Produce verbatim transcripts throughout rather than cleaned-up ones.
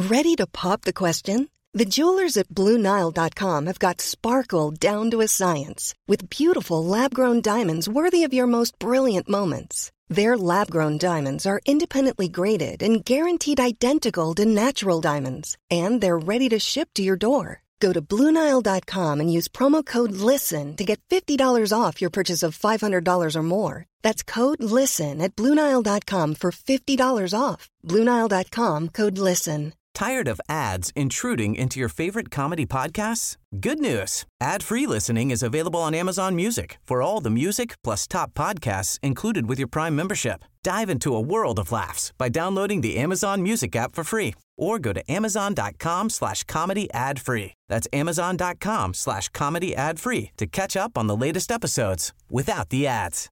Ready to pop the question? The jewelers at Blue Nile dot com have got sparkle down to a science with beautiful lab-grown diamonds worthy of your most brilliant moments. Their lab-grown diamonds are independently graded and guaranteed identical to natural diamonds, and they're ready to ship to your door. Go to Blue Nile dot com and use promo code LISTEN to get fifty dollars off your purchase of five hundred dollars or more. That's code LISTEN at Blue Nile dot com for fifty dollars off. Blue Nile dot com, code LISTEN. Tired of ads intruding into your favorite comedy podcasts? Good news. Ad-free listening is available on Amazon Music for all the music plus top podcasts included with your Prime membership. Dive into a world of laughs by downloading the Amazon Music app for free or go to amazon.com slash comedy ad free. That's amazon.com slash comedy ad free to catch up on the latest episodes without the ads.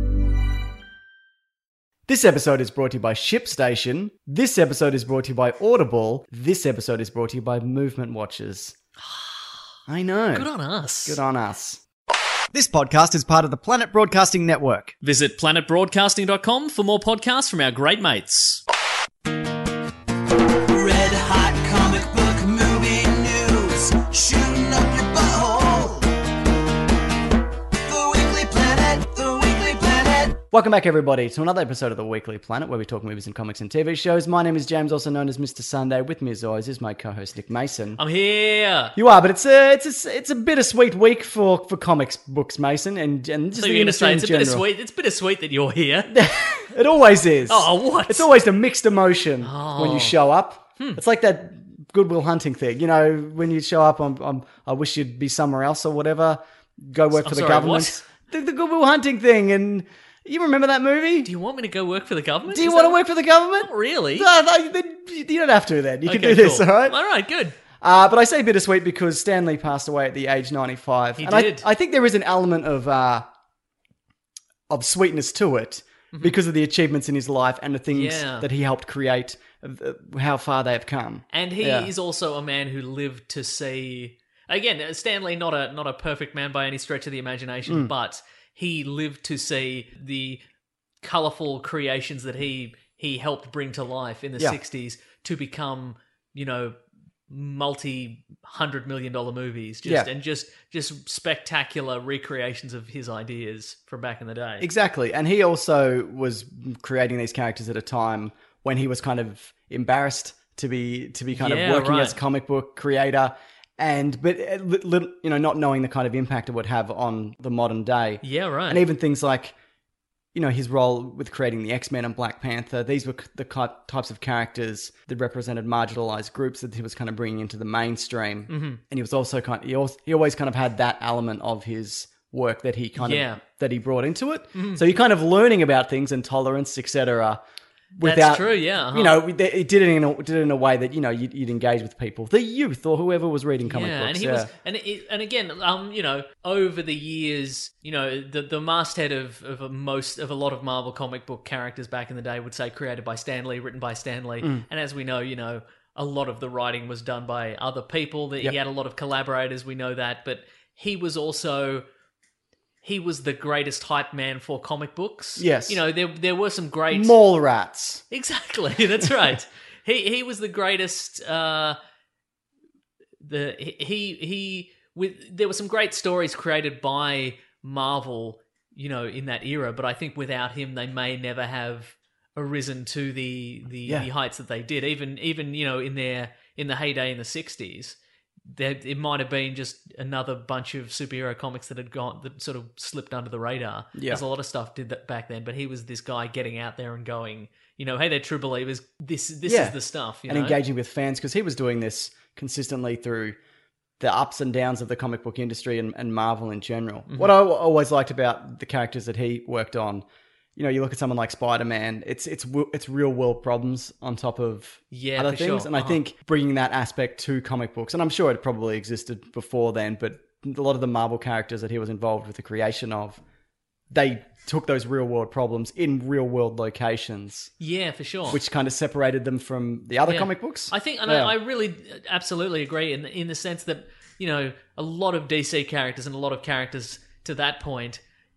This episode is brought to you by ShipStation. This episode is brought to you by Audible. This episode is brought to you by Movement Watchers. I know. Good on us. Good on us. This podcast is part of the Planet Broadcasting Network. Visit planet broadcasting dot com for more podcasts from our great mates. Red hot comic book movie news, shooting up your butthole. The Weekly Planet, the Weekly Planet. Welcome back, everybody, to another episode of the Weekly Planet, where we talk movies and comics and T V shows. My name is James, also known as Mister Sunday. With me, as always, is my co-host Nick Mason. I'm here. You are, but it's a it's a it's a bittersweet week for, for comics books, Mason, and and just So the you're going to industry say in it's a general. bittersweet. It's bittersweet that you're here. It always is. Oh, what? It's always a mixed emotion Oh. when you show up. It's like that Goodwill Hunting thing. You know, when you show up, I'm, I'm, I wish you'd be somewhere else or whatever. Go work I'm for the sorry, government. The, the Goodwill Hunting thing. And you remember that movie? Do you want me to go work for the government? Do you Is want to that- work for the government? Not really. No, no, then you don't have to then. You can Okay, do this, cool. all right? All right, good. Uh, but I say bittersweet because Stan Lee passed away at the age ninety-five. He and did. I, I think there is an element of uh, of sweetness to it because of the achievements in his life and the things Yeah. that he helped create, uh, how far they have come. And he Yeah. is also a man who lived to see. Again, Stanley, not a not a perfect man by any stretch of the imagination, Mm. but he lived to see the colorful creations that he he helped bring to life in the Yeah. sixties to become, you know, multi hundred million dollar movies, just Yeah. and just just spectacular recreations of his ideas from back in the day. Exactly. And he also was creating these characters at a time when he was kind of embarrassed to be to be kind Yeah, of working right. as a comic book creator. And but uh, li- li- you know, not knowing the kind of impact it would have on the modern day. Yeah, right. And even things like, you know, his role with creating the X-Men and Black Panther, these were the ki- types of characters that represented marginalized groups that he was kind of bringing into the mainstream. Mm-hmm. And he was also kind of, he, also, he always kind of had that element of his work that he kind Yeah. of, that he brought into it. Mm-hmm. So you're kind of learning about things and tolerance, et cetera. Without, That's true, yeah, uh-huh. You know, it it did it in a, did it in a way that, you know, you'd, you'd engage with people, the youth or whoever was reading comic yeah, books. and he yeah. was, and it, and again, um, you know, over the years, you know, the the masthead of of a most of a lot of Marvel comic book characters back in the day would say created by Stan Lee, written by Stan Lee, Mm. and as we know, you know, a lot of the writing was done by other people. That Yep. he had a lot of collaborators, we know that, but he was also. He was the greatest hype man for comic books. Yes. You know, there there were some great... Mall rats. Exactly, that's right. he he was the greatest. Uh, the he he with there were some great stories created by Marvel, you know, in that era. But I think without him, they may never have arisen to the the, Yeah. the heights that they did. Even even you know in their in the heyday in the sixties. There, it might have been just another bunch of superhero comics that had gone that sort of slipped under the radar. Yeah. There's a lot of stuff did that back then, but he was this guy getting out there and going, you know, hey, they're true believers. This this Yeah. is the stuff, you and know? engaging with fans because he was doing this consistently through the ups and downs of the comic book industry and, and Marvel in general. Mm-hmm. What I always liked about the characters that he worked on, you know, you look at someone like Spider-Man, it's it's w- it's real world problems on top of Yeah, other for things, sure. and I Uh-huh. think bringing that aspect to comic books, and I'm sure it probably existed before then, but a lot of the Marvel characters that he was involved with the creation of, they took those real world problems in real world locations, Yeah, for sure. which kind of separated them from the other Yeah. comic books. I think, and Yeah. I, I really absolutely agree in in the sense that, you know, a lot of D C characters and a lot of characters to that point,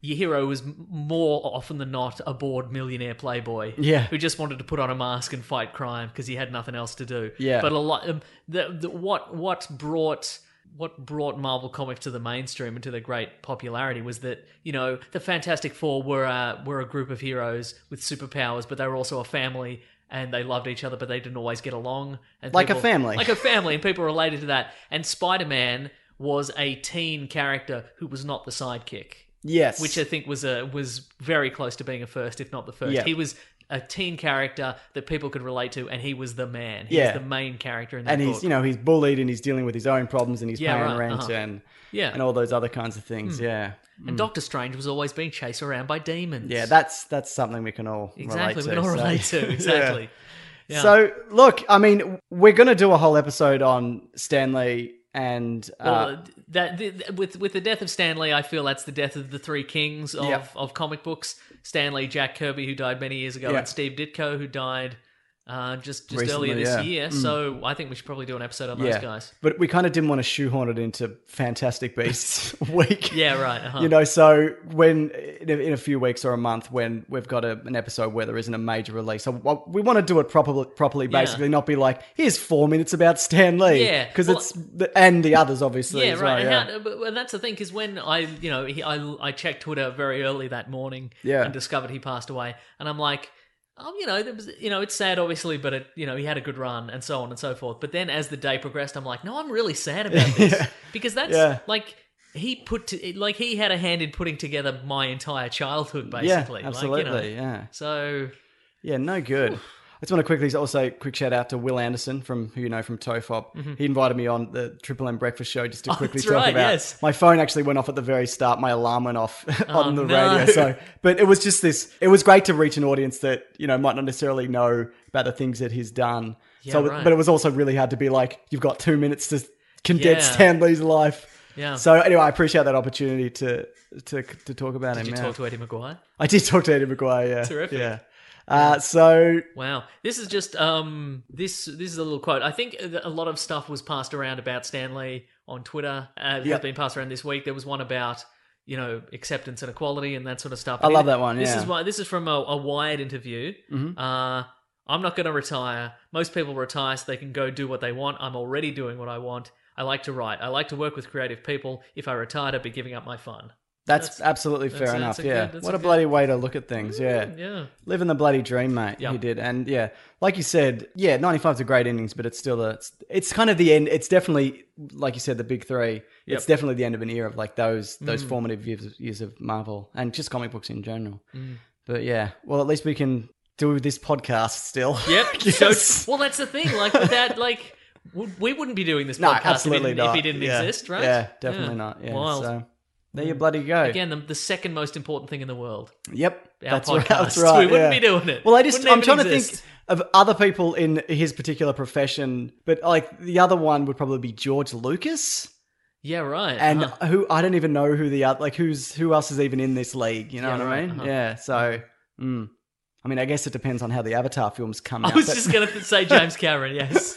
your hero was m- more often than not a bored millionaire playboy, Yeah. who just wanted to put on a mask and fight crime because he had nothing else to do. Yeah. But a lot, um, the, the what what brought what brought Marvel Comics to the mainstream and to their great popularity was that, you know, the Fantastic Four were a, were a group of heroes with superpowers, but they were also a family. And they loved each other, but they didn't always get along. And Like a people- family. Like a family, and people related to that. And Spider-Man was a teen character who was not the sidekick, Yes. which I think was a was very close to being a first, if not the first. Yeah. He was a teen character that people could relate to, and he was the man. He Yeah. was the main character in that and book. he's, you know, he's bullied and he's dealing with his own problems and he's Yeah, paying right, rent uh-huh. and Yeah. and all those other kinds of things. Yeah. And Doctor Strange was always being chased around by demons. Yeah, that's that's something we can all exactly. relate to. We can all so- relate to exactly. Yeah. So, look, I mean, we're going to do a whole episode on Stan Lee and... Uh, Well, that the, with with the death of Stan Lee, I feel that's the death of the three kings of, Yep. of comic books. Stan Lee, Jack Kirby, who died many years ago, Yeah. and Steve Ditko, who died uh, just just Recently, earlier this yeah. year. So I think we should probably do an episode on those guys. But we kind of didn't want to shoehorn it into Fantastic Beasts week. Yeah, right. Uh-huh. You know, so when in a, in a few weeks or a month, when we've got a, an episode where there isn't a major release, so well, we want to do it properly, properly, Yeah. basically, not be like, here's four minutes about Stan Lee, Yeah, because well- it's the, and the others obviously. Yeah, as right. well, and, how, but, and that's the thing, because when I, you know, he, I, I checked Twitter very early that morning Yeah. and discovered he passed away, and I'm like, oh, you know, there was, you know, it's sad, obviously, but it, you know, he had a good run and so on and so forth. But then as the day progressed, I'm like, no, I'm really sad about this Yeah. because that's Yeah. like he put, to, like he had a hand in putting together my entire childhood, yeah, basically. absolutely, Like, you know, yeah. So Yeah, no good. I just want to quickly also quick shout out to Will Anderson from who you know from Tofop. He invited me on the Triple M Breakfast Show just to Mm-hmm. Oh, quickly that's talk right, about. yes. My phone actually went off at the very start. My alarm went off on the Oh, no. radio. So, but it was just this. It was great to reach an audience that you know might not necessarily know about the things that he's done. Yeah, so, right. but it was also really hard to be like, you've got two minutes to condense Yeah. Stan Lee's life. Yeah. So anyway, I appreciate that opportunity to to to talk about did him. you yeah. talk to Eddie Maguire? I did talk to Eddie Maguire. Yeah, Terrific. Yeah. Uh, so Wow, this is just um this this is a little quote. I think a lot of stuff was passed around about Stan Lee on Twitter. Uh, it Yep. has been passed around this week. There was one about you know acceptance and equality and that sort of stuff. I love that one, This yeah. is why this is from a, a Wired interview. Mm-hmm. Uh, I'm not going to retire. Most people retire so they can go do what they want. I'm already doing what I want. I like to write. I like to work with creative people. If I retired, I'd be giving up my fun. That's, That's- absolutely fair that's a- enough. that's a Yeah. good- that's what a a, good- bloody way to look at things. Yeah. Yeah. Living the bloody dream, mate. Yeah. He did. And yeah, like you said, yeah, ninety-five is a great innings, but it's still a, it's, it's kind of the end. It's definitely, like you said, the big three. Yep. Mm. It's definitely the end of an era of like those, those formative years, years of Marvel and just comic books in general. Mm. But yeah, well, at least we can do this podcast still. Yep. Yes. So, well, that's the thing. Like without like. w- We wouldn't be doing this No, podcast absolutely if, it didn't, not. if he didn't Yeah. exist, right? Yeah, definitely Yeah. not. Yeah. Wild. So there you bloody go. Again, the, the second most important thing in the world. Yep, Our that's podcast. right. That's right. We wouldn't yeah. be doing it. Well, I just Wouldn't I'm even trying to exist. think of other people in his particular profession, but like the other one would probably be George Lucas, Yeah, right. and Uh-huh. who I don't even know who the other like who's who else is even in this league. You know Yeah, what I right, mean? uh-huh. Yeah. So, mm. I mean, I guess it depends on how the Avatar films come I out. was but just going to say James Cameron, yes.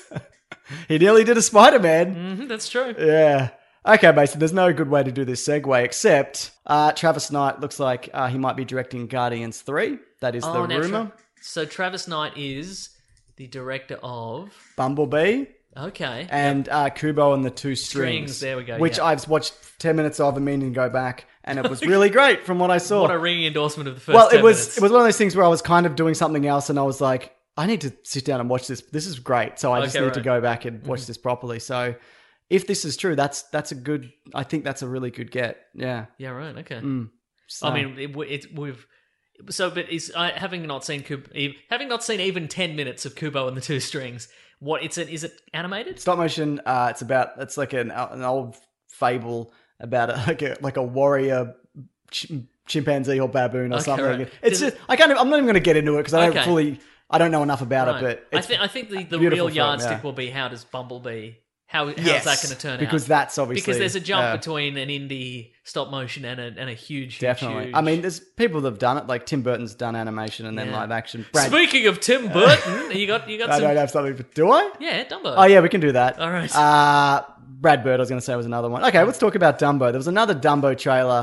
he nearly did a Spider-Man. Mhm, that's true. Yeah. Okay, Mason, there's no good way to do this segue except uh, Travis Knight looks like uh, he might be directing Guardians three. That is the Oh, now rumor. Tra- so Travis Knight is the director of... Bumblebee Okay. and uh, Kubo and the Two Strings. Strings, there we go, Which yeah. I've watched ten minutes of and meaning to go back, and it was really great from what I saw. What a ringing endorsement of the first well, it ten was minutes. it was one of those things where I was kind of doing something else, and I was like, I need to sit down and watch this. This is great. So I just Okay, need to right. go back and watch this properly. So if this is true, that's that's a good. I think that's a really good get. Yeah. Yeah, right, okay. So- I mean, it, it, we've... So, but is I having not seen Kubo, having not seen even ten minutes of Kubo and the Two Strings, what it's an, is it animated? stop motion. Uh, it's about it's like an an old fable about a, like a like a warrior ch- chimpanzee or baboon or Okay, something. right. It's Does just I can't. I'm not even going to get into it because I don't Okay. fully. I don't know enough about Right. it, but I it's think I think the, the beautiful real film, yardstick yeah. will be how does Bumblebee how how's Yes, that going to turn out? because that's obviously because there's a jump uh, between an indie stop motion and a and a huge, huge Definitely. huge- I mean, there's people that have done it. Like Tim Burton's done animation and then Yeah. live action. Brad, Speaking of Tim Burton, you got you got I some don't have something. For, do I? yeah Dumbo. Oh yeah, we can do that. All right. Uh, Brad Bird, I was going to say, was another one. Okay, let's talk about Dumbo. There was another Dumbo trailer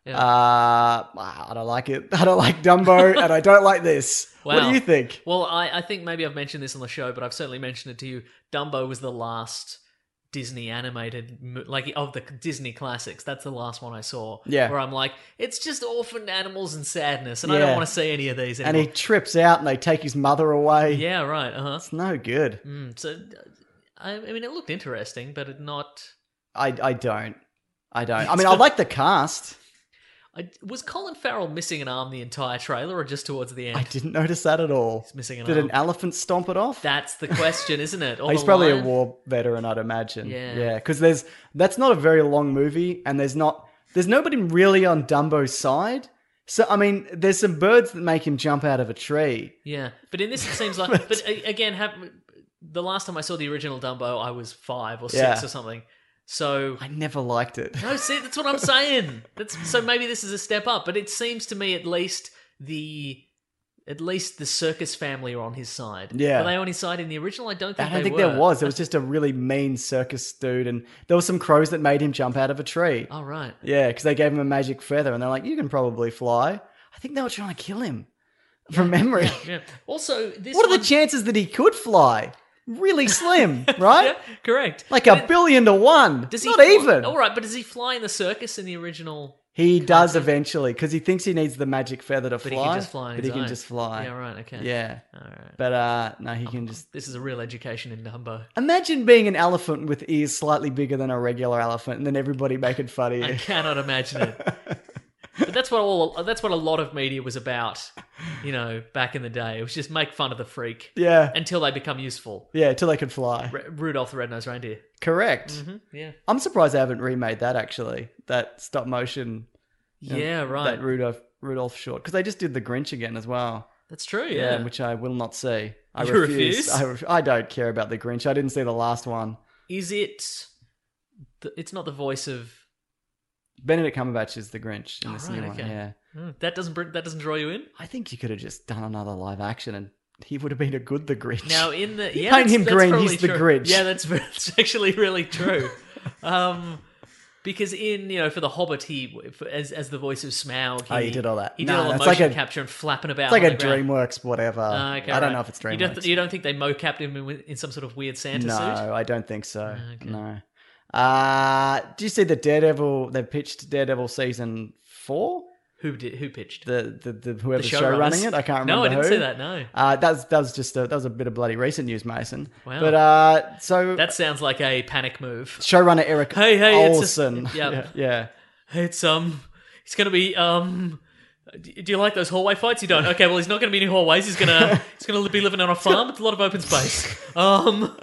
Yeah. Uh, I don't like it. I don't like Dumbo, and I don't like this. What Wow. do you think? Well, I, I think maybe I've mentioned this on the show, but I've certainly mentioned it to you. Dumbo was the last Disney animated, mo- like of the Disney classics. That's the last one I saw. Yeah. Where I'm like, it's just orphaned animals and sadness, and I Yeah. don't want to see any of these And anymore. he trips out, and they take his mother away. Yeah, right. Uh huh. It's no good. Mm, so, I, I mean, it looked interesting, but it not. I, I don't. I don't. I mean, I like the cast. I, was Colin Farrell missing an arm the entire trailer, or just towards the end? I didn't notice that at all. He's missing an Did arm. an elephant stomp it off? That's the question, isn't it? Or He's the probably a lion? war veteran, I'd imagine. Yeah. yeah. Because there's that's not a very long movie, and there's not there's nobody really on Dumbo's side. So I mean, there's some birds that make him jump out of a tree. Yeah, but in this it seems like. but a- again, have, the last time I saw the original Dumbo, I was five or six Yeah. or something. So I never liked it. no, see, that's what I'm saying. That's so maybe this is a step up, but it seems to me at least the at least the circus family are on his side. Yeah. Were they on his side in the original? I don't think I don't they think were. there was. There was just a really mean circus dude, and there were some crows that made him jump out of a tree. Oh right. Yeah, because they gave him a magic feather, and they're like, "You can probably fly." I think they were trying to kill him from memory. Yeah. Also, this What are one, the chances that he could fly? Really slim, right? Yeah, correct. Like a billion to one. Does he Not fly- even. All right, but does he fly in the circus in the original? He does eventually because he thinks he needs the magic feather to But fly. he can just fly. On But his he can own. just fly. Yeah, right. Okay. Yeah. All right. But uh, no, he can just. This is a real education in Dumbo. Imagine being an elephant with ears slightly bigger than a regular elephant, and then everybody making fun of I you. cannot imagine it. But that's what all that's what a lot of media was about, you know, back in the day. It was just make fun of the freak Yeah. until they become useful. Yeah, until they could fly. R- Rudolph the Red-Nosed Reindeer. Correct. Mm-hmm. Yeah. I'm surprised they haven't remade that actually. That stop motion. you know, Yeah, right. That Rudolph Rudolph short because they just did the Grinch again as well. That's true. Yeah, Yeah. which I will not see. I You refuse. refuse? I, ref- I don't care about the Grinch. I didn't see the last one. Is it? The, it's not the voice of. Benedict Cumberbatch is the Grinch in this right, new one. okay. Yeah, Hmm, that doesn't bring, that doesn't draw you in. I think you could have just done another live action, and he would have been a good the Grinch. Now in the yeah, Paint that's, him that's green, probably he's the true. Grinch. Yeah, that's that's actually really true. um, because in you know for the Hobbit, he for, as as the voice of Smaug, he, Oh, he did all that. He No, did all the that's motion like a- capture and flapping about. it's like on a the ground. DreamWorks whatever. Ah, okay, I don't right. know if it's You DreamWorks. don't, you don't think they mocapped him in, in some sort of weird Santa no, suit? I don't think so. okay. No. Uh, do you see the Daredevil? They pitched Daredevil season four. Who did? Who pitched? The the, the whoever's The show running showrunners? it. I can't remember. No, I didn't who. see that. No, Uh, that was that was just a, that was a bit of bloody recent news, Mason. Wow. But uh, so that sounds like a panic move. showrunner Eric Hey, hey, it's a- Olsen. yeah. yeah, yeah. It's um, it's gonna be um. Do do you like those hallway fights? You don't? Okay, well, he's not going to be in any hallways. He's gonna he's gonna be living on a farm with a lot of open space. Um,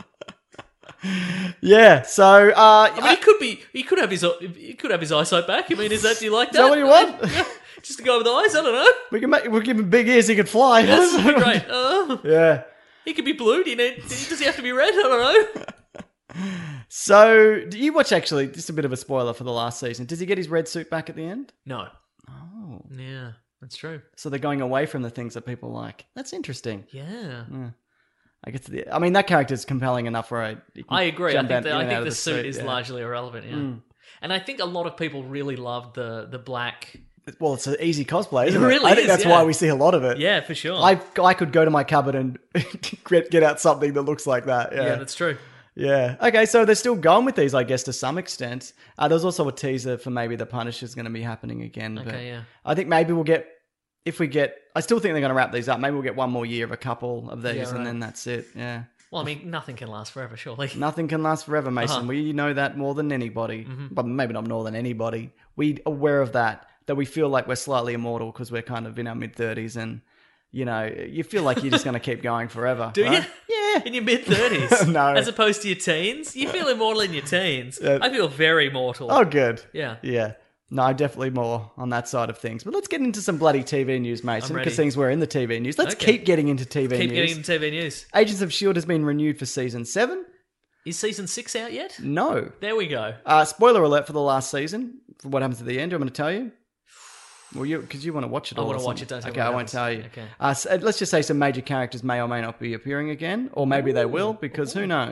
Yeah, so uh, I mean, he could be he could have his he could have his eyesight back. I mean, is that do you like that? that what you want? Yeah, just to go with the eyes. I don't know. we can make we'll give him big ears. He could fly. That's great. Uh, Yeah. he could be blue. Do you need? Does he have to be red? I don't know. So, do you watch actually? Just a bit of a spoiler for the last season. Does he get his red suit back at the end? No. Oh, Yeah, that's true. so they're going away from the things that people like. That's interesting. Yeah. I guess. The, I mean, that character's compelling enough where I. you can I agree. I jump think out- the, in I and out think of the suit is yeah. Mm. largely irrelevant. Yeah. And I think a lot of people really loved the the black. Well, it's an easy cosplay. Isn't It it, really I think is, that's yeah. why we see a lot of it. Yeah, for sure. I I could go to my cupboard and get get out something that looks like that. Yeah. yeah, that's true. Yeah. Okay, so they're still going with these, I guess, to some extent. Uh, there's also a teaser for maybe the Punisher's going to be happening again. but Okay, yeah. I think maybe we'll get, if we get, I still think they're going to wrap these up. Maybe we'll get one more year of a couple of these, Yeah, right. and then that's it. Yeah. Well, I mean, nothing can last forever, surely. Nothing can last forever, Mason. Uh-huh. We know that more than anybody. Mm-hmm. But maybe not more than anybody. We're aware of that, that we feel like we're slightly immortal because we're kind of in our mid-thirties and, you know, you feel like you're just going to keep going forever. Do right? you? Yeah. In your mid thirties, No. As opposed to your teens, you feel immortal in your teens. Yeah. I feel very mortal. Oh, good. Yeah. Yeah. No, definitely more on that side of things. But let's get into some bloody T V news, Mason, ready. because things we're in the T V news. Let's Okay. keep getting into T V Keep news. getting into T V news. Agents of S H I E L D has been renewed for season seven. Is season six out yet? No. There we go. Uh, spoiler alert for the last season. For what happens at the end, I'm going to tell you. Well, you because you want to watch it. I all wanna or watch it, something. don't tell Okay, me I what won't tell you. happens. Okay. Uh, so let's just say some major characters may or may not be appearing again, or maybe they will, because who knows?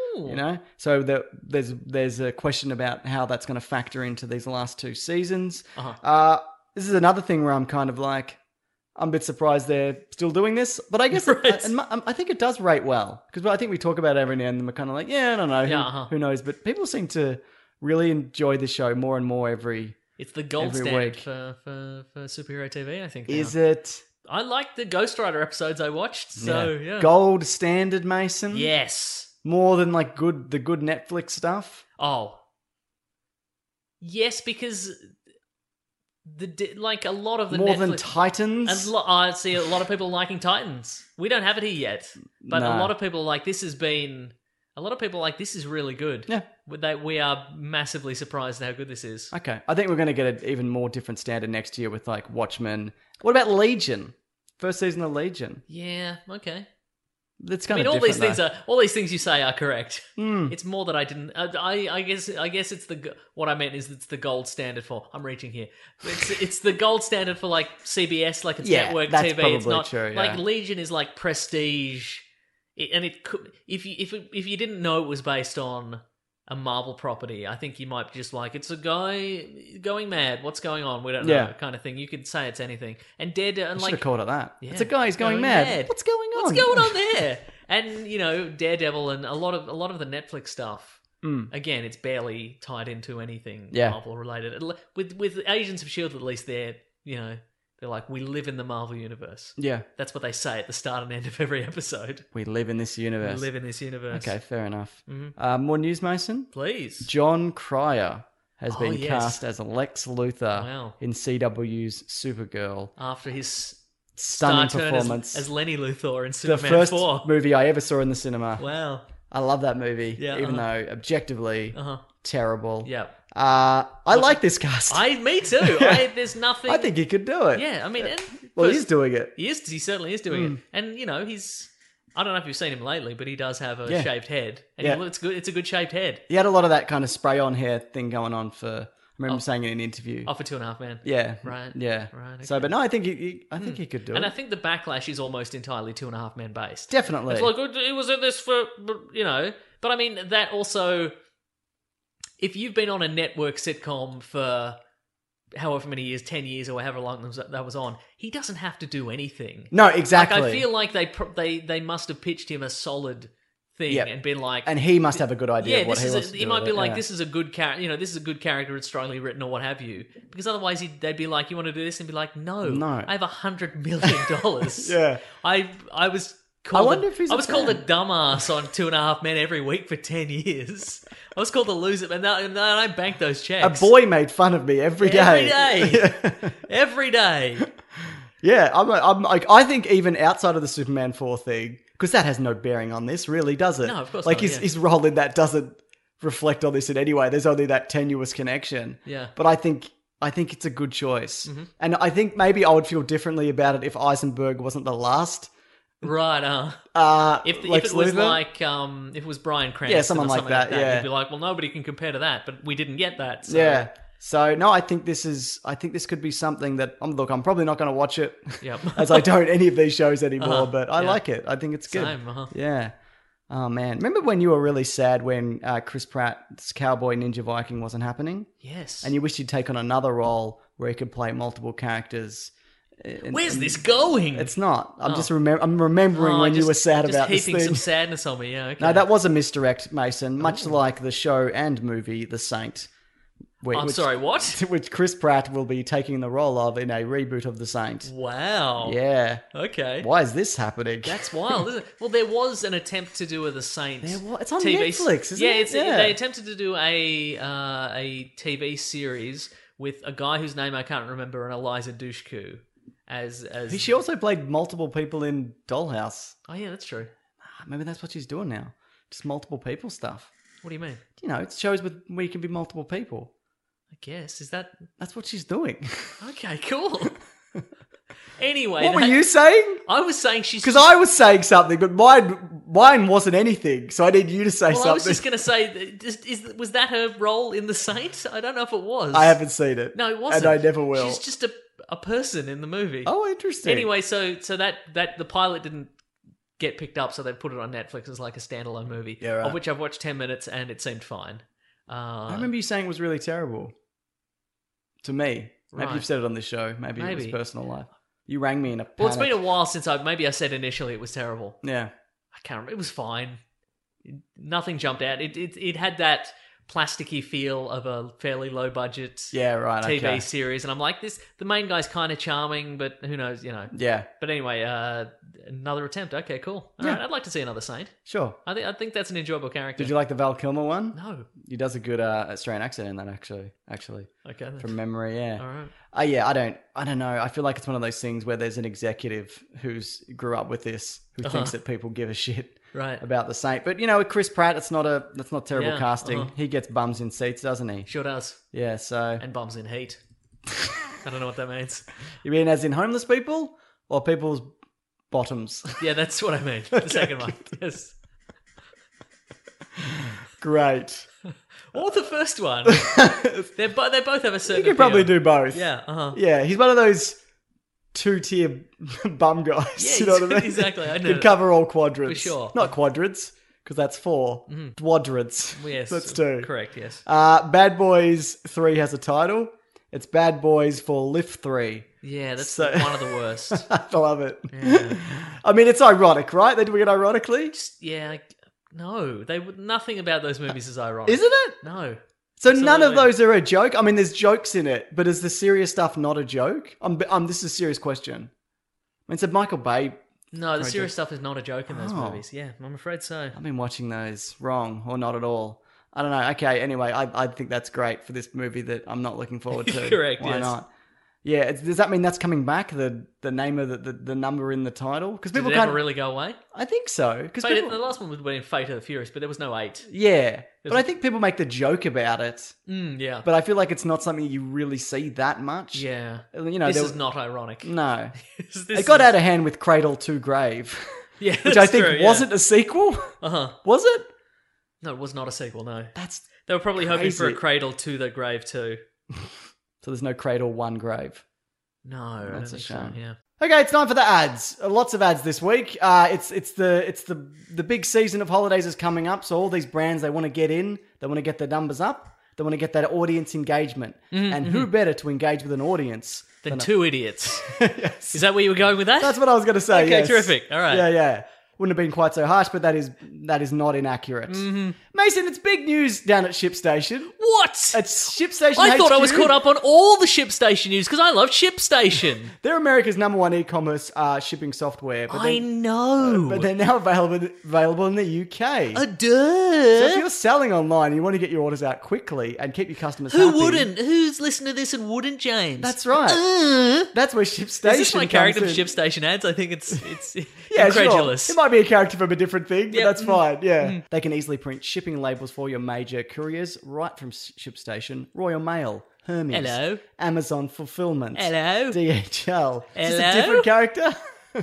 Ooh. You know, so the, there's there's a question about how that's going to factor into these last two seasons. Uh-huh. Uh, this is another thing where I'm kind of like, I'm a bit surprised they're still doing this, but I guess it, Right. I, and my- I think it does rate well because I think we talk about it every now and then. We're kind of like, yeah, I don't know, who, Yeah, uh-huh. who knows? But people seem to really enjoy the show more and more every. It's the gold Every standard week. for, for, for superhero T V, I think. now. Is it? I like the Ghost Rider episodes I watched, so yeah. Gold standard, Mason. Yes. More than like good the good Netflix stuff. Oh. Yes, because the di- like a lot of the More Netflix... than Titans. A lo- I see a lot of people liking Titans. We don't have it here yet, but No. a lot of people like this has been. A lot of people like this is really good. Yeah. They, we are massively surprised at how good this is. Okay, I think we're going to get an even more different standard next year with like Watchmen. What about Legion? First season of Legion. Yeah. Okay. That's I kind mean, of all these different, things though. are all these things you say are correct. Hmm. It's more that I didn't. I, I, I guess. I guess it's the g- what I meant is it's the gold standard for. I'm reaching here. It's it's the gold standard for like C B S, like it's Yeah, network that's T V. It's probably not true, like yeah. Legion is like prestige, it, and it could if you if it, if you didn't know it was based on a Marvel property, I think you might just like it's a guy going mad. What's going on? We don't know, Yeah. kind of thing. You could say it's anything. And Daredevil, I and should like have called it that. Yeah. It's a guy who's going, Going mad. mad. What's going on? what's going on there? And you know, Daredevil and a lot of a lot of the Netflix stuff. Mm. Again, it's barely tied into anything Yeah. Marvel related. With with Agents of Shield, at least they're you know they're like we live in the Marvel universe. Yeah, That's what they say at the start and end of every episode. we live in this universe. We live in this universe. Okay, fair enough. Mhm. Uh, more news, Mason. Please. John Cryer has Oh, been yes. cast as Lex Luthor Wow. in C W's Supergirl. After his Stunning star turn performance. as, as Lenny Luthor in the Superman first four. movie I ever saw in the cinema. Wow. I love that movie, Yeah, even uh-huh. though objectively Uh huh. terrible. Yeah. Uh, I like this cast. I me too. I, there's nothing. I think he could do it. Yeah. I mean, and Well, first- he's doing it. He is. He certainly is doing Mm. it. And you know, he's. I don't know if you've seen him lately, but he does have a Yeah. shaved head, and Yeah. he, it's good. It's a good shaved head. He had a lot of that kind of spray-on hair thing going on for. I remember Oh. saying in an interview. Oh, for Two and a Half Men. Yeah. Right. Yeah. Right, So, okay. but no, I think he, he I think he could do And it. I think the backlash is almost entirely Two and a Half Men based. Definitely. It's like "Oh, he was in this for, you know. But I mean, that also, if you've been on a network sitcom for however many years, ten years or however long that was, that was on, he doesn't have to do anything. no, exactly. Like, I feel like they pro- they they must have pitched him a solid thing Yep. and been like, and he must have a good idea yeah, of what this he is wants a, to he do might with be it, like, yeah. this is a good character, you know, this is a good character, it's strongly written or what have you. Because otherwise he'd, they'd be like, you want to do this? And be like, no, No. I have a hundred million dollars. Yeah. I I was called wonder a, if he's I a was called a fan. dumbass on Two and a Half Men every week for ten years. I was called a loser, and, that, and I banked those A checks. boy made fun of me every day. Every day. Every day. Yeah, I'm, I'm like, I think even outside of the Superman four thing, because that has no bearing on this, really, does it? No, of course Like not, his yeah. his role in that doesn't reflect on this in any way. There's only that tenuous connection. Yeah. But I think I think it's a good choice, Mm-hmm. and I think maybe I would feel differently about it if Eisenberg wasn't the last. Right, uh. Uh, If, if Lex it was Luthor. like, um, if it was Bryan Cranston Yeah, someone or like something that, yeah. you'd be like, well, nobody can compare to that, but we didn't get that. So. Yeah. So no, I think this is. I think this could be something that. Um, look, I'm probably not going to watch it, Yep. as I don't any of these shows anymore. Uh-huh, But I yeah. like it. I think it's good. Same, uh-huh. Yeah. Oh man, remember when you were really sad when uh, Chris Pratt's Cowboy Ninja Viking wasn't happening, Yes. and you wished you'd take on another role where he could play multiple characters? And- Where's and this going? It's not. I'm Oh. just remem- I'm remembering Oh, when just, you were sad just about this heaping thing. some sadness on me. Yeah, okay. No, that was a misdirect, Mason. Much Oh. like the show and movie The Saint. whi- I'm which- sorry, what? Which Chris Pratt will be taking the role of in a reboot of The Saint. Wow. Yeah. Okay. Why is this happening? That's wild, isn't it? Well, there was an attempt to do a The Saint. There wa- it's on T V Netflix, isn't yeah, it? It's, Yeah. they attempted to do a uh, a T V series with a guy whose name I can't remember and Eliza Dushku as as. She also played multiple people in Dollhouse. Oh yeah, that's true. Maybe that's what she's doing now. Just multiple people stuff. What do you mean? You know, it's shows with where you can be multiple people. I guess is that That's what she's doing. okay? Cool. Anyway, What were that- you saying? I was saying she's Because I was saying something, but mine mine wasn't anything. So I need you to say Well, something. I was just going to say, that- is, is, was that her role in The Saint? I don't know if it was. I haven't seen it. No, it wasn't. And I never will. She's just a, a person in the movie. Oh, interesting. Anyway, so so that that the pilot didn't get picked up, so they put it on Netflix as like a standalone movie. Yeah, right. Of which I've watched ten minutes and it seemed fine. Uh, I remember you saying it was really terrible. To me. Maybe Right. you've said it on this show. Maybe, it was Maybe. personal life. You rang me in a panic. Well, it's been a while since I maybe I said initially it was terrible. Yeah. I can't remember. It was fine. It- nothing jumped out. It, it it had that plasticky feel of a fairly low budget Yeah, right. T V okay. series, and I'm like, this. The main guy's kind of charming, but who knows, you know. Yeah, But anyway, uh, another attempt. Okay, cool. All Yeah. right, I'd like to see another Saint. sure. I think I think that's an enjoyable character. Did you like the Val Kilmer one? No. He does a good uh, Australian accent in that, actually. Actually, Okay. then. from memory, yeah. All right. Uh, yeah, I don't, I don't know. I feel like it's one of those things where there's an executive who's grew up with this, who Uh-huh. thinks that people give a shit Right. about the Saint. But you know, with Chris Pratt, it's not a, that's not terrible Yeah, casting. uh-huh. He gets bums in seats, doesn't he? Sure does. Yeah. So And bombs in heat. I don't know what that means. you mean as in homeless people or people's bottoms? Yeah, that's what I mean. The second one. Yes. Great. Or the first one. They're bo- they both have a certain You could probably appeal. do both. Yeah, uh-huh. Yeah, he's one of those two-tier bum guys. Yeah, you know what I mean? exactly, I know Can that. cover all quadrants. For sure. Not quadrants, because that's four. Dwadrants. Yes. That's two. Correct, yes. Uh, Bad Boys three has a title. It's Bad Boys for Lift three. Yeah, that's So- one of the worst. I love it. Yeah. I mean, it's ironic, right? They're doing it ironically. Just, yeah, like, no. They would nothing about those movies is ironic. Isn't it? No. So none of Absolutely. those are a joke? I mean, there's jokes in it, but is the serious stuff not a joke? Um, um, this is a serious question. I mean, it's a Michael Bay. No, the Project. serious stuff is not a joke in those Oh. movies. Yeah, I'm afraid so. I've been watching those wrong or not at all. I don't know. Okay, anyway, I, I think that's great for this movie that I'm not looking forward to. Correct, Why yes. not? Yeah, it's, does that mean that's coming back? The the name of the, the, the number in the title? Because Did people it can't ever really go away? I think so. Because Fate, people, the last one would have been Fate of the Furious, but there was no eight. yeah, but There's- I think people make the joke about it. Mm, yeah. But I feel like it's not something you really see that much. yeah. You know, this there- is not ironic. No, This it got is- out of hand with Cradle to Grave, Yeah, which I that's think true, yeah. wasn't a sequel. Uh-huh. Was it? No, it was not a sequel, no. That's They were probably hoping for a Crazy. Cradle to the Grave too. so. There's no Cradle, one Grave. No, I don't That's a think so, shame. yeah. Okay, it's time for the ads. Uh, Lots of ads this week. Uh, it's it's the it's the the big season of holidays is coming up. So all these brands, they want to get in. They want to get their numbers up. They want to get that audience engagement. Mm-hmm, And who better to engage with an audience? Then than a- two idiots. Yes. Is that where you were going with that? That's what I was going to say. Okay, yes. terrific. All right. Yeah, yeah. Wouldn't have been quite so harsh, but that is that is not inaccurate. Mm-hmm. Mason, it's big news down at ShipStation. What? It's ShipStation. I thought I was H Q. caught up on all the ShipStation news because I love ShipStation. They're America's number one e-commerce uh, shipping software. But I they're- know. But they're now available available in the U K. a So if duh. you're selling online, and you want to get your orders out quickly and keep your customers Who happy. wouldn't? Who's listening to this and wouldn't, James? That's right. Uh, That's where ShipStation is this my character for comes in. ShipStation ads? I think it's it's Yeah, incredulous. sure. It might be a character from a different thing, but Yep. that's fine. Yeah. Mm. They can easily print shipping labels for your major couriers right from ShipStation, Royal Mail, Hermes, Hello. Amazon Fulfillment, Hello. D H L. Is this a Hello? different character?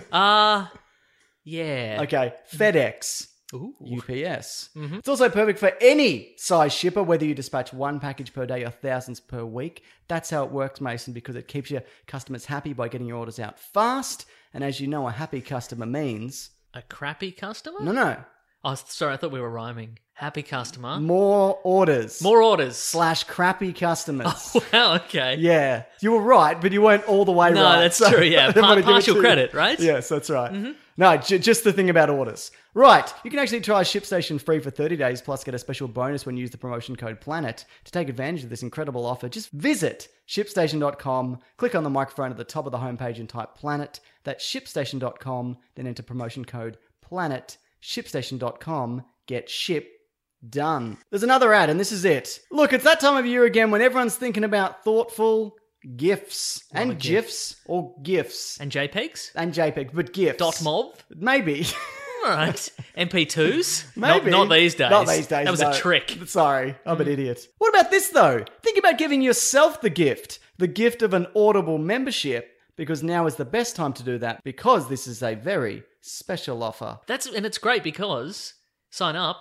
Uh yeah. Okay. FedEx. Ooh. U P S. Mm-hmm. It's also perfect for any size shipper, whether you dispatch one package per day or thousands per week. That's how it works, Mason, because it keeps your customers happy by getting your orders out fast. And as you know, a happy customer means... A crappy customer? No, no. Oh, sorry, I thought we were rhyming. Happy customer. More orders. More orders. Slash crappy customers. Wow, okay. Yeah. You were right, but you weren't all the way No, right. that's so true, yeah. I didn't Par- want to give it partial to you. credit, right? Yes, that's right. No, j- just the thing about orders. Right. You can actually try ShipStation free for thirty days, plus get a special bonus when you use the promotion code PLANET. To take advantage of this incredible offer, just visit shipstation dot com, click on the microphone at the top of the homepage and type PLANET. That's shipstation dot com, then enter promotion code PLANET. shipstation dot com. Get ship done. There's another ad, and this is it. Look, it's that time of year again when everyone's thinking about thoughtful gifts and a gift. GIFs or GIFs And JPEGs? and JPEG, but GIFs. Dot mob? Maybe. All right. M P twos? Maybe. Not, not these days. Not these days. That was no. a trick. Sorry, I'm an idiot. What about this, though? Think about giving yourself the gift. The gift of an Audible membership, because now is the best time to do that, because this is a very special offer. That's and it's great because sign up,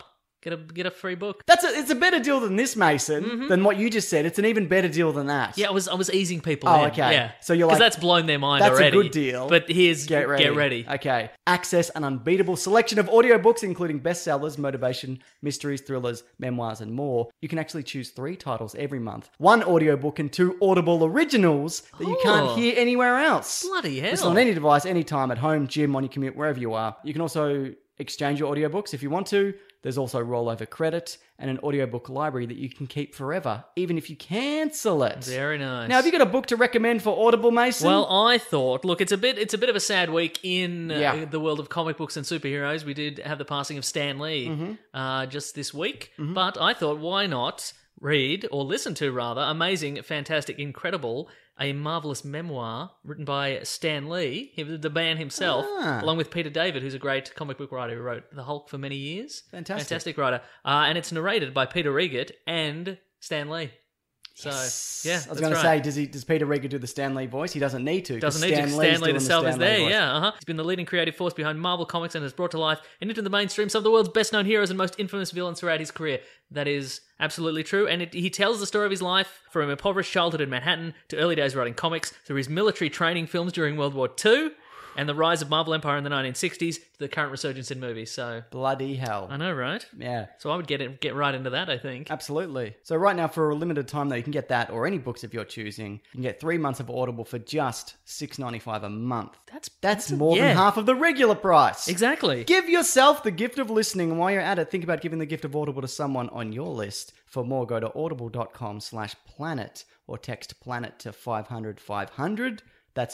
Get a get a free book. That's a, it's a better deal than this, Mason, Mm-hmm. than what you just said. It's an even better deal than that. Yeah, I was I was easing people Oh, in. okay. Yeah. So you're Because like, that's blown their mind that's a already. good deal. But here's Get ready. Get ready. Okay. Access an unbeatable selection of audiobooks, including bestsellers, motivation, mysteries, thrillers, memoirs, and more. You can actually choose three titles every month. One audiobook and two Audible originals that you can't Oh. hear anywhere else. Bloody hell. Listen on any device, anytime, at home, gym, on your commute, wherever you are. You can also exchange your audiobooks if you want to. There's also rollover credit and an audiobook library that you can keep forever, even if you cancel it. Very nice. Now, have you got a book to recommend for Audible, Mason? Well, I thought, look, it's a bit, it's a bit of a sad week in uh, Yeah. the world of comic books and superheroes. We did have the passing of Stan Lee Mm-hmm. uh, just this week, but I thought, why not read or listen to rather amazing, fantastic, incredible, a marvelous memoir written by Stan Lee, he- the man himself, Ah. along with Peter David, who's a great comic book writer who wrote The Hulk for many years. Fantastic. fantastic writer, uh, and it's narrated by Peter Riegert and Stan Lee. So yeah, I was that's going to right. say, does he? Does Peter Rieger do the Stan Lee voice? He doesn't need to. 'cause Doesn't need Stan to. Lee's Stan Lee doing the the self is Stan Lee there, voice. yeah. Uh-huh. He's been the leading creative force behind Marvel Comics and has brought to life and into the mainstream some of the world's best-known heroes and most infamous villains throughout his career. That is absolutely true, and it, he tells the story of his life from impoverished childhood in Manhattan to early days writing comics, through his military training films during World War Two, and the rise of Marvel Empire in the nineteen sixties to the current resurgence in movies. So Bloody hell. I know, right? Yeah. So I would get it, get right into that, I think. Absolutely. So right now, for a limited time, though, you can get that or any books of your choosing. You can get three months of Audible for just six dollars and ninety-five cents a month. That's That's a- more yeah. than half of the regular price. Exactly. Give yourself the gift of listening, and while you're at it, think about giving the gift of Audible to someone on your list. For more, go to audible.com slash planet or text planet to five hundred five hundred. That's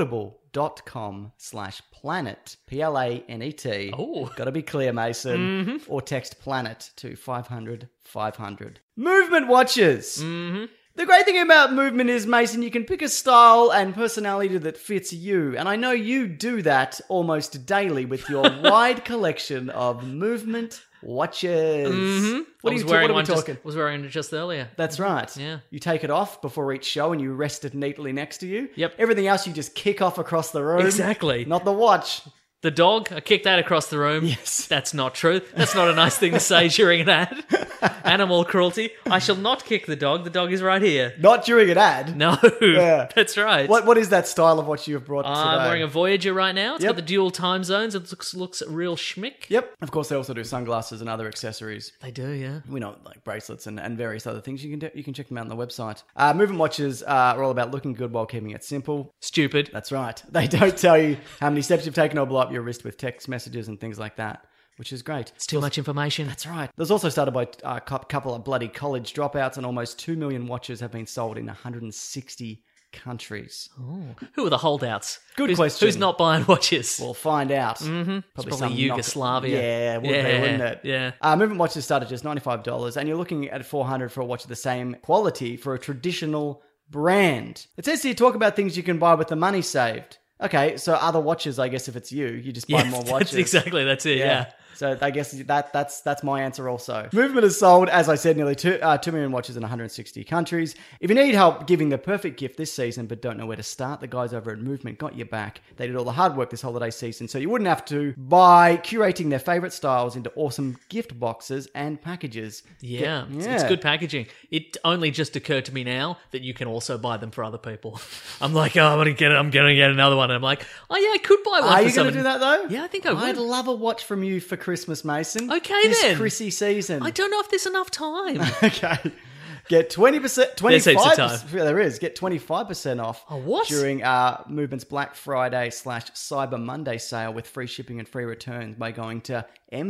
audible.com slash planet, P L A N E T. Oh. Got to be clear, Mason. Mm-hmm. Or text planet to five hundred five hundred. Movement watches. Mm-hmm. The great thing about movement is, Mason, you can pick a style and personality that fits you. And I know you do that almost daily with your wide collection of movement watches. Mm-hmm. What, I are was you, wearing what are we one just, talking? was wearing it just earlier. That's right. Yeah. You take it off before each show and you rest it neatly next to you. Yep. Everything else you just kick off across the room. Exactly. Not the watch. The dog, I kicked that across the room. Yes. That's not true. That's not a nice thing to say during an ad. Animal cruelty. I shall not kick the dog. The dog is right here. Not during an ad. No. Yeah. That's right. What What is that style of watch you have brought today? I'm wearing a Voyager right now. It's Yep. got the dual time zones. It looks looks real schmick. Yep. Of course, they also do sunglasses and other accessories. They do, yeah. We know, like bracelets and, and various other things. You can do, you can check them out on the website. Uh, movement watches uh, are all about looking good while keeping it simple. Stupid. That's right. They don't tell you how many steps you've taken or blow up your wrist with text messages and things like that, which is great. It's too much information. That's right. There's also started by a couple of bloody college dropouts, and almost two million watches have been sold in one hundred sixty countries. Who are the holdouts? Good who's, question. Who's not buying watches? We'll find out. mm-hmm. Probably, Probably some knock- Yugoslavia. Yeah, would Yeah, be, wouldn't it? yeah. Uh, movement watches start at just ninety-five dollars, and you're looking at four hundred dollars for a watch of the same quality for a traditional brand. It says here, talk about things you can buy with the money saved. Okay, so other watches, I guess if it's you, you just buy Yeah, more that's watches. exactly, that's it, yeah. So I guess that that's that's my answer also. Movement has sold, as I said, nearly two, uh, two million watches in one hundred sixty countries. If you need help giving the perfect gift this season but don't know where to start, the guys over at Movement got your back. They did all the hard work this holiday season, so you wouldn't have to, by curating their favorite styles into awesome gift boxes and packages. Yeah, Get- it's, yeah. it's good packaging. It only just occurred to me now that you can also buy them for other people. I'm like, oh, I'm gonna get it. I'm gonna get another one. And I'm like, oh yeah, I could buy one. Are for you going someone. to do that though? Yeah, I think I would. I'd love a watch from you for Christmas, Mason. Okay, this then. Chrissy season. I don't know if there's enough time. Okay. Get twenty percent, There's heaps of twenty-five time. percent, yeah, there is. Get twenty-five percent off Oh, what? during uh, Movement's Black Friday slash Cyber Monday sale with free shipping and free returns by going to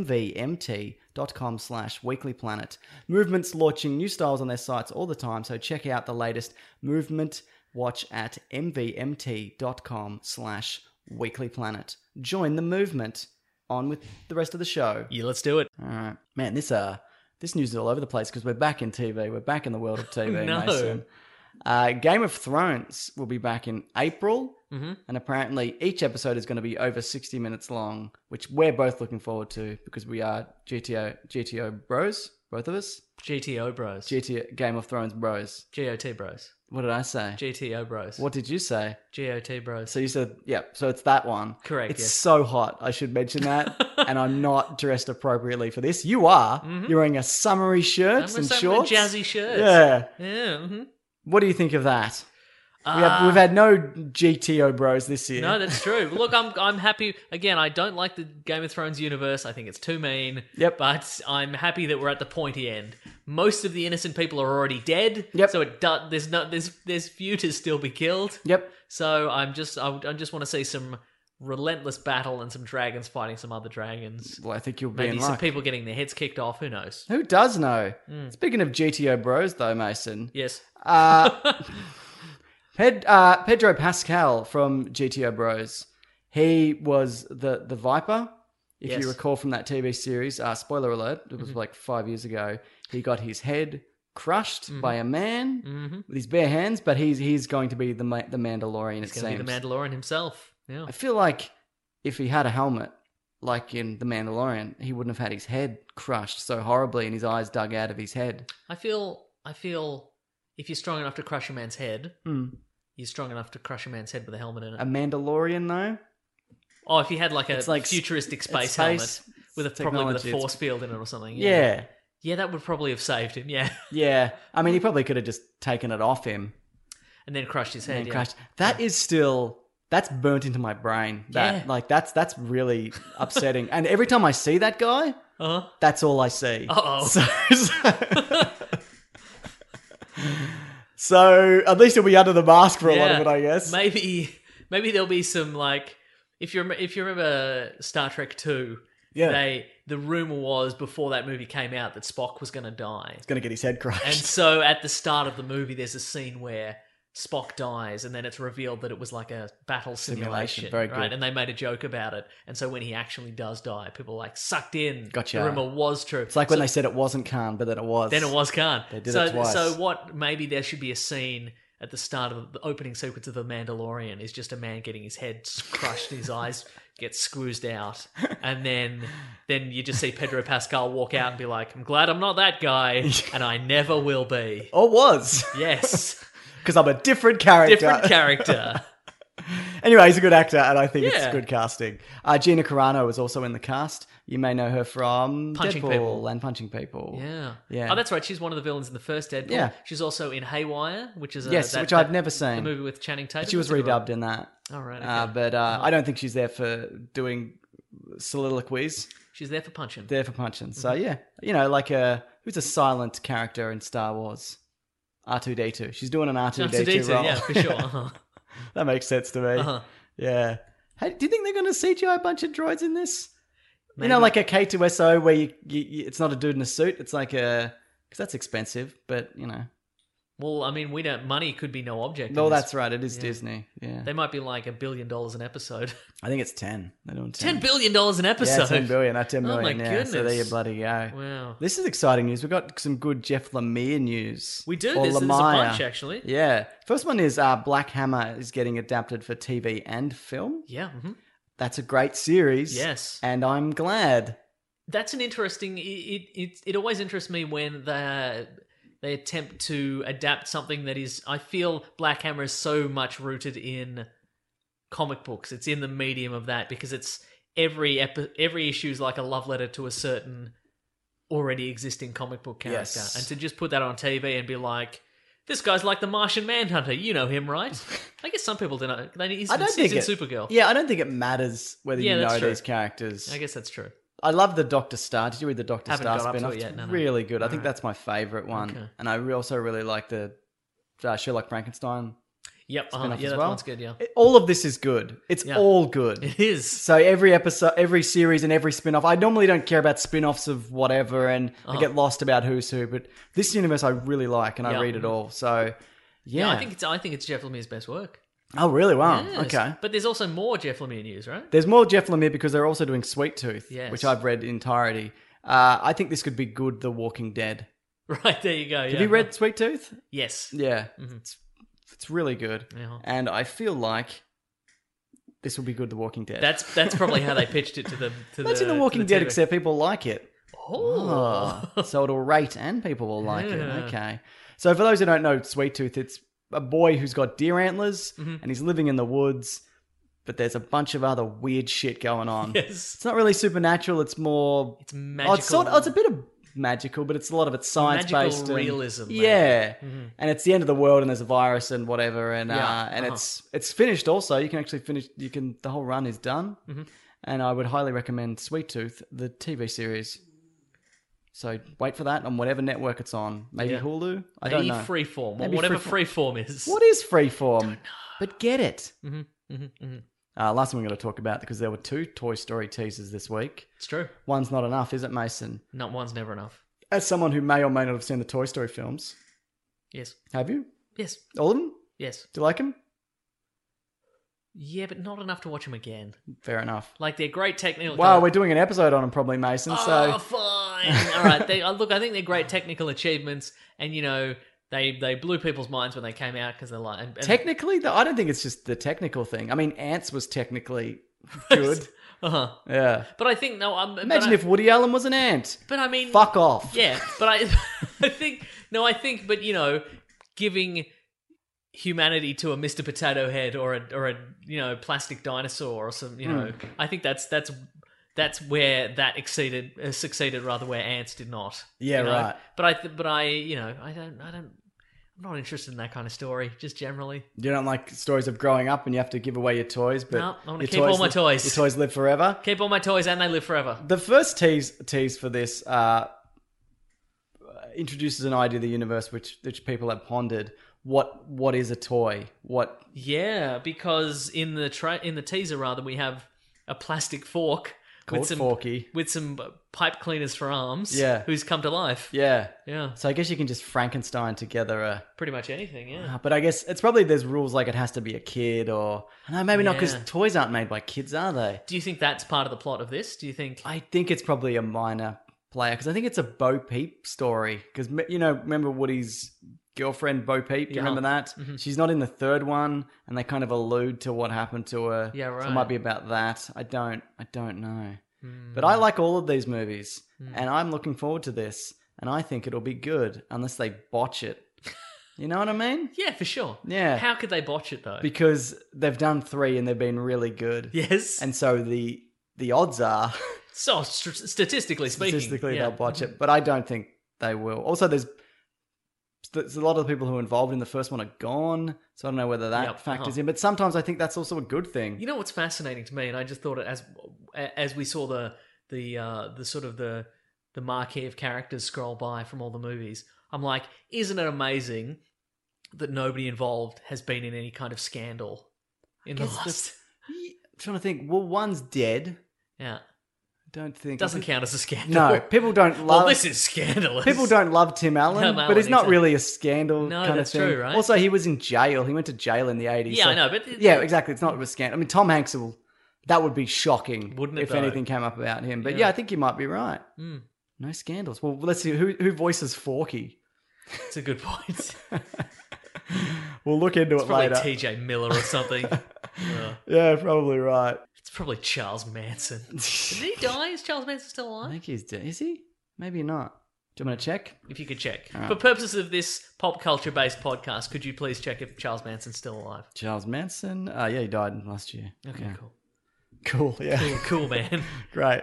mvmt.com slash weeklyplanet. Movement's launching new styles on their sites all the time, so check out the latest Movement watch at mvmt.com slash weeklyplanet. Join the movement. On with the rest of the show. Yeah, let's do it. All right. Man, this uh this news is all over the place because we're back in T V. We're back in the world of T V, No. Mason. Uh, Game of Thrones will be back in April, Mm-hmm. and apparently each episode is going to be over sixty minutes long, which we're both looking forward to because we are G T O G T O bros, both of us. G T O bros. G T O Game of Thrones bros. G O T bros. What did I say? G T O Bros. What did you say? G O T Bros. So you said, yeah, so it's that one. Correct, It's yes. so hot, I should mention that. And I'm not dressed appropriately for this. You are. Mm-hmm. You're wearing a summery shirt I'm and some shorts. jazzy shirts. Yeah. Yeah. Mm-hmm. What do you think of that? we have, we've had no G T O Bros this year. No, that's true. Look, I'm I'm happy. Again, I don't like the Game of Thrones universe. I think it's too mean. Yep. But I'm happy that we're at the pointy end. Most of the innocent people are already dead. Yep. So it do, there's no there's there's few to still be killed. Yep. So I'm just I, I just want to see some relentless battle and some dragons fighting some other dragons. Well, I think you'll be Maybe in some luck. people getting their heads kicked off. Who knows? Who does know? Hmm. Speaking of G T O Bros, though, Mason. Yes. Uh, Ped, uh, Pedro Pascal from G T O Bros. He was the, the Viper. If Yes. you recall from that T V series, uh, spoiler alert, it was Mm-hmm. like five years ago. He got his head crushed Mm-hmm. by a man with his bare hands, but he's he's going to be the Ma- the Mandalorian. He's it going to seems. be the Mandalorian himself. Yeah. I feel like if he had a helmet, like in the Mandalorian, he wouldn't have had his head crushed so horribly and his eyes dug out of his head. I feel I feel if you're strong enough to crush a man's head, Hmm. you're strong enough to crush a man's head with a helmet in it. A Mandalorian, though. Oh, if you had like a It's like futuristic it's space, space helmet with a probably with a technology. force field in it or something. Yeah. Yeah, that would probably have saved him. Yeah, Yeah, I mean, he probably could have just taken it off him and then crushed his head. and yeah. crashed. That is still that's burnt into my brain. That Yeah. like that's that's really upsetting. And every time I see that guy, Uh-huh. that's all I see. Uh-oh. So, so, so at least he'll be under the mask for a lot of it, I guess. Maybe maybe there'll be some like if you if you remember Star Trek two. Yeah. They the rumor was before that movie came out that Spock was going to die. He's gonna get his head crushed. And so at the start of the movie, there's a scene where Spock dies, and then it's revealed that it was like a battle Simulation. simulation. Very right? good. And they made a joke about it. And so when he actually does die, people are like sucked in. Gotcha. The rumor was true. It's like when they said it wasn't Khan, but then it was. Then it was Khan. They did so, it twice. So what? Maybe there should be a scene at the start of the opening sequence of The Mandalorian is just a man getting his head crushed, his eyes get squoozed out, and then then you just see Pedro Pascal walk out and be like, "I'm glad I'm not that guy, and I never will be." Or was. Yes, Because I'm a different character. different character. Anyway, he's a good actor, and I think it's Yeah. good casting. Uh, Gina Carano was also in the cast. You may know her from Punching Deadpool People. and Punching People. Yeah, Yeah. Oh, that's right. She's one of the villains in the first Deadpool. Yeah. She's also in Haywire, which is a, Yes, that- which I've that- never The seen. movie with Channing Tatum. She was That's a good one. redubbed in that. Oh, right. Okay. Uh, but uh, I don't think she's there for doing soliloquies. She's there for punching. There for punching. So Mm-hmm. yeah, you know, like a who's a silent character in Star Wars? R two D two. She's doing an R two D two R two D two, role. yeah, for sure. Uh-huh. That makes sense to me. Uh-huh. Yeah. Hey, do you think they're going to C G I a bunch of droids in this? You know, Maybe. like a K two S O where you, you, you it's not a dude in a suit. It's like a because that's expensive, but you know. Well, I mean, we don't. Money could be no object. in No, this. that's right. It is Disney. Yeah, They might be like a billion dollars an episode. I think it's ten. They're doing ten. Ten billion dollars an episode. Yeah, ten billion. Not ten Oh, million. my yeah. So there you goodness. bloody go. Wow. This is exciting news. We've got some good Jeff Lemire news. We do. Or There's, there's a Lemire. bunch, actually. Yeah. First one is uh, Black Hammer is getting adapted for T V and film. Yeah. hmm That's a great series. Yes. And I'm glad. That's an interesting. It, it it it always interests me when they they attempt to adapt something that is. I feel Black Hammer is so much rooted in comic books. It's in the medium of that because it's every epi- every issue is like a love letter to a certain already existing comic book character, Yes. and to just put that on T V and be like. This guy's like the Martian Manhunter. You know him, right? I guess some people don't know. They- He's, I don't he's think in it, Supergirl. Yeah, I don't think it matters whether Yeah, you know that's true. these characters. I guess that's true. I love the Doctor Star. Did you read the Doctor Haven't Star got up to spin-off? it yet, It's no, no. really good. I think Alright. that's my favorite one. Okay. And I re- also really like the uh, Sherlock Frankenstein Yep. uh spin-off Yeah, as that well. one's good. Yeah, It- all of this is good. It's Yeah. all good. it is. So every episode, every series, and every spin-off. I normally don't care about spin-offs of whatever, and I get lost about who's who. But this universe, I really like, and I Yeah. read it all. So yeah, Yeah, I think it's. I think it's Jeff Lemire's best work. oh really? Wow. Yes. Okay. But there's also more Jeff Lemire news, right? There's more Jeff Lemire because they're also doing Sweet Tooth, Yes. which I've read in entirety. Uh, I think this could be good. The Walking Dead. Right there you go. Have you read Sweet Tooth? Yes. Yeah, it's it's really good, Yeah. and I feel like this will be good. The Walking Dead. That's that's probably how they pitched it to the to Imagine the, The Walking to the Dead, T V. except people like it. Oh. Oh, so it'll rate and people will like Yeah. it. Okay. So for those who don't know Sweet Tooth, it's a boy who's got deer antlers Mm-hmm. and he's living in the woods, but there's a bunch of other weird shit going on. Yes. It's not really supernatural. It's more. It's Oh, magical. it's, sort of, oh, it's a bit of magical, but it's a lot of it's science based. Magical realism, maybe. Yeah, Mm-hmm. and it's the end of the world, and there's a virus and whatever, and Yeah, uh, and uh-huh. it's it's finished. Also, you can actually finish. You can the whole run is done, Mm-hmm. and I would highly recommend Sweet Tooth, the T V series. So wait for that on whatever network it's on. Maybe Yeah. Hulu. I Maybe don't know. Freeform, or Maybe whatever Freeform. Freeform is. What is Freeform? But get it. Mm-hmm, mm-hmm, mm-hmm. Uh, last thing we're going to talk about, because there were two Toy Story teasers this week. It's true. One's not enough, is it, Mason? Not one's never enough. As someone who may or may not have seen the Toy Story films, Yes. have you? Yes. All of them? Yes. Do you like them? Yeah, but not enough to watch them again. Fair enough. Like, they're great technical... Wow, we're doing an episode on them probably, Mason. Oh, So fine. All right. They, uh, look, I think they're great technical achievements, and, you know, they, they blew people's minds when they came out because they're like... And, and, technically, though, I don't think it's just the technical thing. I mean, Ants was technically good. uh-huh. Yeah. But I think, no... Um, Imagine but I, if Woody Allen was an ant. But I mean... Fuck off. Yeah, but I, I think... No, I think, but, you know, giving humanity to a Mister Potato Head or a or a you know plastic dinosaur or some you know Hmm. I think that's that's that's where that exceeded uh, succeeded rather where Ants did not. Yeah, you know? right. But I th- but I you know I don't I don't I'm not interested in that kind of story just generally. You don't like stories of growing up and you have to give away your toys, but No, I wanna your keep all my li- toys. Your toys live forever. Keep all my toys and they live forever. The first tease tease for this uh, introduces an idea of the universe which which people have pondered. What what is a toy? What Yeah, because in the tra- in the teaser rather we have a plastic fork Called with some Forky. with some pipe cleaners for arms. Yeah. who's come to life. Yeah. Yeah, So I guess you can just Frankenstein together a. pretty much anything. Yeah, But I guess it's probably there's rules like it has to be a kid or no, maybe not because Yeah. toys aren't made by kids, are they? do you think that's part of the plot of this? Do you think? I think it's probably a minor player because I think it's a Bo Peep story because you know remember Woody's girlfriend Bo Peep? Do you Yeah. remember that? She's not in the third one, and they kind of allude to what happened to her. Yeah, So right. it might be about that. I don't. I don't know. Hmm. But I like all of these movies, and I'm looking forward to this, and I think it'll be good unless they botch it. You know what I mean? Yeah, for sure. Yeah. How could they botch it though? Because they've done three and they've been really good. yes. And so the the odds are so st- statistically speaking, statistically yeah. they'll botch it, but I don't think they will. Also, there's there's a lot of the people who are involved in the first one are gone, so I don't know whether that Yep, factors uh-huh. in. But sometimes I think that's also a good thing. You know what's fascinating to me, and I just thought it as as we saw the the uh, the sort of the the marquee of characters scroll by from all the movies. I'm like, isn't it amazing that nobody involved has been in any kind of scandal in the guess last? I'm trying to think. Well, one's dead. Yeah, I don't think doesn't count as a scandal. No, people don't love. Well, this is scandalous. People don't love Tim Allen, Tim but Allen, it's not exactly. really a scandal No, kind of that's thing. true, right? Also, he was in jail. He went to jail in the eighties. Yeah, so- I know, but yeah, exactly. It's not a scandal. I mean, Tom Hanks will. That would be shocking, Wouldn't it, if though? anything came up about him. But yeah, Yeah. I think you might be right. Mm. No scandals. Well, let's see who who voices Forky. It's a good point. We'll look into It's it probably later. T J Miller or something. Uh, Yeah, probably right. it's probably Charles Manson. Did he die? Is Charles Manson still I alive? think he's dead. Is he? Maybe not. Do you want to check? If you could check. right. For purposes of this pop culture based podcast, could you please check if Charles Manson's still alive? Charles Manson. Uh, yeah, he died last year. Okay, Yeah. cool. Cool. Yeah. Cool, cool, man. Great.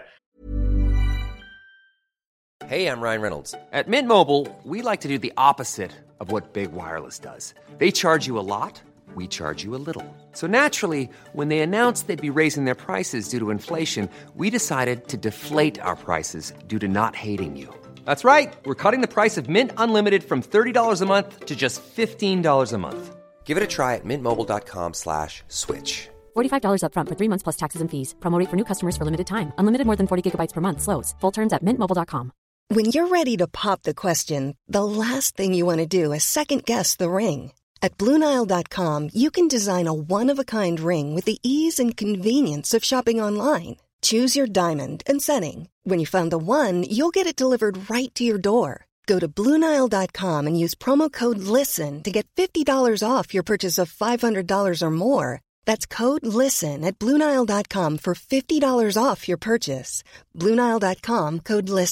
Hey, I'm Ryan Reynolds. At Mint Mobile, we like to do the opposite of what Big Wireless does. They charge you a lot, we charge you a little. So naturally, when they announced they'd be raising their prices due to inflation, we decided to deflate our prices due to not hating you. That's right. We're cutting the price of Mint Unlimited from thirty dollars a month to just fifteen dollars a month. Give it a try at mintmobile.com slash switch. forty-five dollars up front for three months plus taxes and fees. Promo rate for new customers for limited time. Unlimited more than forty gigabytes per month slows. Full terms at mint mobile dot com. When you're ready to pop the question, the last thing you want to do is second-guess the ring. At Blue Nile dot com, you can design a one-of-a-kind ring with the ease and convenience of shopping online. Choose your diamond and setting. When you find the one, you'll get it delivered right to your door. Go to Blue Nile dot com and use promo code LISTEN to get fifty dollars off your purchase of five hundred dollars or more. That's code LISTEN at Blue Nile dot com for fifty dollars off your purchase. Blue Nile dot com, code LISTEN.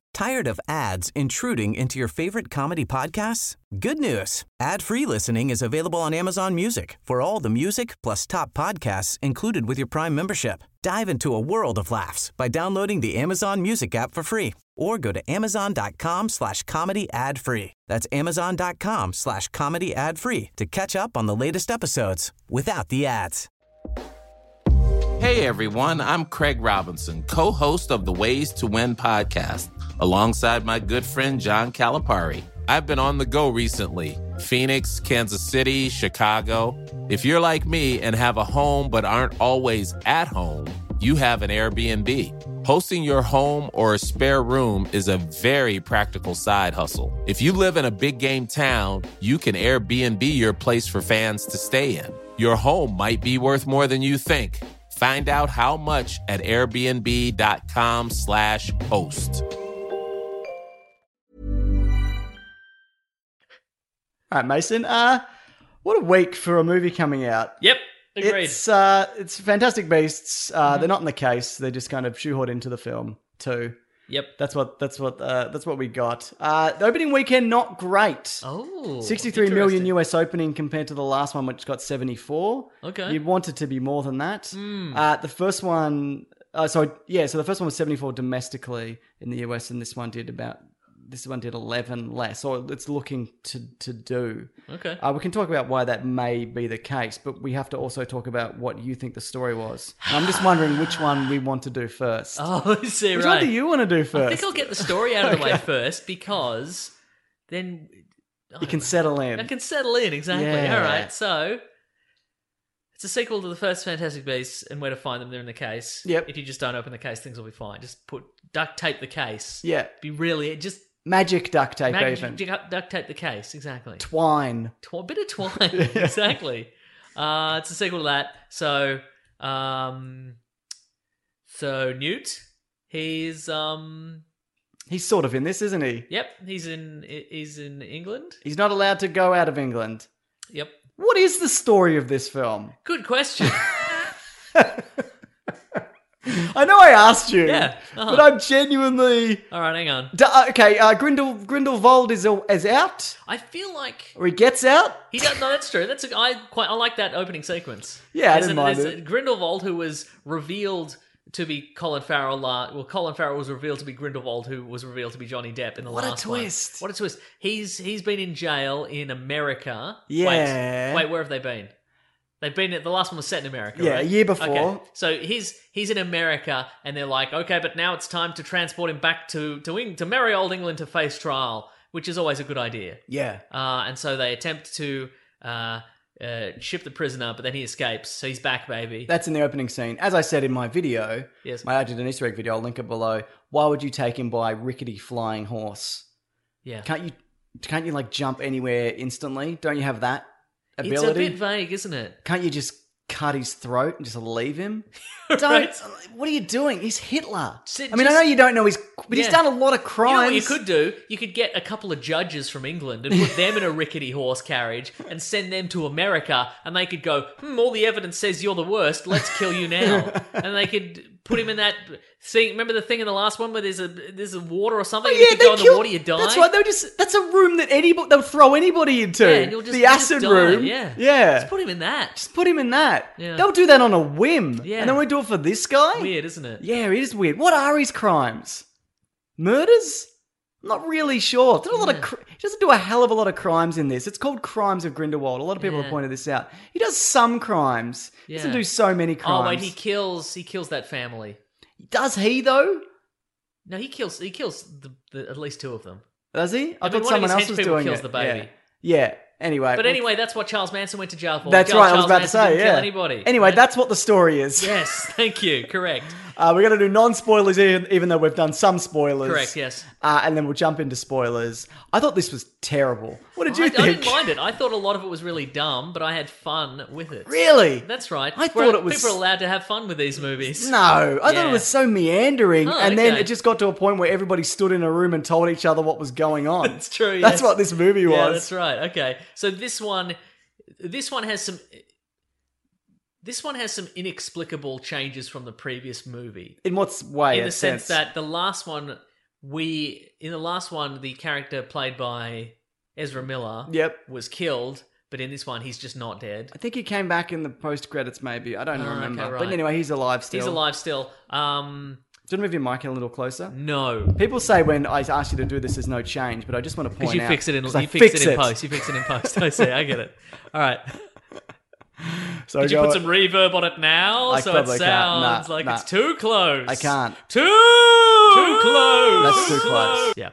Tired of ads intruding into your favorite comedy podcasts? Good news. Ad-free listening is available on Amazon Music for all the music plus top podcasts included with your Prime membership. Dive into a world of laughs by downloading the Amazon Music app for free or go to amazon.com slash comedy ad free. That's amazon.com slash comedy ad free to catch up on the latest episodes without the ads. Hey everyone, I'm Craig Robinson, co-host of the Ways to Win podcast, alongside my good friend John Calipari. I've been on the go recently. Phoenix, Kansas City, Chicago. If you're like me and have a home but aren't always at home, you have an Airbnb. Hosting your home or a spare room is a very practical side hustle. If you live in a big game town, you can Airbnb your place for fans to stay in. Your home might be worth more than you think. Find out how much at airbnb.com slash host. All right, Mason. Uh, what a week for a movie coming out. Yep, agreed. It's uh, it's Fantastic Beasts. Uh, mm-hmm. They're not in the case. They're just kind of shoehorned into the film too. Yep. That's what that's what uh, that's what we got. Uh, the opening weekend not great. Oh, sixty-three million U S opening compared to the last one, which got seventy-four. Okay. You'd want it to be more than that. Mm. Uh, the first one, uh, so yeah, so the first one was seventy-four domestically in the U S, and this one did about this one did eleven less, or it's looking to to do. Okay. Uh, we can talk about why that may be the case, but we have to also talk about what you think the story was. And I'm just wondering which one we want to do first. Oh, I see, which right. one do you want to do first? I think I'll get the story out of the Okay. way first, because then You can settle in. I can settle in, exactly. Yeah. All right, so it's a sequel to the first Fantastic Beasts and Where to Find Them. They're in the case. Yep. If you just don't open the case, things will be fine. Just put duct tape the case. Yeah. Be really just Magic duct tape magic, even. duct duct tape the case. Exactly. Twine. Tw- bit of twine. Exactly. Uh, it's a sequel to that. So, um, so Newt, he's um, He's sort of in this, isn't he? yep, he's in he's in England. He's not allowed to go out of England. Yep. What is the story of this film? Good question. I know I asked you, Yeah, uh-huh. but I'm genuinely... All right, hang on. D- uh, okay, uh, Grindel, Grindelwald is, is out? I feel like Or he gets out? he does. No, that's true. That's a, I quite. I like that opening sequence. Yeah, I There's didn't a- mind there's it. a Grindelwald, who was revealed to be Colin Farrell. Uh, well, Colin Farrell was revealed to be Grindelwald, who was revealed to be Johnny Depp in the What a last one. twist. What a twist! He's he's been in jail in America. Yeah. Wait, wait, where have they been? They've been at the last one was set in America. Yeah, right? a year before. Okay. So he's he's in America, and they're like, okay, but now it's time to transport him back to to Eng- to merry old England to face trial, which is always a good idea. Yeah. Uh, and so they attempt to uh, uh, ship the prisoner, but then he escapes. So he's back, baby. That's in the opening scene. As I said in my video, Yes. my I did an Easter egg video, I'll link it below. Why would you take him by rickety flying horse? yeah. Can't you, can't you like jump anywhere instantly? Don't you have that It's ability? a bit vague, isn't it? Can't you just cut his throat and just leave him? Right. Don't. What are you doing? He's Hitler. Sit- I mean, I just- know you don't know his, but he's Yeah. done a lot of You know crimes. what you could do? You could get a couple of judges from England and put them in a rickety horse carriage and send them to America, and they could go, hmm, all the evidence says you're the worst, let's kill you now. And they could put him in that thing. Remember the thing in the last one where there's a there's a water or something? Oh, and you yeah, could they go in the kill- water, you die. That's right. They'll just. That's a room that anybody they'll throw anybody into. Yeah, and you'll just- the you'll just acid die, room. yeah. Yeah. Just put him in that. Just put him in that. Yeah. They'll do that on a whim. Yeah. And then we do it for this guy. Weird, isn't it? Yeah, it is weird. What are his crimes? Murders? I'm not really sure. There's a lot of Yeah. cr- he doesn't do a hell of a lot of crimes in this. It's called Crimes of Grindelwald. A lot of people Yeah. have pointed this out. He does some crimes. He doesn't Yeah. do so many crimes. Oh wait, he kills he kills that family. Does he though? No, he kills he kills the, the, at least two of them. Does he? I, I mean, thought one of someone his else was henchpeople doing kills it. the baby. Yeah. Yeah. Anyway. But anyway, that's what Charles Manson went to jail for. That's Charles, right. I was Charles about Manson to say. didn't Yeah. kill anybody. Anyway, right? that's what the story is. Yes, thank you. Correct. Uh, we're going to do non-spoilers, even, even though we've done some spoilers. Correct, yes. Uh, and then we'll jump into spoilers. I thought this was terrible. What did you I, think? I didn't mind it. I thought a lot of it was really dumb, but I had fun with it. Really? That's right. I We're- thought it was- People are allowed to have fun with these movies. No, I thought Yeah. it was so meandering. Oh, and then okay. it just got to a point where everybody stood in a room and told each other what was going on. That's true, That's yes. what this movie was. Yeah, that's right. Okay, so this one, this one has some, this one has some inexplicable changes from the previous movie. In what way? in the a sense that the last one we in the last one, the character played by Ezra Miller Yep. was killed, but in this one, he's just not dead. I think he came back in the post credits. Maybe I don't Oh, remember. okay, But right. anyway, he's alive still. He's alive still. Um, Do you want to move your mic in a little closer? no. People say when I ask you to do this, there's no change, but I just want to point Because you out fix it in, 'cause you I fix fix it in post. You fix it in post. I see. I get it. All right. So Did you go- put some reverb on it now, I so it probably sounds can't. Nah, like nah. it's too close? I can't. Too too close. That's too close. Yeah.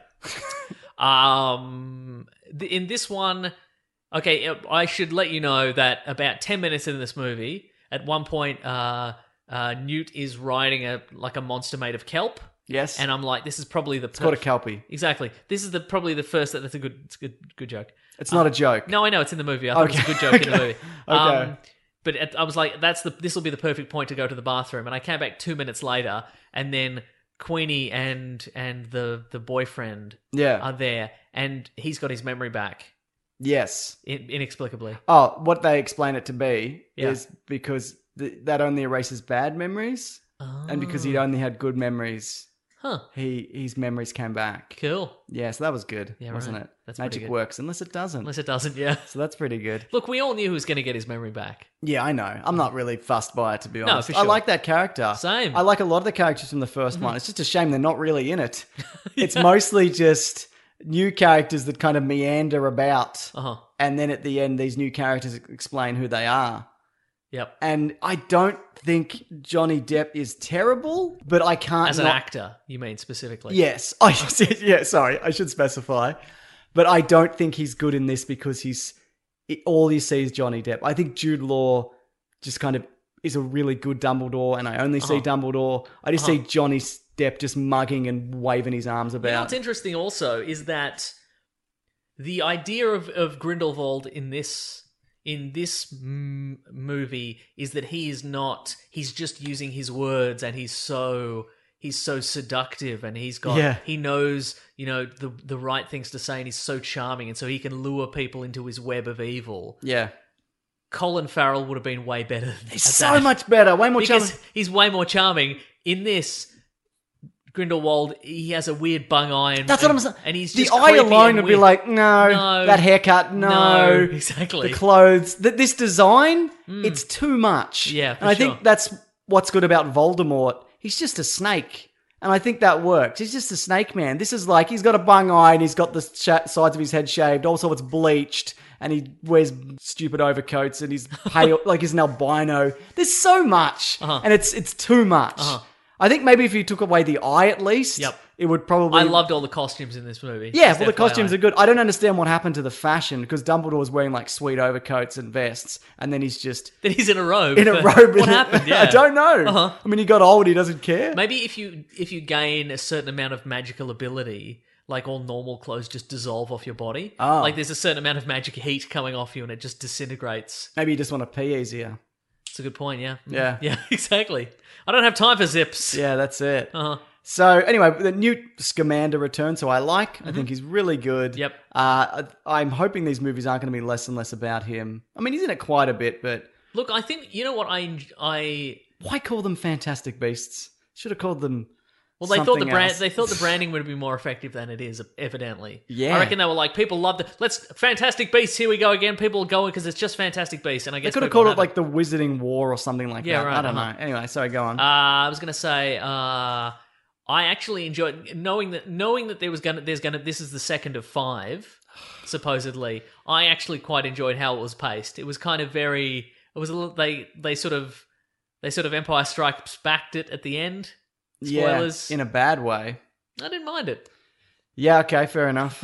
um. th- In this one, okay, I should let you know that about ten minutes into this movie, at one point, uh, uh, Newt is riding a like a monster made of kelp. Yes. And I'm like, this is probably the It's called a kelpie. Exactly. This is the probably the first. That's a good. It's a good. Good joke. It's not a joke. No, I know it's in the movie. I thought Okay. it was a good joke in the movie. Okay. Um, but it, I was like, "That's the. This will be the perfect point to go to the bathroom." And I came back two minutes later, and then Queenie and and the the boyfriend Yeah. are there, and he's got his memory back Yes. in, inexplicably. Oh, what they explain it to be Yeah. is because th- that only erases bad memories, and because he only had good memories, Huh. he his memories came back. Cool. Yeah, so that was good, Yeah, wasn't right. it? That's pretty Magic good. works unless it doesn't. Unless it doesn't. Yeah. So that's pretty good. Look, we all knew who was going to get his memory back. Yeah, I know. I'm not really fussed by it, to be No, honest. for I sure. like that character. Same. Mm-hmm. I like a lot of the characters from the first one. It's just a shame they're not really in it. It's mostly just new characters that kind of meander about. Uh huh. And then at the end, these new characters explain who they are. Yep. And I don't think Johnny Depp is terrible, but I can't As an not- actor, you mean specifically? Yes. I said, yeah, sorry, I should specify. But I don't think he's good in this because he's it, all you see is Johnny Depp. I think Jude Law just kind of is a really good Dumbledore, and I only see Uh-huh. Dumbledore. I just Uh-huh. see Johnny Depp just mugging and waving his arms You know about. what's interesting also is that the idea of, of Grindelwald in this in this m- movie is that he is not he's just using his words, and he's so he's so seductive, and he's got Yeah. he knows, you know, the the right things to say, and he's so charming, and so he can lure people into his web of evil. Yeah. Colin Farrell would have been way better. He's at so that. much better, way more because charming. he's way more charming. In this, Grindelwald, he has a weird bung eye, and That's what I'm saying. And he's the just eye creepy alone and would be weird. like, no, No. that haircut, no, No, exactly. the clothes, th- this design, it's too much. Yeah, for and I sure. think that's what's good about Voldemort. He's just a snake, and I think that works. He's just a snake man. This is like he's got a bung eye, and he's got the sh- sides of his head shaved. Also, it's bleached, and he wears stupid overcoats, and he's pale, like he's an albino. There's so much, Uh-huh. and it's it's too much. Uh-huh. I think maybe if you took away the eye, at least, Yep. it would probably. I loved all the costumes in this movie. Yeah, Just well, the F Y I. costumes are good. I don't understand what happened to the fashion because Dumbledore was wearing like sweet overcoats and vests, and then he's just Then he's in a robe. in a but robe. What happened? Yeah, I don't know. Uh-huh. I mean, he got old. He doesn't care. Maybe if you if you gain a certain amount of magical ability, like all normal clothes just dissolve off your body. Oh. Like there's a certain amount of magic heat coming off you, and it just disintegrates. Maybe you just want to pee easier. It's a good point. Yeah. Yeah. Yeah. Exactly. I don't have time for zips. Yeah, that's it. Uh-huh. So anyway, the Newt Scamander returns, so I like. I think he's really good. Mm-hmm. Yep. Uh, I- I'm hoping these movies aren't going to be less and less about him. I mean, he's in it quite a bit, but Look, I think you know what I I why call them Fantastic Beasts? Should have called them. Well, they thought the something brand else. they thought the branding would be more effective than it is, evidently. Yeah. I reckon they were like, people love the let's Fantastic Beasts. Here we go again. People are going because it's just Fantastic Beasts, and I They guess could have people called it haven't. like the Wizarding War or something like Yeah, that. right, I don't uh-huh. know. Anyway, sorry, go on. Uh, I was gonna say, uh, I actually enjoyed knowing that knowing that there was gonna there's gonna this is the second of five, supposedly. I actually quite enjoyed how it was paced. It was kind of very. It was a little, they they sort of they sort of Empire Strikes Backed it at the end. Spoilers. Yeah, in a bad way. I didn't mind it. Yeah, okay, fair enough.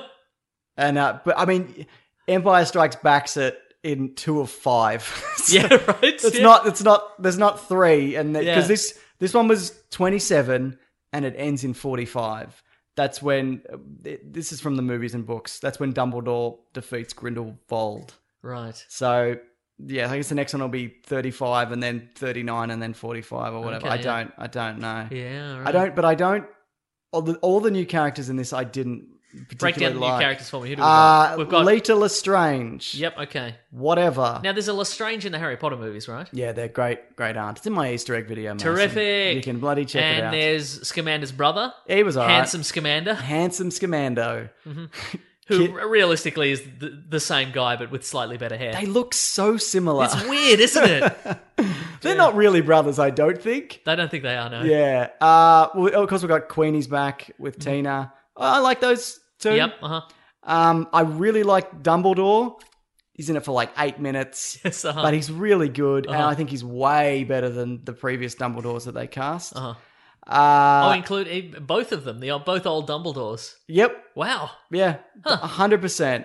and uh, but I mean, Empire Strikes Back's it in two of five. So Yeah, right. It's Yeah. not. It's not. There's not three, and because Yeah. this this one was twenty-seven and it ends in forty-five. That's when uh, this is from the movies and books. That's when Dumbledore defeats Grindelwald. Right. So yeah, I guess the next one will be thirty-five, and then thirty-nine, and then forty-five or whatever. Okay, I yeah. don't. I don't know. Yeah. Right. I don't, but I don't. All the all the new characters in this, I didn't Break down the new like. characters for me. Who do we got? Uh, We've got. Leta Lestrange. Yep. Okay. Whatever. Now there's a Lestrange in the Harry Potter movies, right? Yeah, they're great, great art. It's in my Easter egg video, Mason. Terrific. You can bloody check and it out. And there's Scamander's brother. He was all right. Handsome Scamander. Handsome Scamando. Who Kid- realistically is the, the same guy, but with slightly better hair. They look so similar. It's weird, isn't it? They're not really brothers, I don't think. They don't think they are, no. Yeah. Uh, well, of course, we've got Queenie's back with Tina. I like those two. Yep, uh-huh. Um, I really like Dumbledore. He's in it for like eight minutes. Yes, uh-huh. But he's really good, and Uh-huh. I think he's way better than the previous Dumbledores that they cast. Uh-huh. Uh, oh, include eh, both of them. They are both old Dumbledores. Yep. Wow. Yeah. A hundred percent.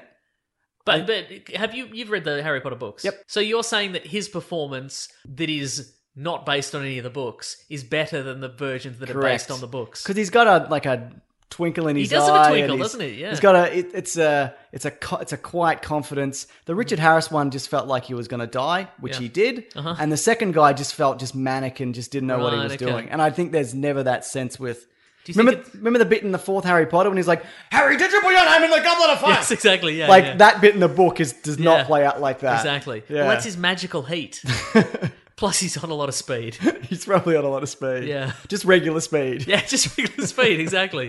But but have you you've read the Harry Potter books? Yep. So you're saying that his performance that is not based on any of the books is better than the versions that are based on the books. Because he's got a like a twinkle in He his does eye. have a and twinkle, he's- doesn't he? Yeah. He's got a. It, it's a. It's a. co- It's a quiet confidence. The Richard Harris one just felt like he was going to die, which Yeah. he did, Uh-huh. and the second guy just felt just manic and just didn't know what he Right, was okay. doing. And I think there's never that sense with. Do you think Remember, it's- remember the bit in the fourth Harry Potter when he's like, "Harry, did you put your name in the goblet of fire?" Yes, exactly. Yeah. like yeah. that bit in the book is does Yeah. not play out like that. Exactly. Yeah. Well, that's his magical heat. Plus, he's on a lot of speed. He's probably on a lot of speed. Yeah. just regular speed. Yeah, just regular speed. Exactly.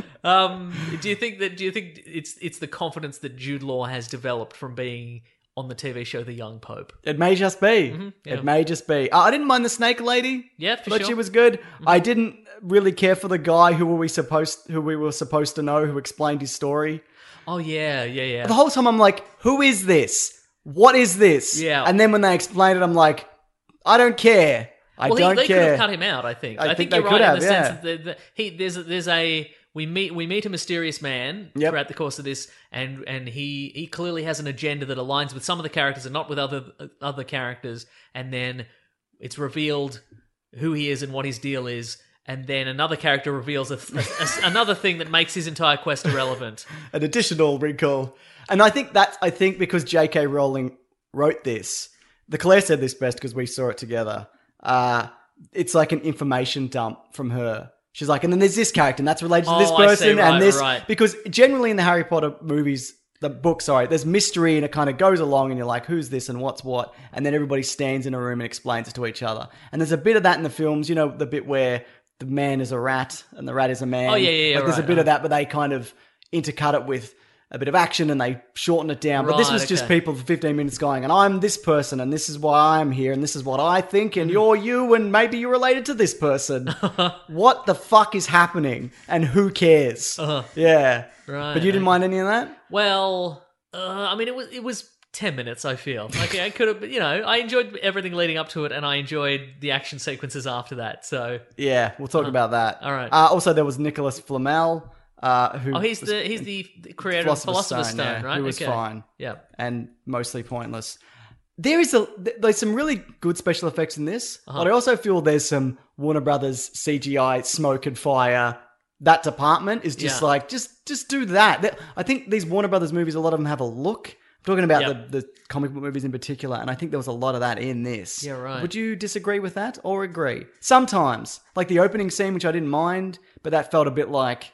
Um, do you think that? Do you think it's it's the confidence that Jude Law has developed from being on the T V show The Young Pope? It may just be. yeah. It may just be. Uh, I didn't mind the snake lady. Yeah, for Thought sure. she was good. I didn't really care for the guy who were we supposed who we were supposed to know who explained his story. Oh yeah, yeah, yeah. The whole time I'm like, who is this? What is this? Yeah. And then when they explain it, I'm like, I don't care. I well, don't he, they could care. have cut him out. I think. I I, think think, they you're could right have, in the yeah. sense that the, the, he there's a, there's a we meet we meet a mysterious man Yep. throughout the course of this, and and he he clearly has an agenda that aligns with some of the characters and not with other other characters. And then it's revealed who he is and what his deal is. And then another character reveals a, a- a- another thing that makes his entire quest irrelevant. An additional wrinkle. And I think that's, I think because J K. Rowling wrote this, the Claire said this best because we saw it together. Uh, it's like an information dump from her. She's like, and then there's this character, and that's related to this Oh, I see, person, right, and this. right. Because generally in the Harry Potter movies, the book, sorry, there's mystery, and it kind of goes along, and you're like, who's this and what's what? And then everybody stands in a room and explains it to each other. And there's a bit of that in the films, you know, the bit where the man is a rat and the rat is a man. Oh, yeah, yeah, yeah, Like there's a right, bit of uh-huh. that, but they kind of intercut it with a bit of action and they shorten it down. But this Right, was just okay. people for fifteen minutes going, and I'm this person, and this is why I'm here, and this is what I think, Mm-hmm. and you're you, and maybe you're related to this person. What the fuck is happening? And who cares? Uh-huh. Yeah. Right, But you didn't okay. mind any of that? Well, uh, I mean, it was it was ten minutes. I feel like I could have, you know, I enjoyed everything leading up to it, and I enjoyed the action sequences after that. So, Yeah, we'll talk about that. all right. Uh, also, there was Nicholas Flamel, uh, who oh, he's was- the he's the creator of Philosopher's Stone, yeah, right? Who was Okay. fine. Yeah. And mostly pointless. There is a th- there's some really good special effects in this, Uh-huh. but I also feel there's some Warner Brothers C G I smoke and fire. That department is just Yeah. like just just do that. Th- I think these Warner Brothers movies, a lot of them have a look. I'm talking about Yep. the, the comic book movies in particular, and I think there was a lot of that in this. Yeah, right. Would you disagree with that or agree? Sometimes, like the opening scene, which I didn't mind, but that felt a bit like,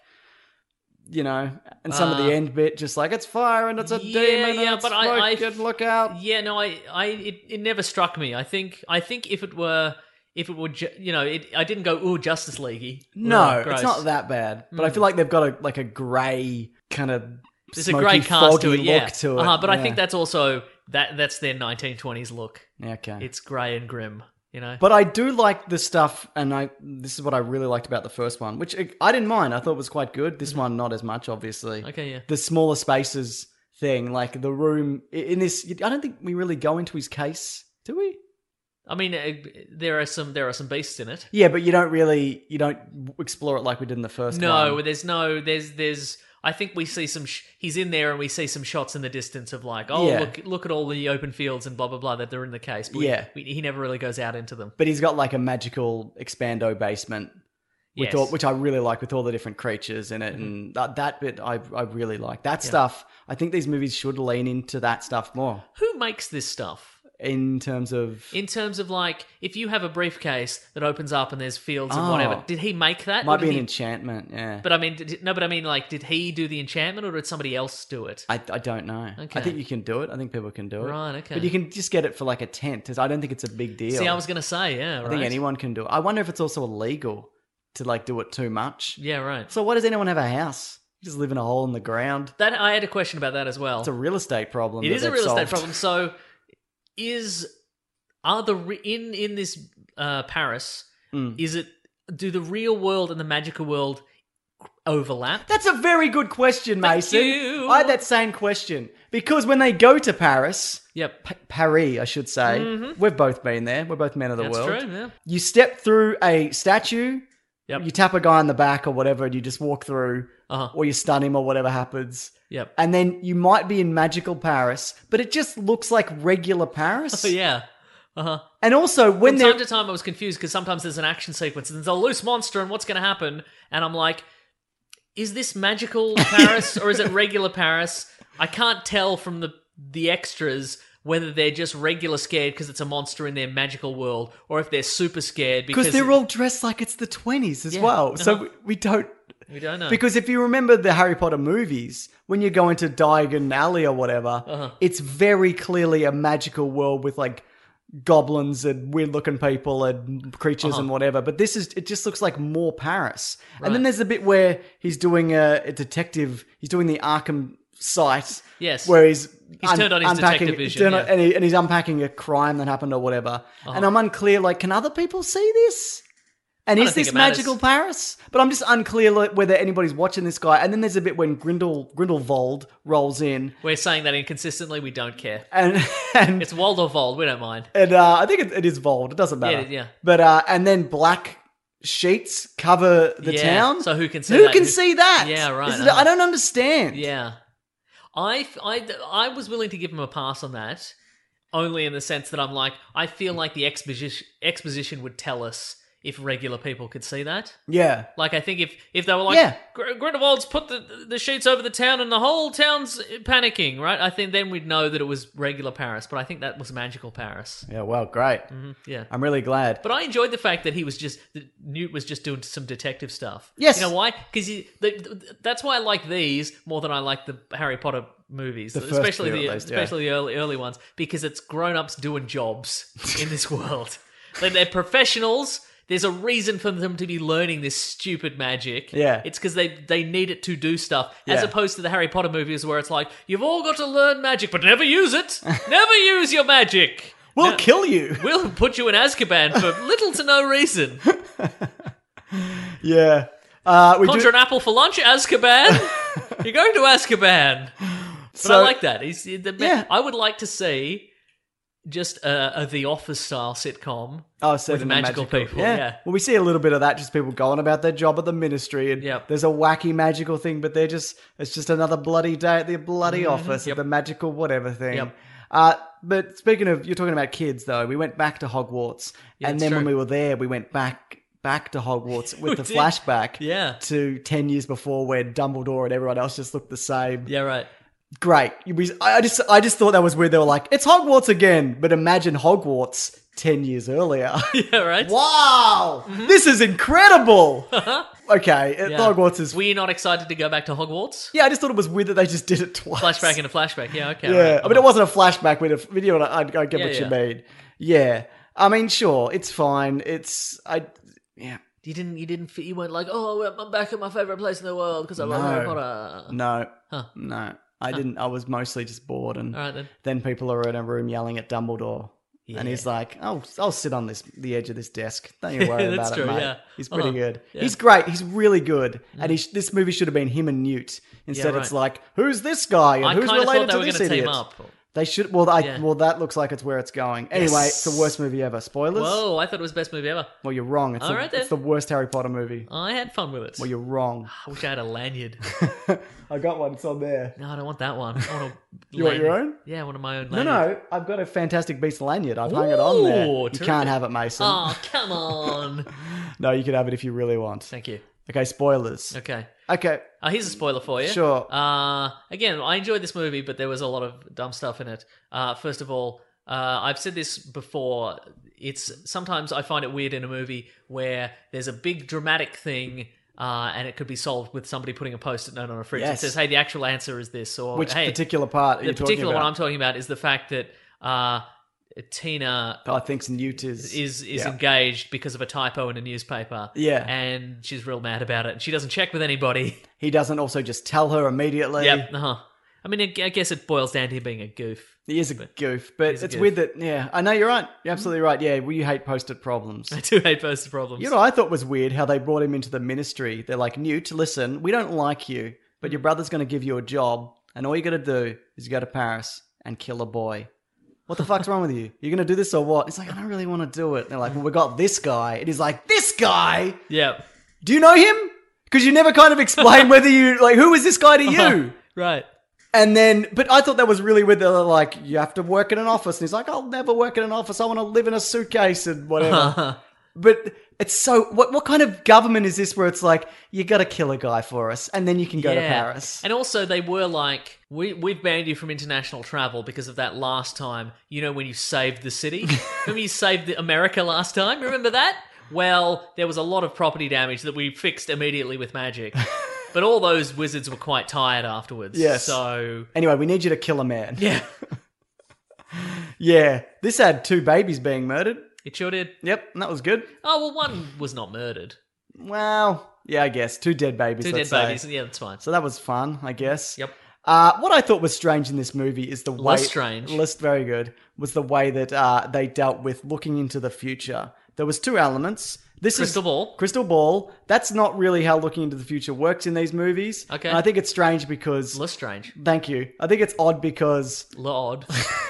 you know, and some of Uh, the end bit, just like it's fire and it's a yeah, demon yeah, and it's but I- smoke I- and look out. Yeah, no, I, I, it, it never struck me. I think, I think if it were, if it were, ju- you know, it, I didn't go, ooh, Justice League. No, it's not that bad, but I feel like they've got a like a grey kind of There's a smoky, great cast to foggy it, yeah. look to it. Uh-huh, but I yeah. think that's also that that's their nineteen twenties look. Yeah, okay. It's grey and grim, you know. But I do like the stuff, and I this is what I really liked about the first one, which I didn't mind. I thought was quite good. This one, not as much, obviously. Mm-hmm. Okay, yeah. The smaller spaces thing, like the room in this. I don't think we really go into his case, do we? I mean, uh, there are some there are some beasts in it. Yeah, but you don't really you don't explore it like we did in the first No, one. there's no there's there's. I think we see some. Sh- he's in there, and we see some shots in the distance of like, oh, Yeah. look, look at all the open fields and blah blah blah that they're in the case. But we- Yeah. we, he never really goes out into them. But he's got like a magical expando basement, with Yes. all, which I really like, with all the different creatures in it, and that, that bit I I really like. That stuff, I think these movies should lean into that stuff more. Who makes this stuff? In terms of... In terms of, like, if you have a briefcase that opens up and there's fields and Oh. whatever, did he make that? Might Or did be an he- enchantment, yeah. But I mean, did, no, but I mean, like, did he do the enchantment or did somebody else do it? I, I don't know. Okay. I think you can do it. I think people can do it. Right, okay. But you can just get it for like a tent. 'Cause I don't think it's a big deal. See, I was going to say, yeah, right. I think anyone can do it. I wonder if it's also illegal to like do it too much. Yeah, right. So why does anyone have a house? You just live in a hole in the ground. That I had a question about that as well. It's a real estate problem. It that is a they've real estate solved. problem. So, is are the re- in in this uh, Paris? Mm. Is it do the real world and the magical world overlap? That's a very good question, Thank Mason. you. I had that same question. Because when they go to Paris, Yep, P- Paris, I should say, we've both been there. We're both men of the that's world. true. Yeah. You step through a statue, Yep. you tap a guy on the back or whatever, and you just walk through, Uh-huh. or you stun him or whatever happens. Yep. And then you might be in magical Paris, but it just looks like regular Paris. Oh, yeah. Uh huh. And also, when From they're... time to time, I was confused because sometimes there's an action sequence and there's a loose monster, and what's going to happen? And I'm like, is this magical Paris or is it regular Paris? I can't tell from the the extras whether they're just regular scared because it's a monster in their magical world, or if they're super scared because Because they're all dressed like it's the twenties as Yeah, well. So uh-huh. we, we don't... we don't know. Because if you remember the Harry Potter movies, when you go into Diagon Alley or whatever, Uh-huh. it's very clearly a magical world with like goblins and weird looking people and creatures Uh-huh. and whatever. But this is, it just looks like more Paris. And then Right. there's the bit where he's doing a, a detective, he's doing the Arkham site. Yes. Where he's, He's turned on his unpacking, detective vision, turned on- yeah. and, he, and he's unpacking a crime that happened or whatever. And I'm unclear, like, can other people see this? And I is don't think this it matters. magical Paris? But I'm just unclear like, whether anybody's watching this guy. And then there's a bit when Grindel Grindelwald rolls in, We're saying that inconsistently. We don't care. and and It's Wald or Vold. We don't mind. and uh, I think it, it is Vold. It doesn't matter. Yeah, yeah. But uh, and then black sheets cover the Yeah, town. so who can see Who that? can Who- see that? Yeah, right, Isn't it- uh-huh. I don't understand. Yeah. I, I, I was willing to give him a pass on that, only in the sense that I'm like, I feel like the exposition, exposition would tell us if regular people could see that. Yeah. Like, I think if, if they were like, Yeah. Gr- Grindelwald's put the, the sheets over the town and the whole town's panicking, right? I think then we'd know that it was regular Paris, but I think that was magical Paris. Yeah. Well, great. Yeah. I'm really glad. But I enjoyed the fact that he was just that Newt was just doing some detective stuff. Yes. you know why? Because that's why I like these more than I like the Harry Potter movies, The first especially few the at least, yeah. especially the early early ones, because it's grown ups doing jobs in this world. Like, they're professionals. There's a reason for them to be learning this stupid magic. Yeah. It's because they, they need it to do stuff, as Yeah. opposed to the Harry Potter movies where it's like, you've all got to learn magic, but never use it. Never use your magic. We'll Now- kill you. We'll put you in Azkaban for little to no reason. Yeah. Uh, we Conjure do, an apple for lunch, Azkaban. You're going to Azkaban. But So- I like that. He's, the, Yeah. I would like to see just a, a The Office style sitcom Oh, set with in the magical, people. Yeah. Well, we see a little bit of that, just people going about their job at the ministry, and Yep. there's a wacky magical thing, but they're just, it's just another bloody day at the bloody office, yep. at the magical whatever thing. Yep. Uh, but speaking of, you're talking about kids, though, we went back to Hogwarts, Yeah, and that's then when true. we were there, we went back back to Hogwarts We with the did. flashback Yeah. to ten years before, where Dumbledore and everyone else just looked the same. Yeah, right. Great. We- I just, I just thought that was weird. They were like, it's Hogwarts again, but imagine Hogwarts ten years earlier. Yeah, right. Wow, this is incredible. Okay, uh, Yeah. Hogwarts is. Were you not excited to go back to Hogwarts? Yeah, I just thought it was weird that they just did it twice. Flashback into flashback. Yeah, okay. Yeah, right. I mean, it wasn't a flashback with a video. I, I get Yeah, what yeah. you mean. Yeah, I mean, sure, it's fine. It's I. Yeah, You didn't. You didn't. You weren't like, oh, I'm back at my favorite place in the world because I love No. Harry Potter. no, Huh. no. I didn't. I was mostly just bored, and All right then. then people are in a room yelling at Dumbledore. Yeah. And he's like, "Oh, I'll sit on this the edge of this desk. Don't you worry That's about true, it, mate." yeah. He's pretty Uh-huh. good. Yeah. He's great. He's really good. And he sh- this movie should have been him and Newt. Instead, right. it's like, "Who's this guy? And I who's kind of related thought they to were this going to team idiot?" up. They should. Well, I, Yeah. well, that looks like it's where it's going. Anyway, it's the worst movie ever. Spoilers. Whoa! I thought it was the best movie ever. Well, you're wrong. It's, All the, right, then. it's the worst Harry Potter movie. I had fun with it. Well, you're wrong. I wish I had a lanyard. I got one. It's on there. No, I don't want that one. I want a You want your own? Yeah, I want my own No, lanyard. no. I've got a Fantastic Beast lanyard. I've hung it on there. Ooh, You terrific. can't have it, Mason. Oh, come on. No, you can have it if you really want. Thank you. Okay, spoilers. Okay. Okay. Uh, here's a spoiler for you. Sure. Uh, again, I enjoyed this movie, but there was a lot of dumb stuff in it. Uh, first of all, Uh, I've said this before. It's sometimes I find it weird in a movie where there's a big dramatic thing, uh, and it could be solved with somebody putting a post-it note on a fridge that Yes. says, "Hey, the actual answer is this," or Which hey, particular part are the you talking particular one about? I'm talking about is the fact that uh, Tina I think Newt is is is yeah. engaged because of a typo in a newspaper. Yeah. and she's real mad about it. And she doesn't check with anybody. He doesn't also just tell her immediately. Yep. Uh-huh. I mean, I guess it boils down to him being a goof. He is a goof, but He's a it's goof. weird that, yeah, I know you're right. You're absolutely right. Yeah, well, you hate post-it problems. I do hate post problems. You know what I thought was weird? How they brought him into the ministry. They're like, Newt, listen, we don't like you, but your brother's going to give you a job, and all you got to do is go to Paris and kill a boy. What the fuck's wrong with you? You're going to do this or what? He's like, I don't really want to do it. And they're like, well, we got this guy. And he's like, this guy? Yeah. Do you know him? Because you never kind of explain whether you, like, who is this guy to you? Right. And then, but I thought that was really weird. They're like, you have to work in an office. And he's like, I'll never work in an office. I want to live in a suitcase and whatever. But it's so, what what kind of government is this where it's like, you got to kill a guy for us and then you can go to Paris? And also, they were like, we, we've banned you from international travel because of that last time, you know, when you saved the city? Remember you saved the America last time? Remember that? Well, there was a lot of property damage that we fixed immediately with magic. But all those wizards were quite tired afterwards. Yes. So, Anyway, we need you to kill a man. yeah, Yeah. This had two babies being murdered. it sure did. Yep. And that was good. Oh, well, one was not murdered. Well, yeah, I guess. Two dead babies. Two dead let's say. babies. Yeah, that's fine. So that was fun, I guess. Yep. Uh, what I thought was strange in this movie is the way... Less strange. Less very good. Was the way that uh, they dealt with looking into the future. There was two elements. This Crystal is, ball. Crystal ball. That's not really how looking into the future works in these movies. Okay. And I think it's strange because... Less strange. Thank you. I think it's odd because Lord.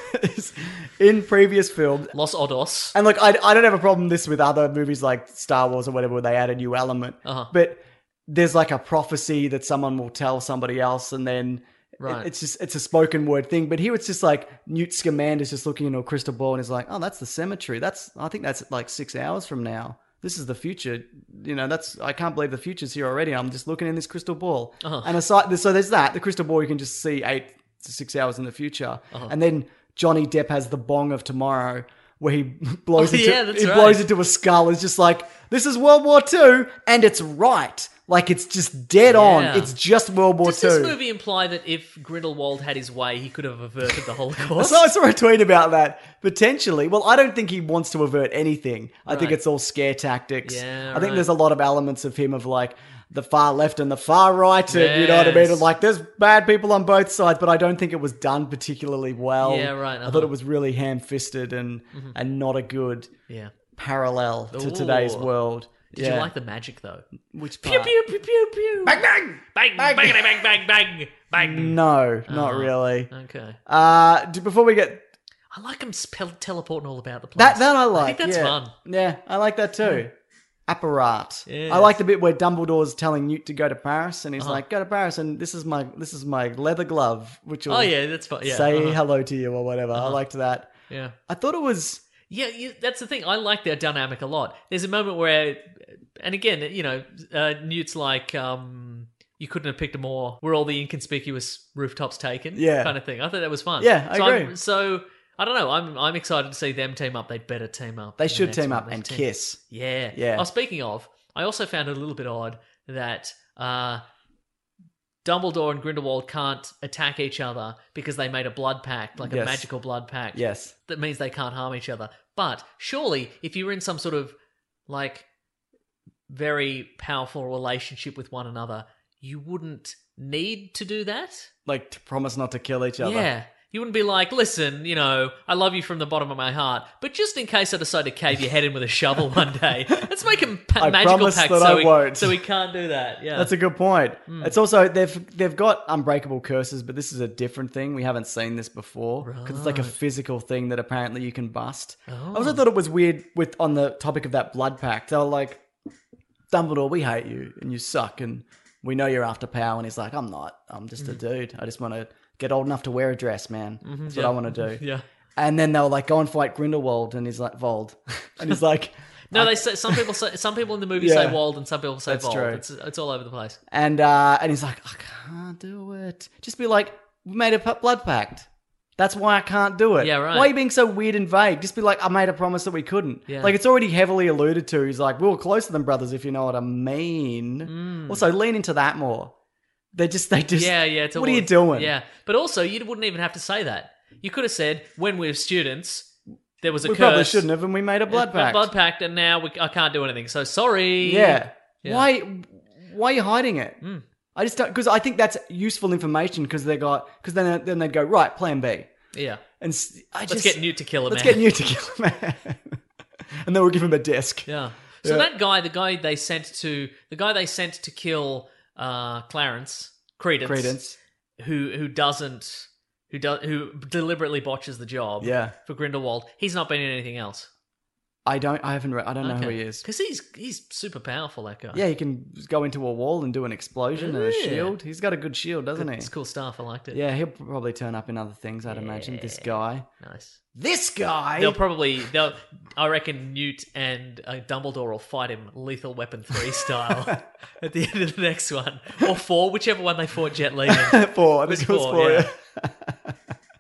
in previous films... Los Odos. And look, I, I don't have a problem this with other movies like Star Wars or whatever where they add a new element. Uh-huh. But there's like a prophecy that someone will tell somebody else and then... Right. It- It's just it's a spoken word thing, but here it's just like Newt Scamander's just looking into a crystal ball and he's like, "Oh, that's the cemetery. That's I think that's like six hours from now. This is the future. You know, that's I can't believe the future's here already. I'm just looking in this crystal ball." Uh-huh. And aside, so there's that the crystal ball. You can just see eight to six hours in the future, Uh-huh. and then Johnny Depp has the bong of tomorrow. Where he blows Oh, into yeah, that's he right. blows into a skull. It's just like this is World War Two, and it's right. Like it's just dead Yeah. on. It's just World War Does Two. this movie imply that if Grindelwald had his way, he could have averted the Holocaust? So I saw a tweet about that. Potentially. Well, I don't think he wants to avert anything. I think Right. it's all scare tactics. Yeah, I think right. there's a lot of elements of him of like the far left and the far right. And, you know what I mean? Yes. And like there's bad people on both sides, but I don't think it was done particularly well. Yeah, right, I uh-huh. thought it was really ham-fisted and and not a good Yeah. parallel to Ooh. today's world. Did Yeah. you like the magic though? Which Pew part? pew pew pew pew. Bang bang! Bang bang bang bang bang bang bang. No, not Oh. really. Okay. Uh, d- before we get I like him spell- teleporting all about the place. That that I like. I think that's yeah. fun. Yeah, I like that too. Apparat. Yes. I like the bit where Dumbledore's telling Newt to go to Paris, and he's Uh-huh. like, "Go to Paris, and this is my this is my leather glove, which will Oh yeah, that's fun. Yeah. say uh-huh. hello to you or whatever." I liked that. Yeah. I thought it was Yeah, you, that's the thing. I like their dynamic a lot. There's a moment where, and again, you know, uh, Newt's like, um, you couldn't have picked a more. Were all the inconspicuous rooftops taken? Yeah. kind of thing. I thought that was fun. Yeah, I so agree. I'm, so I don't know. I'm I'm excited to see them team up. They'd better team up. they in the should next team one. up They and team- kiss. Yeah, Yeah. Oh, speaking of, I also found it a little bit odd that uh, Dumbledore and Grindelwald can't attack each other because they made a blood pact, like a Yes. magical blood pact. Yes. That means they can't harm each other. But surely, if you're in some sort of like very powerful relationship with one another, you wouldn't need to do that. Like to promise not to kill each other. Yeah. You wouldn't be like, listen, you know, I love you from the bottom of my heart, but just in case I decide to cave your head in with a shovel one day, let's make a pa- I magical promise pact that so, I we, won't. so we can't do that. Yeah. That's a good point. Hmm. It's also they've they've got unbreakable curses, but this is a different thing. We haven't seen this before because it's like a physical thing that apparently you can bust. I Oh. also thought it was weird with on the topic of that blood pact. They were like, Dumbledore, we hate you and you suck, and we know you're after power. And he's like, I'm not. I'm just a dude. I just want to get old enough to wear a dress, man. That's what Mm-hmm. yeah. I want to do. Yeah. And then they were like, go and fight Grindelwald, and he's like, Vold, and he's like. No, they say some people say some people in the movie Yeah. say Wald and some people say That's Vold. true. It's it's all over the place. And uh, and he's like, I can't do it. Just be like, we made a p- blood pact. That's why I can't do it. Yeah, right. Why are you being so weird and vague? Just be like, I made a promise that we couldn't. Yeah. Like, it's already heavily alluded to. He's like, we were closer than brothers, if you know what I mean. Mm. Also, lean into that more. They just, they just, Yeah, yeah. It's what are all- you doing? Yeah, but also you wouldn't even have to say that. You could have said, when we were students, there was a We curse. probably shouldn't have, and we made a blood a pact. blood pact, and now we, I can't do anything. So sorry. Yeah. Yeah. Why, why are you hiding it? Mm. I just don't, because I think that's useful information because they got, because then, then they'd go, right, plan B. Yeah. And s- I Let's just, get Newt to kill a Let's man. get Newt to kill a man. And then we'll give him a disc. Yeah. So Yeah. that guy, the guy they sent to, the guy they sent to kill uh, Clarence, Credence, Credence. who who doesn't, who does, who deliberately botches the job. Yeah. For Grindelwald, he's not been in anything else. I don't, I haven't, re- I don't know who he is. Because he's he's super powerful. That guy. Yeah, he can go into a wall and do an explosion and a Yeah. shield. He's got a good shield, doesn't he? It's cool stuff. I liked it. Yeah, he'll probably turn up in other things, I'd imagine. This guy. Nice. This guy? They'll probably, they'll. I reckon Newt and uh, Dumbledore will fight him Lethal Weapon three style at the end of the next one, or four, whichever one they fought Jet Li in. Four. I It was think it was four, four, yeah. yeah.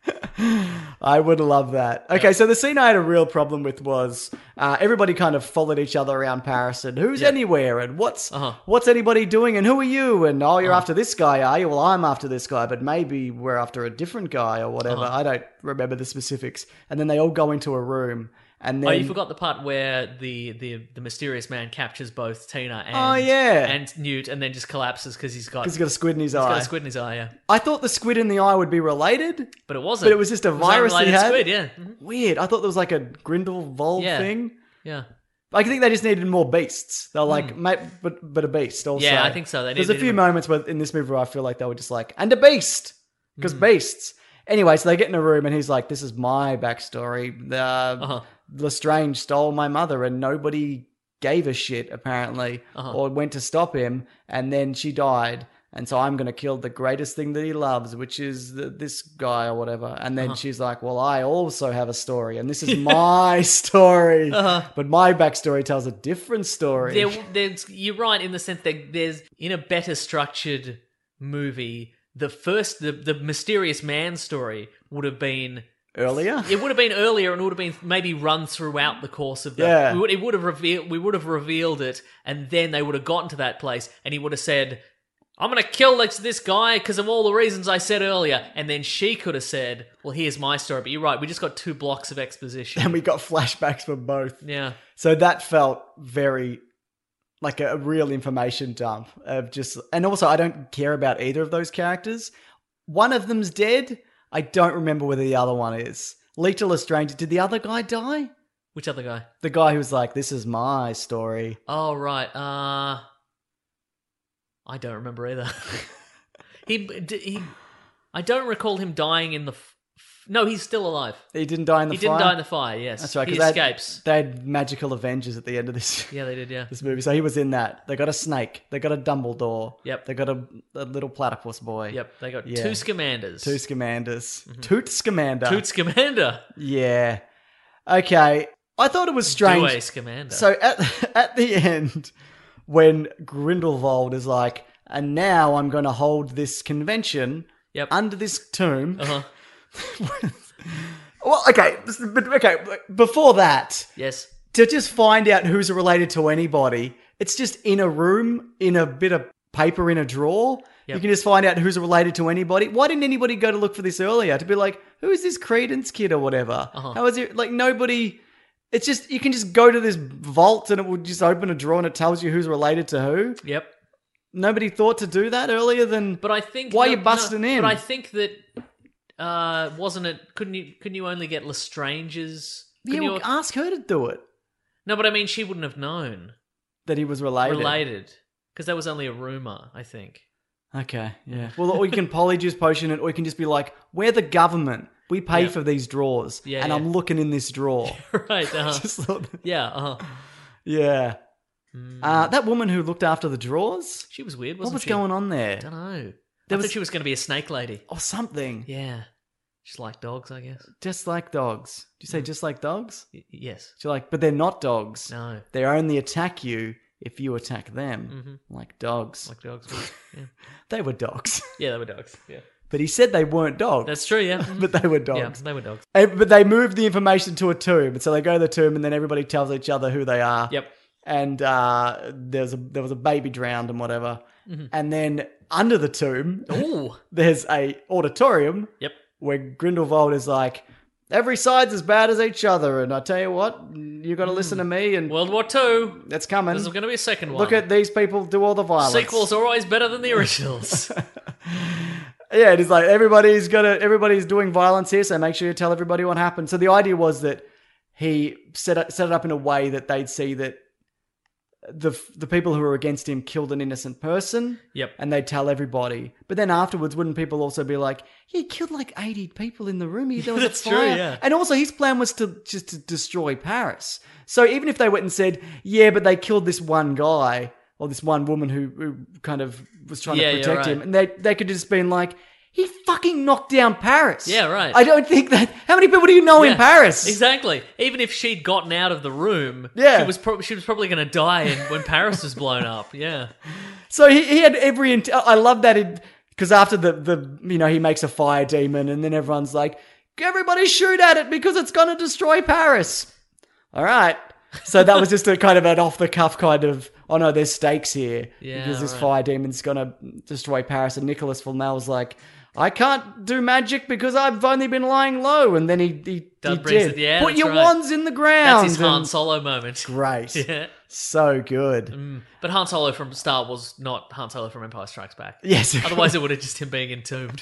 I would love that. Okay, so the scene I had a real problem with was uh, everybody kind of followed each other around Paris and who's Yeah. anywhere and what's Uh-huh. what's anybody doing and who are you and oh you're after this guy, are you? Well, I'm after this guy, but maybe we're after a different guy or whatever. Uh-huh. I don't remember the specifics. And then they all go into a room and then Oh, you forgot the part where the, the, the mysterious man captures both Tina and Oh, yeah. and Newt, and then just collapses because he's got because he's got a squid in his he's eye. got a squid in his eye. Yeah, I thought the squid in the eye would be related. but it wasn't. But it was just a virus he unrelated had? squid. Yeah, Mhm. Weird. I thought there was like a Grindelwald Yeah. thing. yeah. I think they just needed more beasts. They're like, mate, but but a beast also. Hmm. Yeah, I think so. They There's a needed few a- moments where in this movie where I feel like they were just like, and a beast, because Hmm. beasts. Anyway, so they get in a room and he's like, "This is my backstory. Uh, Uh-huh. Lestrange stole my mother, and nobody gave a shit apparently, Uh-huh. or went to stop him, and then she died." And so I'm going to kill the greatest thing that he loves, which is the, this guy or whatever. And then Uh-huh. she's like, well, I also have a story, and this is my story. Uh-huh. But my backstory tells a different story. There, there's, you're right in the sense that there's in a better structured movie, the first, the, the mysterious man story would have been Earlier? It would have been earlier, and it would have been maybe run throughout the course of the. Yeah. We would, it would have revealed. We would have revealed it, and then they would have gotten to that place, and he would have said, "I'm going to kill this, this guy because of all the reasons I said earlier." And then she could have said, "Well, here's my story." But you're right. We just got two blocks of exposition. And we got flashbacks for both. Yeah. So that felt very like a real information dump of just, and also I don't care about either of those characters. One of them's dead. I don't remember where the other one is. Lita Lestrange. Did the other guy die? Which other guy? The guy who was like, "This is my story." Oh right. Uh, I don't remember either. he d- he. I don't recall him dying in the. F- f- no, he's still alive. He didn't die in the He fire. didn't die in the fire. Yes, That's right. He 'cause they had- escapes. They had magical Avengers at the end of this. Yeah, they did. Yeah. This movie, so he was in that. They got a snake. They got a Dumbledore. Yep. They got a, a little platypus boy. Yep. They got Yeah. two Scamanders. Two Scamanders. Toot Scamander. Toot Scamander. Yeah. Okay. I thought it was strange. Due Scamander. So at at the end, when Grindelwald is like, "And now I'm going to hold this convention Yep. under this tomb." Uh huh. Well, okay, but okay. Before that, Yes. to just find out who's related to anybody, it's just in a room, in a bit of paper in a drawer. Yep. You can just find out who's related to anybody. Why didn't anybody go to look for this earlier? To be like, who is this Credence kid or whatever? Uh-huh. How is it? Like, nobody. It's just, you can just go to this vault and it will just open a drawer and it tells you who's related to who. Yep. Nobody thought to do that earlier than. But I think Why no, are you busting no, in? But I think that uh, wasn't it? Couldn't you? Couldn't you only get Lestrange's? Yeah, couldn't well, you- ask her to do it. no, but I mean, she wouldn't have known That he was related. related because that was only a rumor. I think. Okay, yeah. Well, or you can polyjuice potion it, or you can just be like, we're the government. We pay Yeah. for these drawers. Yeah, and yeah. I'm looking in this drawer. right. Uh-huh. Just thought- yeah. Uh huh. yeah. Hmm. Uh, that woman who looked after the drawers? She was weird. What Wasn't was she? going on there? I don't know. There I was- thought she was going to be a snake lady. Or something. Yeah. Just like dogs, I guess. Just like dogs. Do you say just like dogs? Y- yes. She's like, but they're not dogs. No. They only attack you if you attack them. Mhm. Like dogs. Like dogs. would. Yeah. They were dogs. Yeah, they were dogs. Yeah. But he said they weren't dogs. That's true, yeah. But they were dogs. Yeah, they were dogs. And- but they moved the information to a tomb. And so they go to the tomb and then everybody tells each other who they are. Yep. And uh, there's a, there was a baby drowned and whatever. Mm-hmm. And then under the tomb, Ooh. there's a auditorium Yep. where Grindelwald is like, every side's as bad as each other. And I tell you what, you got to listen to me. And World War Two. that's coming. There's going to be a second one. Look at these people do all the violence. Sequels are always better than the originals. Yeah, it is like everybody's gonna everybody's doing violence here, so make sure you tell everybody what happened. So the idea was that he set it, set it up in a way that they'd see that the the people who were against him killed an innocent person. Yep. And they'd tell everybody. But then afterwards, wouldn't people also be like, he killed like eighty people in the room. There was That's a true, fire. yeah. And also his plan was to just to destroy Paris. So even if they went and said, yeah, but they killed this one guy or this one woman who, who kind of was trying Yeah, to yeah, protect right. him, and they they could just been like, he fucking knocked down Paris. Yeah, right. I don't think that. How many people do you know in Yeah, Paris? Exactly. Even if she'd gotten out of the room, Yeah. she was pro- she was probably going to die in, when Paris was blown up. Yeah. So he, he had every. Int- I love that because after the the you know he makes a fire demon and then everyone's like, everybody shoot at it because it's going to destroy Paris. All right. So that was just a kind of an off the cuff kind of, oh no, there's stakes here Yeah, because this right. fire demon's going to destroy Paris. And Nicholas Flamel's like, I can't do magic because I've only been lying low. And then he he, That he brings did. it- yeah, Put that's your right. wands in the ground. That's his Han and- Solo moment. Great. Yeah. So good. Mm. But Han Solo from Star Wars, not Han Solo from Empire Strikes Back. Yes. Otherwise, it would have just him being entombed.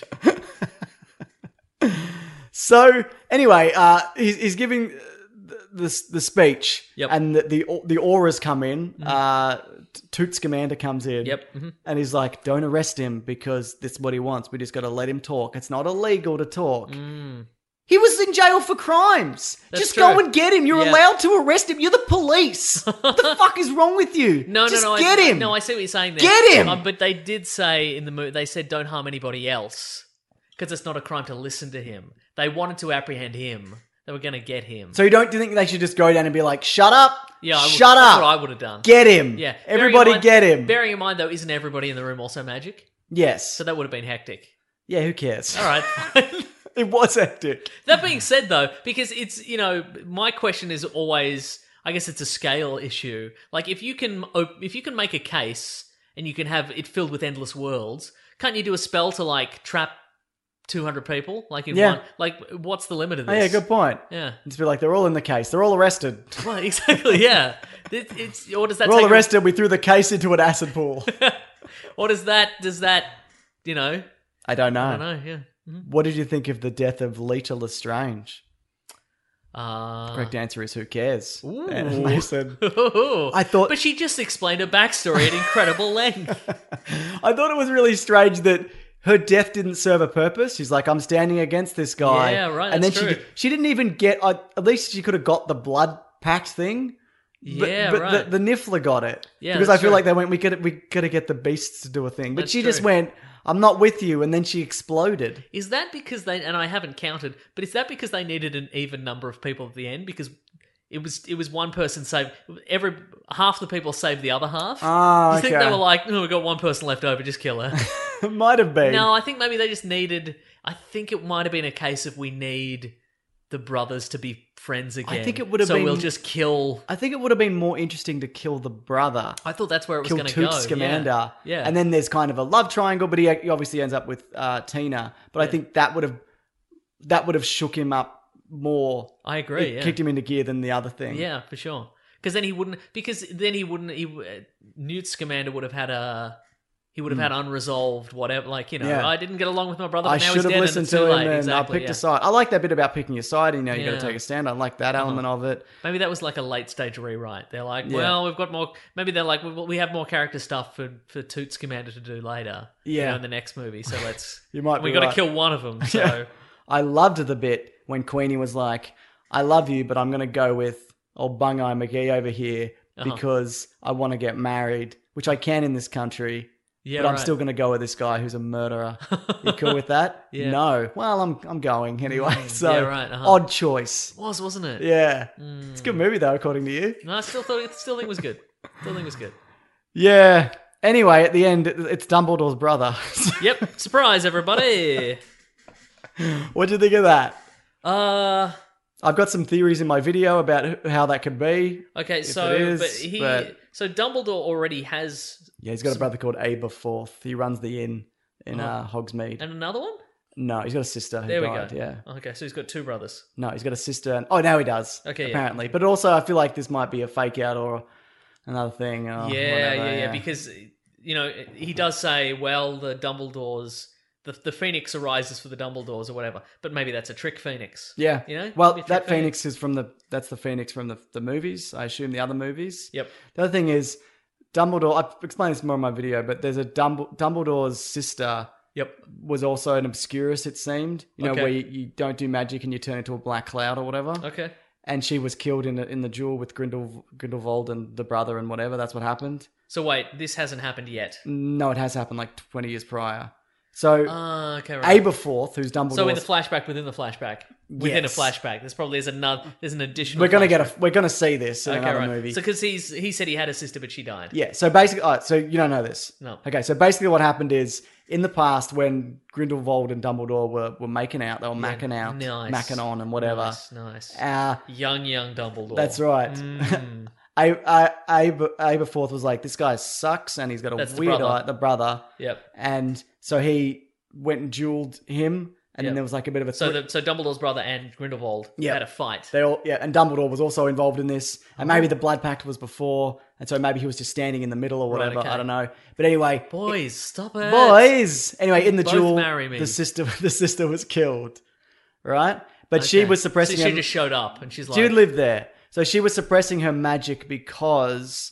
So anyway, uh, he's, he's giving the, the the speech, Yep. and the, the the auras come in. Uh, Toot Scamander comes in, Yep. Mhm. and he's like, "Don't arrest him because that's what he wants. We just got to let him talk. It's not illegal to talk." He was in jail for crimes. That's just go true. and get him. You're Yeah. allowed to arrest him. You're the police. what the fuck is wrong with you? No, just no, no. get I, him. No, I see what you're saying there. Get him! Uh, but they did say in the movie, they said don't harm anybody else because it's not a crime to listen to him. They wanted to apprehend him. They were going to get him. So you don't think they should just go down and be like, "Shut up, yeah, I would, shut that's up, what I would have done. get him, Yeah, everybody Bearing in mind- get him." Bearing in mind, though, isn't everybody in the room also magic? Yes. So that would have been hectic. Yeah, who cares? All right, fine. It was hectic. That being said, though, because it's, you know, my question is always, I guess it's a scale issue. Like, if you can, op- if you can make a case and you can have it filled with endless worlds, can't you do a spell to like trap two hundred people? Like in Yeah. one, like what's the limit of Oh, this? yeah, good point. Yeah. It's be like they're all in the case. They're all arrested. Well, exactly. Yeah. It, it's or does that They're all take a- arrested. We threw the case into an acid pool. or does that does that you know? I don't know. I don't know. Yeah. What did you think of the death of Leta Lestrange? Uh, Correct answer is who cares? Ooh. And they said, I I thought- but she just explained her backstory at incredible length. I thought it was really strange that her death didn't serve a purpose. She's like, I'm standing against this guy. Yeah, right, And then that's she true. did- she didn't even get. Uh, at least she could have got the blood pact thing. But, Yeah, but right. the, the Niffler got it. Yeah, because I that's feel true. like they went. We could we got to get the beasts to do a thing. But That's she just true. went, I'm not with you, and then she exploded. Is that because they, and I haven't counted, but is that because they needed an even number of people at the end? Because it was it was one person saved, every half the people saved the other half. Ah, Do you think okay. they were like, oh, we've got one person left over, just kill her? It might have been. No, I think maybe they just needed, I think it might have been a case of we need the brothers to be friends again. think it would have so been- we'll just kill. I think it would have been more interesting to kill the brother. I thought that's where it was Kill going to Toot go. Scamander. Yeah. yeah. And then there's kind of a love triangle, but he he obviously ends up with uh, Tina. But I Yeah. think that would have that would have shook him up more. I agree. It Yeah. kicked him into gear than the other thing. Yeah, for sure. Because then he wouldn't. Because then he wouldn't. He uh, Newt Scamander would have had a. He would have had unresolved whatever. Like you know, Hmm. Yeah. I didn't get along with my brother. I But now should he's have dead listened and it's to too him late. and I exactly, picked yeah. a side. I like that bit about picking your side. You know, you got Yeah. to take a stand. I like that element of it. Maybe that was like a late stage rewrite. They're like, Yeah. well, we've got more. Maybe they're like, well, we have more character stuff for for Toot Scamander to do later. you Yeah. know, in the next movie. So let's. You might We be got to right. kill one of them. So Yeah. I loved the bit when Queenie was like, I love you, but I'm going to go with old Bungai McGee over here Uh-huh. because I want to get married, which I can in this country. yeah, but I'm right. still going to go with this guy who's a murderer. You cool with that? Yeah. No. Well, I'm I'm going anyway. So yeah, right, uh-huh. odd choice. was wasn't it? Yeah. Hmm. It's a good movie though, according to you. No, I still thought. Still think it was good. Still think it was good. Yeah. Anyway, at the end, it- it's Dumbledore's brother. Yep. Surprise, everybody. What do you think of that? Uh, I've got some theories in my video about h- how that could be. okay, If so it is, but he but- so Dumbledore already has Yeah, he's got a brother called Aberforth. He runs the inn in uh, Hogsmeade. and another one? No, he's got a sister who There we died. go. Yeah. Okay, so he's got two brothers. No, he's got a sister. And, oh, now he does. Okay, yeah. apparently. But also, I feel like this might be a fake out or another thing. Or yeah, whatever, yeah, yeah, because you know, he does say, well, the Dumbledores the the Phoenix arises for the Dumbledores or whatever, but maybe that's a trick Phoenix. Yeah. You know? Well, Maybe a that trick Phoenix is from the that's the Phoenix from the the movies. I assume the other movies. Yep. The other thing is Dumbledore. I've explained this more in my video, but there's a Dumbledore, Dumbledore's sister. Yep. Was also an Obscurus, it seemed. You know, Okay. where you, you don't do magic and you turn into a black cloud or whatever. Okay. And she was killed in the, in the duel with Grindel, Grindelwald and the brother and whatever. That's what happened. So wait, this hasn't happened yet. No, it has happened like twenty years prior. So Ah, okay, right. Aberforth, who's Dumbledore's... So in the flashback within the flashback, within Yes. a flashback, there's probably there's another there's an additional. we're gonna flashback. get a we're gonna see this in okay, another right. movie. So because he's he said he had a sister, but she died. Yeah, so basically, all right, so you don't know this. No. Okay, so basically what happened is, in the past, when Grindelwald and Dumbledore were, were making out, they were macking out, nice. macking on and whatever. Nice, nice. Uh, Young, young Dumbledore. that's right. Mm. I, I, Aber, Aberforth was like, this guy sucks, and he's got a That's the weird brother. eye, the brother. Yep. And so he went and dueled him, and Yep. then there was like a bit of a... So thri- the, so Dumbledore's brother and Grindelwald Yep. had a fight. They all, yeah, and Dumbledore was also involved in this, and maybe the Blood Pact was before, and so maybe he was just standing in the middle or Right, whatever. okay. I don't know, but anyway, Boys, stop it. boys. Anyway, in the Both duel, marry me. the sister, the sister was killed, right? But she Okay. was suppressing. So she her, just showed up, and she's like, Jude lived there, so she was suppressing her magic because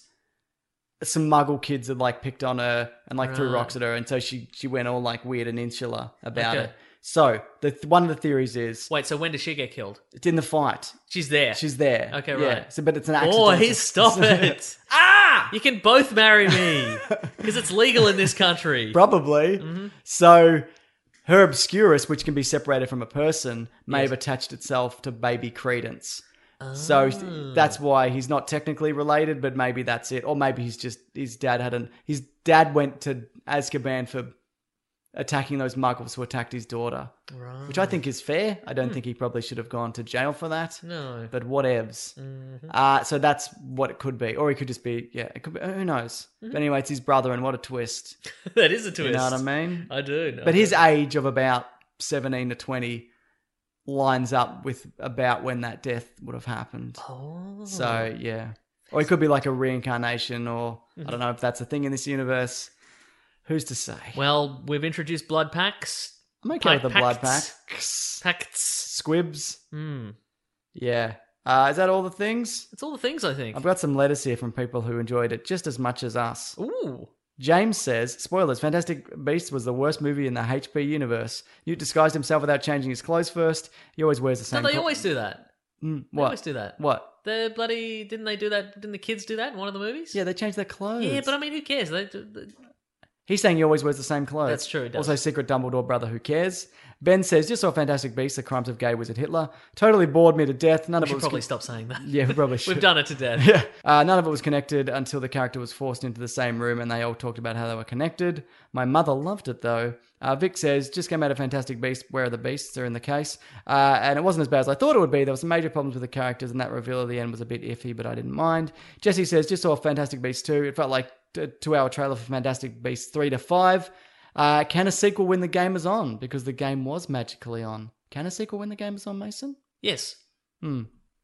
some Muggle kids had like picked on her and like threw Right. rocks at her, and so she she went all like weird and insular about Okay. it. So the one of the theories is Wait, so when does she get killed? it's in the fight. She's there. She's there. Okay, Yeah. right. So, but it's an accident. Boys, stop it. Ah! You can both marry me. Because it's legal in this country. Probably. Mm-hmm. So her Obscurus, which can be separated from a person, may Yes. have attached itself to baby Credence. So Ah. that's why he's not technically related, but maybe that's it. Or maybe he's just his dad had an his dad went to Azkaban for attacking those muggles who attacked his daughter. Right. Which I think is fair. I don't think he probably should have gone to jail for that. No. But whatevs. Uh, so that's what it could be. Or he could just be, yeah, it could be, who knows? But anyway, it's his brother, and what a twist. That is a twist. You know what I mean? I do. no, But I his do. age of about seventeen to twenty lines up with about when that death would have happened. Oh. So, yeah. Or it could be like a reincarnation, or I don't know if that's a thing in this universe. Who's to say? Well, we've introduced blood packs. I'm okay with the blood pacts. packs. Pacts. Squibs. Hmm. Yeah. Uh, is that all the things? It's all the things, I think. I've got some letters here from people who enjoyed it just as much as us. Ooh. James says, spoilers, Fantastic Beasts was the worst movie in the H P universe. Newt disguised himself without changing his clothes first. He always wears the No, same they clo- always do that. Mm, They what? always do that. What? The bloody didn't they do that? Didn't the kids do that in one of the movies? Yeah, they change their clothes. Yeah, but I mean, who cares? They, they, He's saying he always wears the same clothes. That's true, he does. Also, Secret Dumbledore brother, who cares? Ben says, just saw Fantastic Beasts, the crimes of gay wizard Hitler. Totally bored me to death. None we of it should was probably con- stop saying that. Yeah, we probably should. We've done it to death. Yeah. Uh, none of it was connected until the character was forced into the same room and they all talked about how they were connected. My mother loved it though. Uh, Vic says, just came out of Fantastic Beasts, Where Are the Beasts? They're in the case. Uh, and it wasn't as bad as I thought it would be. There were some major problems with the characters and that reveal at the end was a bit iffy, but I didn't mind. Jesse says, just saw Fantastic Beasts two. It felt like a two-hour trailer for Fantastic Beasts three to five. Uh, can a sequel win the Game Is On? Because the game was magically on. Can a sequel win the Game Is On, Mason? Yes. Hmm.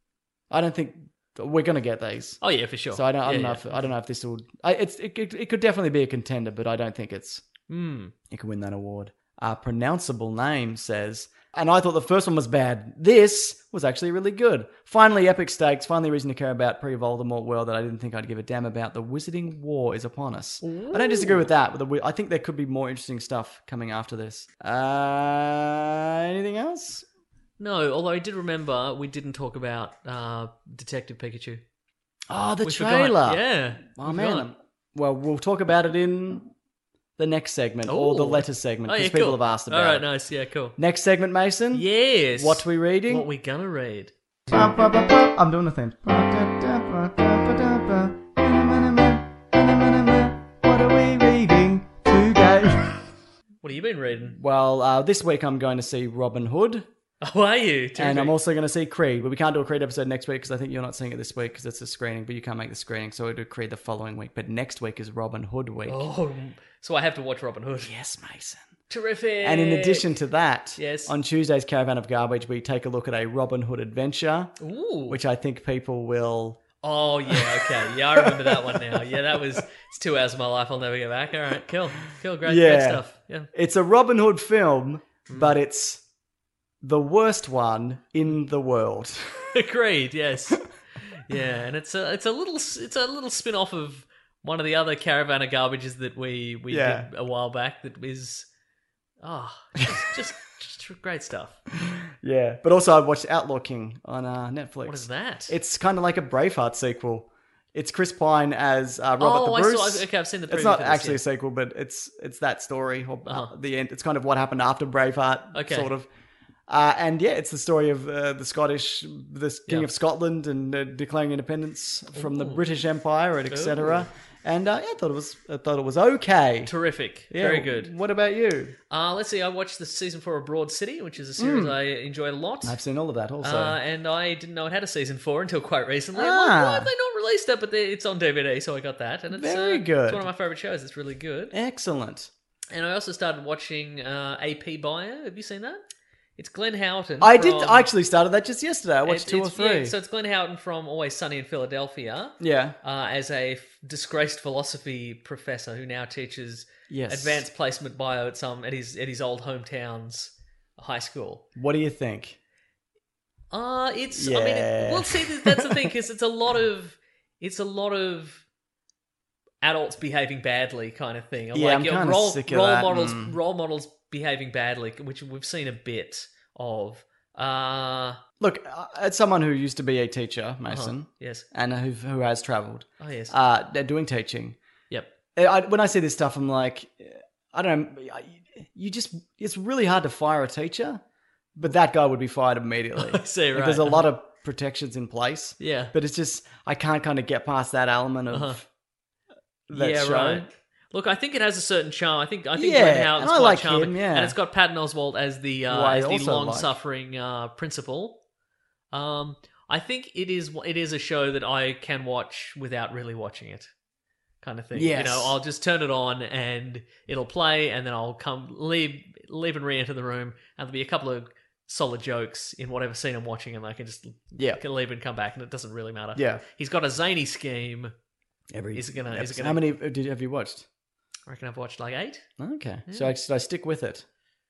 I don't think we're going to get these. Oh yeah, for sure. So I don't, I don't Yeah, know yeah. if I don't know if this will. I, it's it, it, it could definitely be a contender, but I don't think it's Hmm. it can win that award. Uh, pronounceable name says, and I thought the first one was bad. This was actually really good. Finally, epic stakes. Finally, reason to care about pre-Voldemort world that I didn't think I'd give a damn about. The Wizarding War is upon us. I don't disagree with that. But the, wi- I think there could be more interesting stuff coming after this. Uh, anything else? No, although I did remember we didn't talk about uh, Detective Pikachu. Oh, the We forgot. trailer. Yeah. Oh we man. forgot. Well, we'll talk about it in the next segment or the Ooh. letter segment Oh, because yeah, people cool. have asked about All right, it. nice. Yeah, cool. Next segment, Mason. Yes. What we reading? What we gonna read? I'm doing the thing. What are we What have you been reading? Well, uh, this week I'm going to see Robin Hood. Oh, are you? Terrific. And I'm also going to see Creed, but we can't do a Creed episode next week because I think you're not seeing it this week because it's a screening, but you can't make the screening, so we'll do Creed the following week. But next week is Robin Hood week. Oh, so I have to watch Robin Hood. Yes, Mason. Terrific. And in addition to that, yes. on Tuesday's Caravan of Garbage, we take a look at a Robin Hood adventure, Ooh. which I think people will... Oh, yeah, okay. Yeah, I remember that one now. Yeah, that was... It's two hours of my life I'll never get back. All right, cool. Cool, great, yeah. great stuff. Yeah. It's a Robin Hood film, mm. but it's the worst one in the world. Agreed, yes. Yeah, and it's a, it's a little it's a little spin-off of one of the other Caravan of Garbages that we, we Yeah. did a while back that is... Oh, just, just, just great stuff. Yeah, but also I watched Outlaw King on uh, Netflix. What is that? It's kind of like a Braveheart sequel. It's Chris Pine as uh, Robert oh, the Bruce. I saw. Okay, I've seen the. It's preview not for this, actually yeah. a sequel, but it's it's that story. Or, uh, Uh-huh. the end. It's kind of what happened after Braveheart, Okay. sort of. Uh, and yeah, it's the story of uh, the Scottish, the King Yeah. of Scotland, and uh, declaring independence from the Ooh. British Empire, and et cetera. And uh, yeah, I thought it was, I thought it was okay. Terrific. Yeah, Very good. What about you? Uh, let's see. I watched the season four of Broad City, which is a series Mm. I enjoy a lot. I've seen all of that also. Uh, and I didn't know it had a season four until quite recently. Ah. I'm like, why have they not released it? But they, it's on D V D, so I got that. And it's Very uh, good. It's one of my favourite shows. It's really good. Excellent. And I also started watching uh, A P Bio. Have you seen that? It's Glenn Howerton. I did. from- I actually started that just yesterday. I watched It's- two or it's- three. yeah, so it's Glenn Howerton from Always Sunny in Philadelphia. Yeah. Uh, as a f- disgraced philosophy professor who now teaches Yes. advanced placement bio at some at his at his old hometown's high school. What do you think? Uh it's. I Yeah. mean, it, well, see, that's the thing because it's a lot of it's a lot of adults behaving badly kind of thing. Yeah, I'm you know, kinda role, sick of role that, models, mm. role models behaving badly, which we've seen a bit of. Uh, Look, uh, as someone who used to be a teacher, Mason, uh-huh, yes. and who who has travelled, Oh yes. uh, they're doing teaching. Yep. I, I- when I see this stuff, I'm like, I don't know. I- You just, it's really hard to fire a teacher, but that guy would be fired immediately. I see, Like, right. there's a lot of protections in place. Yeah. But it's just, I can't kind of get past that element of Uh-huh. that yeah, show. right. Look, I think it has a certain charm. I think I think Yeah, Glenn Howerton's and I quite like charming, him, yeah. and it's got Patton Oswalt as the uh, Who I as the also like. long-suffering uh, principal. Um, I think it is it is a show that I can watch without really watching it, kind of thing. You Yes. know, I'll just turn it on and it'll play, and then I'll come leave leave and re-enter the room, and there'll be a couple of solid jokes in whatever scene I'm watching, and I can just Yeah. can leave and come back, and it doesn't really matter. Yeah. He's got a zany scheme. Every Is it gonna- is it episode. gonna- How many uh, did have you watched? I reckon I've watched like eight. Okay. So I, should I stick with it?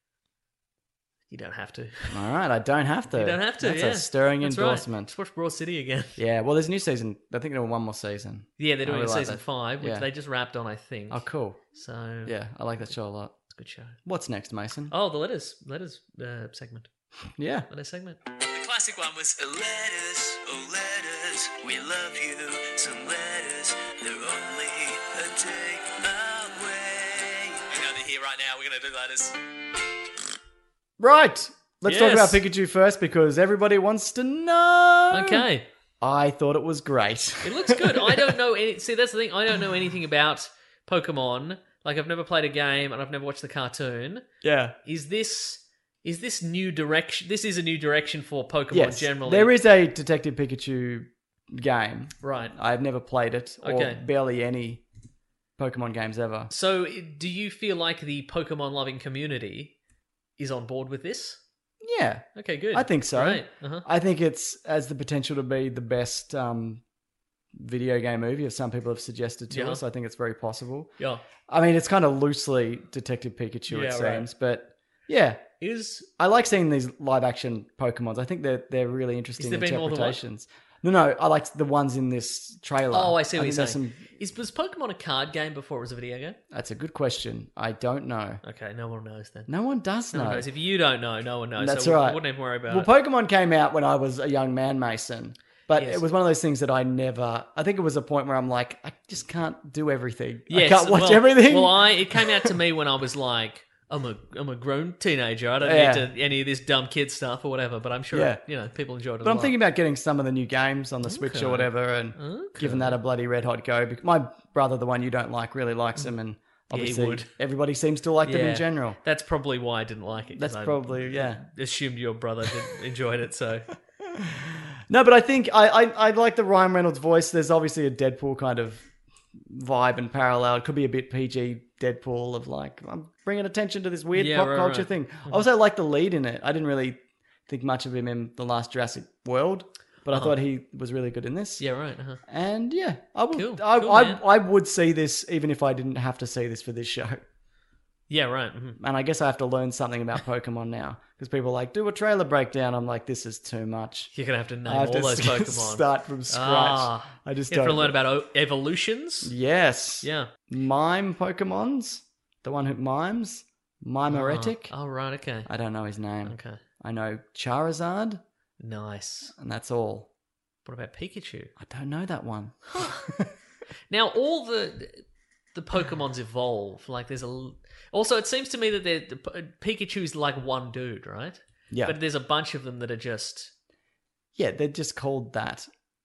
You don't have to. All right, I don't have to. You don't have to. That's yeah. a stirring That's right. endorsement. Let's watch Broad City again. Yeah, well, there's a new season. I think there was one more season. Yeah, they're I doing really like season that. five, which Yeah. they just wrapped on, I think. Oh, cool. So Yeah, I like that show a lot. it's a good show. What's next, Mason? Oh, the letters, letters uh, segment, Yeah. letters segment. The classic one was letters, oh letters, we love you. Some letters, they're only a day away. You know they're here right now. We're gonna do letters. Right. Let's talk about Yes. Pikachu first because everybody wants to know. Okay, I thought it was great. it looks good. I don't know any. See, that's the thing. I don't know anything about Pokemon. Like, I've never played a game and I've never watched the cartoon. Yeah. Is this is this new direction? This is a new direction for Pokemon Yes. generally. There is a Detective Pikachu game. right. I've never played it or Okay. barely any Pokemon games ever. So, do you feel like the Pokemon loving community is on board with this? Yeah. Okay, good. I think so. Right. Uh-huh. I think it's has the potential to be the best um, video game movie, as some people have suggested to Yeah. us. I think it's very possible. Yeah. I mean, it's kind of loosely Detective Pikachu, it Yeah, right. seems, but yeah, Is I like seeing these live action Pokemons. I think they're they're really interesting there been more than one? interpretations. No, no, I liked the ones in this trailer. oh, I see what think you're there's saying. some- Is was Pokemon a card game before it was a video game? That's a good question. I don't know. Okay, no one knows then. No one does No know. one knows. If you don't know, no one knows. That's so right. I wouldn't even worry about Well, it. Pokemon came out when I was a young man, Mason. But Yes. it was one of those things that I never. I think it was a point where I'm like, I just can't do everything. Yes, I can't watch well- everything. Well, I it came out to me when I was like, I'm a I'm a grown teenager. I don't Yeah. need to, any of this dumb kid stuff or whatever. But I'm sure Yeah. you know people enjoyed it. But a I'm lot. thinking about getting some of the new games on the Switch Okay. or whatever, and Okay. giving that a bloody red hot go. Bec- My brother, the one you don't like, really likes them, and Obviously, would. everybody seems to like them Yeah. in general. That's probably why I didn't like it. 'cause That's I probably, yeah. assumed your brother did, enjoyed it, so... No, but I think I, I, I like the Ryan Reynolds voice. There's obviously a Deadpool kind of vibe and parallel. It could be a bit P G Deadpool of like, I'm bringing attention to this weird Yeah, pop right, culture right. thing. I also like the lead in it. I didn't really think much of him in the last Jurassic World, but I thought he was really good in this. Yeah, right. Uh-huh. And yeah, I would, Cool, I, cool, I, man. I would see this even if I didn't have to see this for this show. Yeah, right. mhm. And I guess I have to learn something about Pokemon now because people are like, do a trailer breakdown. I'm like, this is too much. You're going to have to name I have all to those st- Pokemon. start from scratch. Ah, I just you have don't to learn about o- evolutions? Yes. Yeah. Mime Pokemons. The one who mimes. Mimeretic. Oh, right, okay. I don't know his name. Okay. I know Charizard, Nice. and that's all. What about Pikachu? I don't know that one. Now, all the the Pokemons evolve. Like, there's a... l- Also, it seems to me that they're- the P- Pikachu's like one dude, right? Yeah. But there's a bunch of them that are just... Yeah, they're just called that.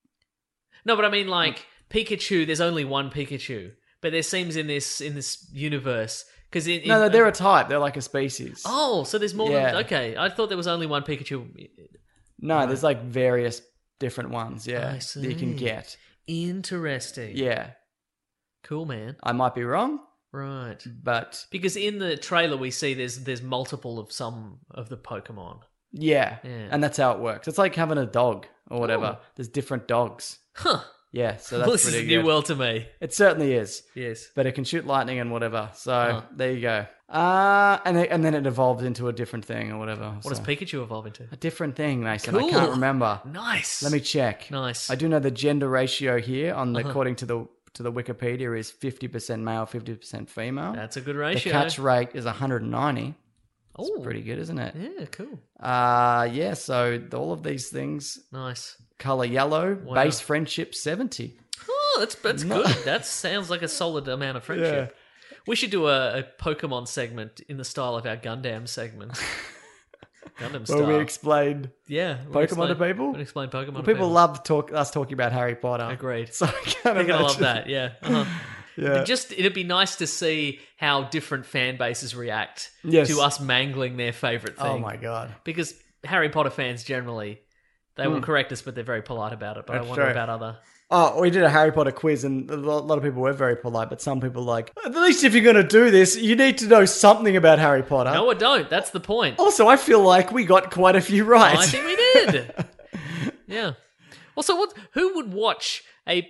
No, but I mean, like, Pikachu, there's only one Pikachu. But there seems in this in this universe... Cause in, in, No, no, they're a type. They're like a species. Oh, so there's more Yeah. than... Okay, I thought there was only one Pikachu. No, there's like various different ones, yeah, I that you can see. get. Interesting. Yeah. Cool, man. I might be wrong, Right. but Because in the trailer we see there's there's multiple of some of the Pokemon. yeah. Yeah. And that's how it works. It's like having a dog or whatever. Oh. There's different dogs. Huh. Yeah, so that's Well, this pretty is a good. new world to me. It certainly is. Yes. But it can shoot lightning and whatever. So Huh. there you go. Uh, and, they, and then it evolved into a different thing or whatever. What so. does Pikachu evolve into? A different thing, Mason. Cool. I can't remember. Nice. Let me check. Nice. I do know the gender ratio here, on the, Uh-huh. according to the to the Wikipedia, is fifty percent male, fifty percent female. That's a good the ratio. catch rate is one hundred ninety. It's Oh. pretty good, isn't it? Yeah, cool. Uh, yeah, so all of these things, Nice. color yellow, Wow. base friendship seventy. Oh, that's that's good. That sounds like a solid amount of friendship. We should do a, a Pokemon segment in the style of our Gundam segment. Gundam style. Well, we explained yeah, we'll Pokemon to explain- people? we'll explain Pokemon Well, to people love talk us talking about Harry Potter. Agreed. So I can't They're imagine. gonna love that. Yeah. Uh-huh. Yeah. Just it'd be nice to see how different fan bases react Yes. to us mangling their favorite thing. Oh my god. Because Harry Potter fans generally, they will correct us, but they're very polite about it. But Hmm. That's I wonder true. about other. Oh, we did a Harry Potter quiz, and a lot a lot of people were very polite, but some people like, at least if you're going to do this, you need to know something about Harry Potter. No, I don't. That's the point. Also, I feel like we got quite a few right. I think we did. Yeah. Also, what? Who would watch a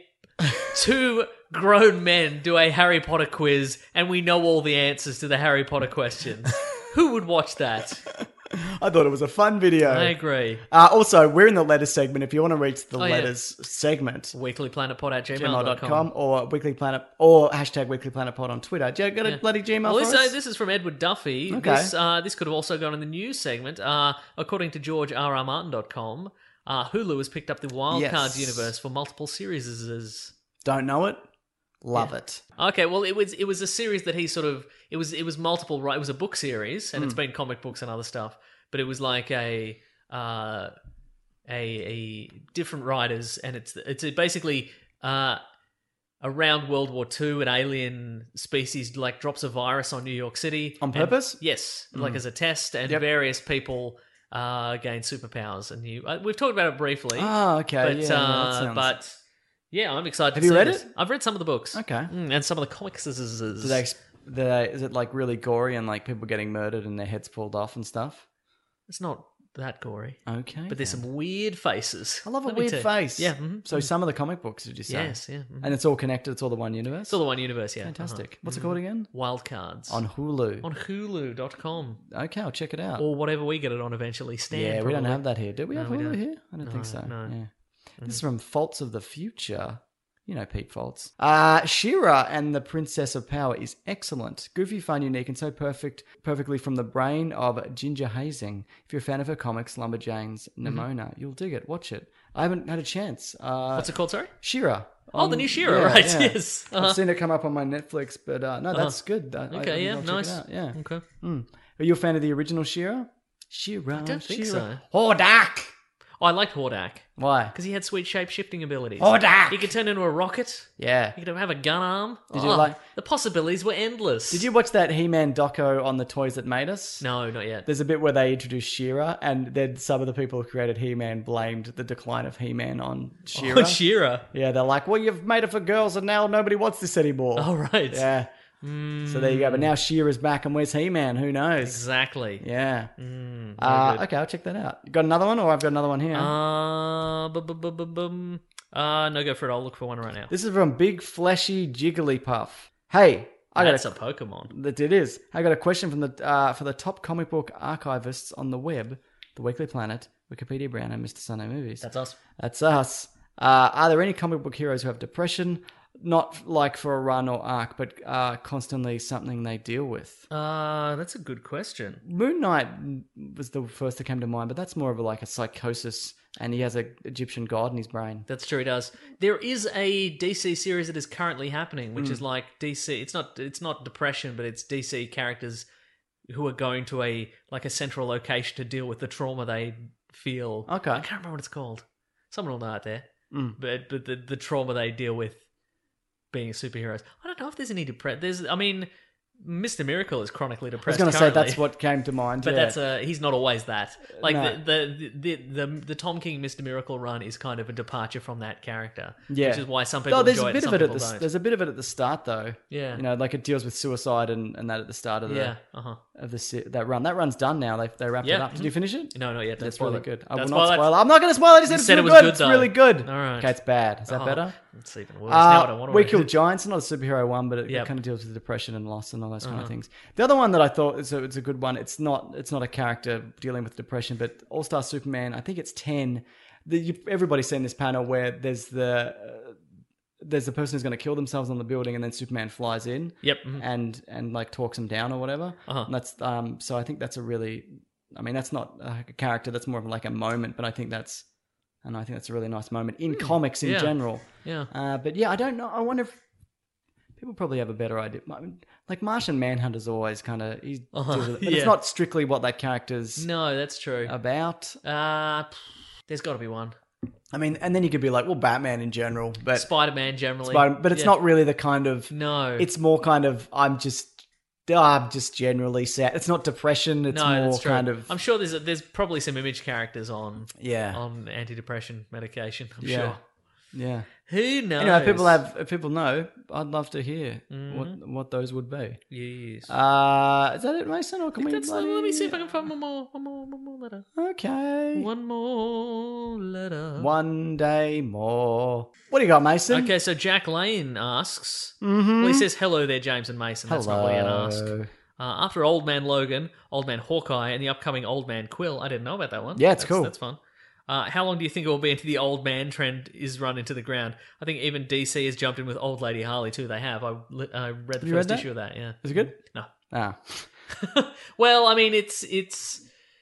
two grown men do a Harry Potter quiz, and we know all the answers to the Harry Potter questions? Who would watch that? I thought it was a fun video. I agree. Uh, also, we're in the letters segment. If you want to reach the Oh, yeah. letters segment, weeklyplanetpod at gmail gmail dot dot com. com or Weekly Planet or hashtag Weekly Planet Pod on Twitter. Do you got a Yeah. bloody Gmail Well, for this, us? uh, this is from Edward Duffy. Okay. This, uh, this could have also gone in the news segment. Uh, according to George R R Martin dot com, uh, Hulu has picked up the Wildcards Yes. universe for multiple series. Don't know it? Love it. Okay, well, it was it was a series that he sort of it was it was multiple right. It was a book series, and it's Hmm. been comic books and other stuff. But it was like a uh, a a different writers, and it's it's a basically uh, around World War Two, an alien species like drops a virus on New York City On and- purpose? yes, like as a test, and Yep. various people uh, gain superpowers. And you uh, we've talked about it briefly. Oh, okay. But yeah, uh, that sounds... but yeah, I'm excited. Have to you see read this. it? I've read some of the books. Okay. Mm, and some of the comics. Do they, do they, is it like really gory and like people getting murdered and their heads pulled off and stuff? It's not that gory, Okay. but there's then. some weird faces. I love a Let me weird tell you. face. Yeah. mhm. So some of the comic books, did you say? Yes. Yeah. mhm. And it's all connected. It's all the one universe. It's all the one universe. Yeah. Fantastic. Uh-huh. What's it called again? Wildcards On Hulu. on Hulu dot com Okay, I'll check it out. or whatever we get it on eventually. Stan. yeah, we don't probably. have that here. Do we No, have we Hulu don't. here? I don't No, think so. no. Mm-hmm. Yeah. This is from Faults of the Future. You know Pete Faults. Uh, She-Ra and the Princess of Power is excellent. Goofy, fun, unique, and so perfect, perfectly from the brain of Ginger Hazing. If you're a fan of her comics, Lumberjanes, Nimona, you'll dig it. Watch it. I haven't had a chance. Uh, Mm-hmm. What's it called? Sorry. She-Ra. Oh, On- the new She-Ra, yeah, right? yeah. Yes. Uh-huh. I've seen it come up on my Netflix, but uh, no, that's good. I- I- Okay. yeah. I'll check it Nice. out, Yeah. Okay. Mm. Are you a fan of the original She-Ra? She-Ra, I don't think She-Ra. so. Hordak! Oh, I liked Hordak Why? because he had sweet shape shifting abilities. Hordak! He could turn into a rocket. Yeah. He could have a gun arm. Did you Oh, like- the possibilities were endless? Did you watch that He-Man doco on the Toys That Made Us? No, not yet. There's a bit where they introduced She-Ra, and then some of the people who created He-Man blamed the decline of He-Man on She-Ra. Oh, She-Ra. Yeah, they're like, well, you've made it for girls, and now nobody wants this anymore. Oh, right. Yeah. So there you go. But now She-Ra's back, and where's He-Man? Who knows? Exactly. Yeah. Mm, very Uh, good. okay, I'll check that out. You got another one, or I've got another one here? Uh, bu- bu- bu- bu- bum. uh, no, go for it. I'll look for one right now. This is from Big Fleshy Jigglypuff. Hey, I got That's a, a Pokemon. that it is. I got a question from the uh, for the top comic book archivists on the web, the Weekly Planet, Wikipedia Brown, and Mister Sunday Movies. That's us. That's us. Uh, are there any comic book heroes who have depression? Not like for a run or arc, but uh, constantly something they deal with. Uh, that's a good question. Moon Knight was the first that came to mind, but that's more of a, like a psychosis, and he has a Egyptian god in his brain. That's true. He does. There is a D C series that is currently happening, which Hmm. is like D C. It's not. It's not depression, but it's D C characters who are going to a like a central location to deal with the trauma they feel. Okay. I can't remember what it's called. Someone will know out there. Mm. But but the the trauma they deal with being superheroes. I don't know if there's any depression. There's. I mean, Mister Miracle is chronically I was depressed. going to say currently. that's what came to mind. But yeah. that's uh he's not always that. Like No. the, the, the the the Tom King Mister Miracle run is kind of a departure from that character. Yeah. Which is why some people Oh, there's enjoy a bit it, of some it at people the don't. there's a bit of it at the start though. Yeah. You know, like it deals with suicide and, and that at the start of the Yeah. Uh-huh. of the se- that run. That run's done now. They they wrapped Yeah. it up. Did you finish it? No, not yet. Don't That's spoil really it. good. I Don't will not spoil it. spoil it. I'm not going to spoil it. He said You it's said it really was good. good, It's though. really good. All right. Okay, it's bad. Is that Oh, better? It's even worse. now I don't Uh, want to we read Killed it. Giants, not a superhero one, but it, Yep. it kind of deals with depression and loss and all those kind Uh-huh. of things. The other one that I thought is a, it's a good one. It's not it's not a character dealing with depression, but All Star Superman. I think it's ten. The, you, everybody's seen this panel where there's the uh, there's the person who's going to kill themselves on the building, and then Superman flies in. Yep. mhm. and and like talks them down or whatever. Uh-huh. And that's um. So I think that's a really, I mean, that's not like a character. That's more of like a moment. But I think that's, and I think that's a really nice moment in comics in yeah. general. Yeah. Uh, but yeah, I don't know. I wonder if people probably have a better idea. I mean, like Martian Manhunter's always kind of, he's, Uh-huh. but Yeah. it's not strictly what that character's No, that's true. about. Uh, there's got to be one. I mean, and then you could be like, well, Batman in general, but Spider-Man generally. Spider- but it's Yeah. not really the kind of. No. It's more kind of I'm just oh, I'm just generally sad. It's not depression. It's no, more that's true. kind of I'm sure there's a, there's probably some image characters on yeah, on antidepressant medication. I'm yeah, sure. yeah. Who knows? Anyway, if people have if people know, I'd love to hear Mm-hmm. what what those would be. Yes. Uh, is that it, Mason? Or can we? That's, bloody- let me see if I can find one more, one more, one more letter. Okay. One more letter. One day more. What do you got, Mason? Okay, so Jack Lane asks. Mm-hmm. Well, he says, "Hello there, James and Mason." That's not what he had asked. Hello. Uh, after Old Man Logan, Old Man Hawkeye, and the upcoming Old Man Quill, I didn't know about that one. Yeah, it's that's, cool. That's fun. Uh, how long do you think it will be until the old man trend is run into the ground? I think even D C has jumped in with Old Lady Harley too. They have. I li- I read the You first read that? issue of that. Yeah. Is it good? No. Ah. Well, I mean, it's it's.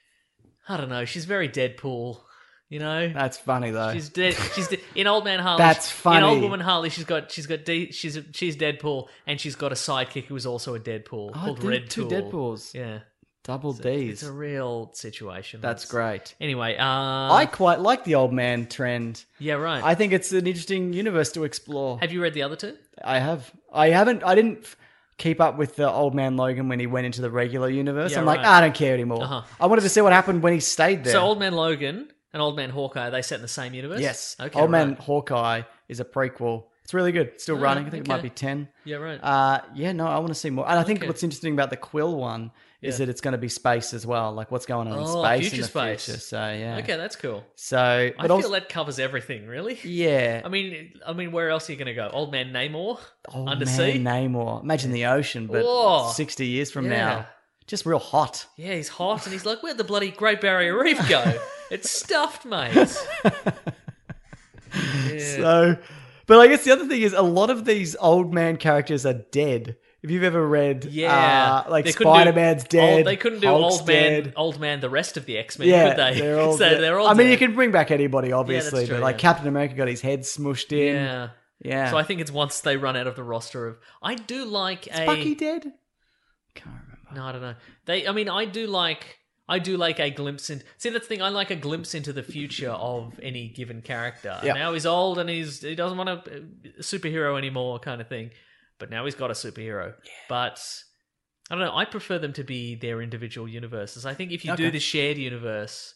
I don't know. She's very Deadpool. You know. That's funny though. She's dead. She's de- in Old Man Harley. That's funny. In Old Woman Harley, she's got she's got D- she's a, she's Deadpool, and she's got a sidekick who is also a Deadpool Oh, called dude, Red two Tool. Deadpools. Yeah, Double it's a, D's. it's a real situation. That's great. Anyway, uh, I quite like the old man trend. yeah, right. I think it's an interesting universe to explore. Have you read the other two? I have. I haven't. I didn't f- keep up with the old man Logan when he went into the regular universe. Yeah, I'm like, right. ah, I don't care anymore. Uh-huh. I wanted to see what happened when he stayed there. So Old Man Logan and Old Man Hawkeye, are they set in the same universe? yes. Okay. Old Man right. Hawkeye is a prequel. It's really good. Still Ah, running. I think it okay. might be ten. Yeah, right. Uh, yeah, no, I want to see more. And I think Okay. what's interesting about the Quill one is Yeah. that it's going to be space as well. Like what's going on in Oh, space future in the space. future. So yeah. Okay, that's cool. So, I but feel also, that covers everything, really. yeah. I mean, I mean, where else are you going to go? Old Man Namor, Old undersea. Man Namor. Imagine the ocean, but Whoa. sixty years from Yeah. now, just real hot. Yeah, he's hot, and he's like, "Where'd the bloody Great Barrier Reef go? It's stuffed, mate." Yeah. So, but I guess the other thing is a lot of these old man characters are dead. If you've ever read, Yeah, uh, like They couldn't do Spider Man's dead, Old, they couldn't do Hulk's old man, dead. old man, the rest of the X Men, Yeah, could they? they're all. so dead. they're all. I mean, dead. you can bring back anybody, obviously, true, but like yeah. Captain America got his head smushed in. Yeah. yeah. So I think it's once they run out of the roster of. I do like is a. Bucky dead? Can't remember. No, I don't know. They. I mean, I do like. I do like a glimpse in. See, that's the thing. I like a glimpse into the future of any given character. Yeah. Now he's old and he's he doesn't want a, a superhero anymore, kind of thing. But now he's got a superhero. Yeah. But I don't know. I prefer them to be their individual universes. I think if you Okay. do the shared universe,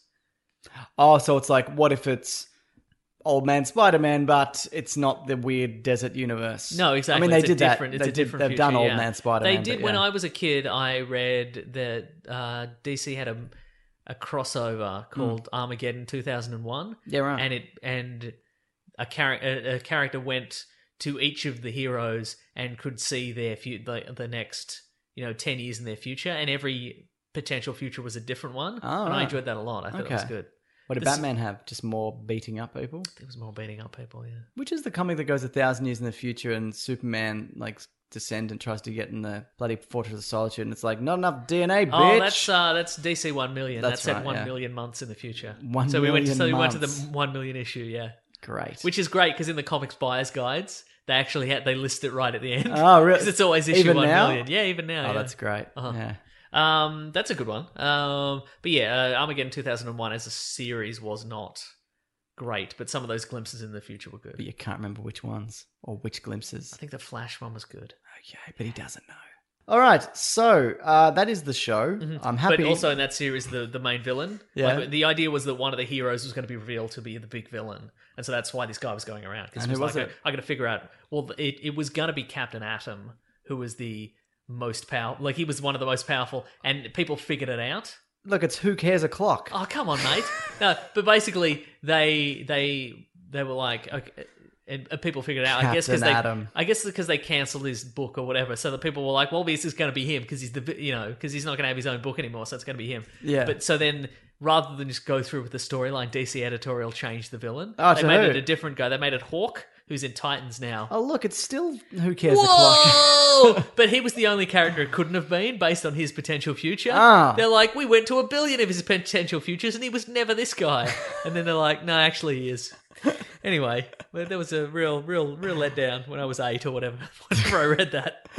Oh, so it's like, what if it's Old Man Spider-Man, but it's not the weird desert universe? no, exactly. I mean, they it's did a different, that. It's They a did, different. they've future, done Old yeah. Man Spider-Man. They did but when yeah. I was a kid. I read that uh, D C had a a crossover called Armageddon two thousand one. Yeah, right. And it and a, char- a, a character went to each of the heroes and could see their fu- the, the next you know ten years in their future, and every potential future was a different one. Oh, and I right. enjoyed that a lot. I thought it was Okay. good. What did This- Batman have? Just more beating up people? It was more beating up people. Yeah. Which is the comic that goes a thousand years in the future and Superman, like, descendant tries to get in the bloody Fortress of Solitude and it's like, not enough D N A, bitch! Oh, that's uh, that's D C one million. That's That's, at right, one yeah. million months in the future. One so we went. To, million so we went to the months. one million issue. Yeah, Great. which is great because in the comics buyers guides they actually had they list it right at the end. Oh, really? 'Cause it's always issue Even one now? million. Yeah, even now. Oh, yeah. that's great. Uh-huh. Yeah. Um, that's a good one. Um, but yeah, uh, Armageddon two thousand one as a series was not great, but some of those glimpses in the future were But good. you can't remember which ones or which glimpses. I think the Flash one was good. Okay, but he doesn't know. All right, so uh, that is the show. I'm happy. But also in that series, the, the main villain, Yeah. like, the idea was that one of the heroes was going to be revealed to be the big villain, and so that's why this guy was going around. Because And it who was was like, it? I got to figure out. Well, it it was going to be Captain Atom, who was the most powerful. Like he was one of the most powerful, and people figured it out. Look, it's Who Cares a Clock. Oh, come on, mate. No, but basically, they they they were like, okay, and, and people figured it out. I guess because Captain they, Atom. I guess because they cancelled his book or whatever, so the people were like, well, this is going to be him because he's the, vi- you know, because he's not going to have his own book anymore, so it's going to be him. Yeah. But so then, rather than just go through with the storyline, D C editorial changed the villain. Oh, they to made who? it a different guy. They made it Hawk, who's in Titans now. Oh, look, it's still Who Cares a Clock. Whoa! But he was the only character it couldn't have been based on his potential future. Ah. They're like, we went to a billion of his potential futures and he was never this guy. And then they're like, no, actually he is. Anyway, but there was a real, real, real letdown when I was eight or whatever. Whenever I read that.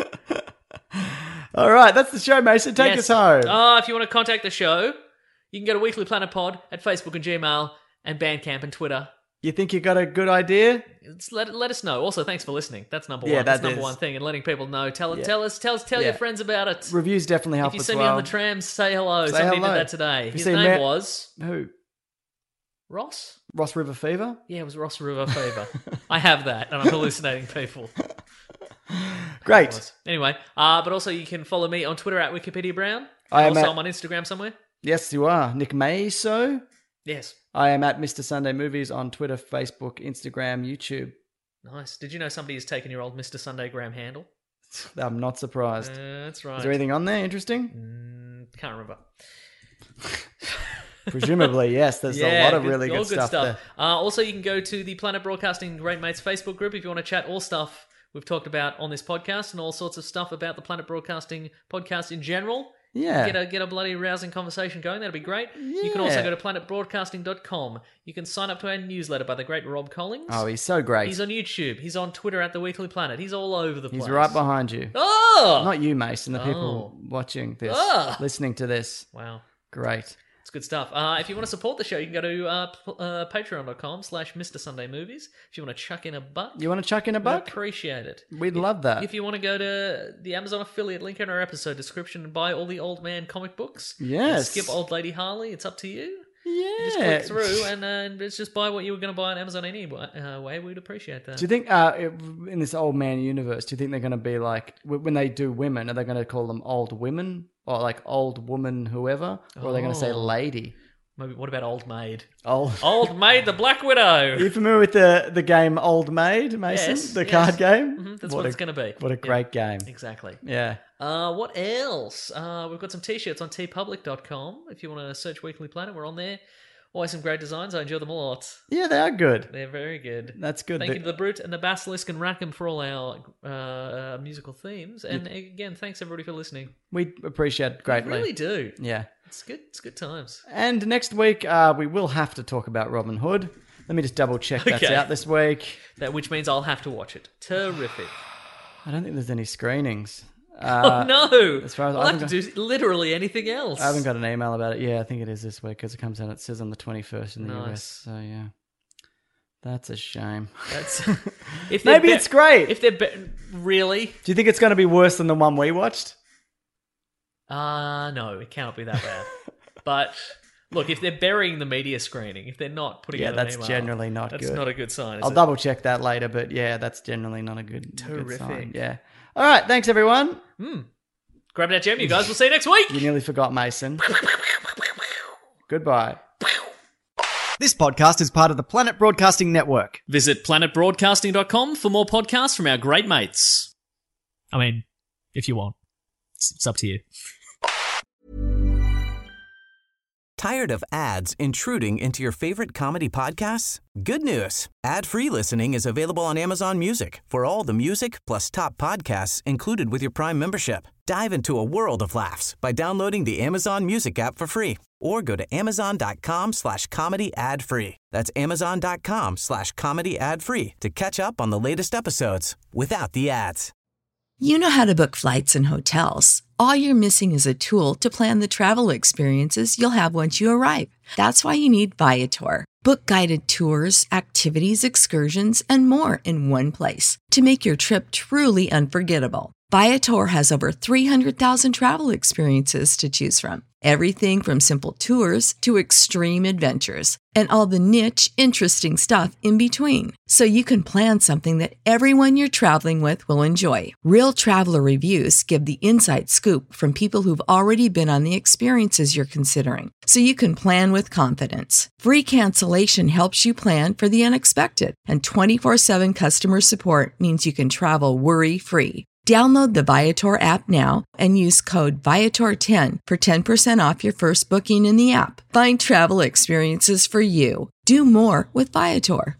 All right, that's the show, Mason. Take Yes. us home. Oh, if you want to contact the show, you can go to Weekly Planet Pod at Facebook and Gmail and Bandcamp and Twitter. You think you got a good idea? It's let let us know. Also, thanks for listening. That's number Yeah, one. That's that number is. one thing, and letting people know. Tell Yeah. tell us, tell us, tell Yeah. your friends about it. Reviews definitely help If you as see well. me on the tram, say hello. Say Somebody hello. did that today. If you His see name Ma- was Who? Ross. Ross River Fever? Yeah, it was Ross River Fever. I have that, and I'm hallucinating people. Great. Anyway, uh, but also you can follow me on Twitter at Wikipedia Brown. I am also, at- I'm on Instagram somewhere. Yes, you are. Nick Maso. Yes. I am at Mister Sunday Movies on Twitter, Facebook, Instagram, YouTube. Nice. Did you know somebody has taken your old Mister Sunday Graham handle? I'm not surprised. Uh, that's right. Is there anything on there interesting? Mm, can't remember. Presumably, yes. There's Yeah, a lot of good- really all good, stuff, there. Uh, also, you can go to the Planet Broadcasting Great Mates Facebook group if you want to chat all stuff we've talked about on this podcast and all sorts of stuff about the Planet Broadcasting podcast in general. Yeah. Get a get a bloody rousing conversation going. That'd be great. You can also Yeah. go to planet broadcasting dot com. You can sign up to our newsletter by the great Rob Collins. Oh, he's so great. He's on YouTube. He's on Twitter at The Weekly Planet. He's all over the place. He's right behind you. Oh! Not you, Mason. The people Oh. watching this, Ah. listening to this. Wow. Great. It's good stuff. Uh, if you want to support the show, you can go to uh, p- uh, patreon.com slash Mr. Sunday Movies. If you want to chuck in a buck, You want to chuck in a we'd buck? appreciate it. We'd love that. If you want to go to the Amazon affiliate link in our episode description and buy all the Old Man comic books, and Yes. skip Old Lady Harley, it's up to you. yeah. Just click through and, uh, and it's just buy what you were going to buy on Amazon anyway. Uh, way. We'd appreciate that. Do you think uh, in this old man universe, do you think they're going to be like, w- when they do women, are they going to call them old women? Or like old woman whoever? Or are they going to say Oh. lady? Maybe what about Old Maid? Old. Old Maid, the Black Widow. Are you familiar with the, the game Old Maid, Mason? Yes, the yes. card game? Mhm, that's what, a, it's going to be. What a Yeah, great game. exactly. Yeah. Uh, what else? Uh, we've got some t-shirts on t public dot com. If you want to search Weekly Planet, we're on there. Always some great designs. I enjoy them a lot. Yeah, they are good. They're very good. That's good. Thank The- you to the Brute and the Basilisk and Rackham for all our uh, uh, musical themes. And again, thanks everybody for listening. We appreciate it We greatly. really do. Yeah. It's good. It's good times. And next week, uh, we will have to talk about Robin Hood. Let me just double check that's Okay. out this week. That which means I'll have to watch it. Terrific. I don't think there's any screenings. Uh, oh no! as far as I'll I have to haven't do literally anything else. I haven't got an email about it. Yeah, I think it is this week because it comes out. It says on the twenty-first in the Nice. U S. So yeah, that's a shame. That's if they're Maybe be- it's great. If they're be- really, Do you think it's going to be worse than the one we watched? uh no, it cannot be that bad. But look, if they're burying the media screening, if they're not putting Yeah, out an that's email, generally not that's good. not a good sign. Is I'll it? double check that later, but yeah, that's generally not a good, good Terrific. sign. Yeah. All right. Thanks, everyone. Grab that gem, you guys. We'll see you next week. You nearly forgot Mason. Goodbye. This podcast is part of the Planet Broadcasting Network. Visit planet broadcasting dot com for more podcasts from our great mates. I mean, if you want. It's, it's up to you. Tired of ads intruding into your favorite comedy podcasts? Good news. Ad-free listening is available on Amazon Music for all the music plus top podcasts included with your Prime membership. Dive into a world of laughs by downloading the Amazon Music app for free or go to amazon.com slash comedy ad free. That's amazon.com slash comedy ad free to catch up on the latest episodes without the ads. You know how to book flights and hotels. All you're missing is a tool to plan the travel experiences you'll have once you arrive. That's why you need Viator. Book guided tours, activities, excursions, and more in one place to make your trip truly unforgettable. Viator has over three hundred thousand travel experiences to choose from. Everything from simple tours to extreme adventures and all the niche, interesting stuff in between. So you can plan something that everyone you're traveling with will enjoy. Real traveler reviews give the inside scoop from people who've already been on the experiences you're considering. So you can plan with confidence. Free cancellation helps you plan for the unexpected. And twenty-four seven customer support means you can travel worry-free. Download the Viator app now and use code Viator ten for ten percent off your first booking in the app. Find travel experiences for you. Do more with Viator.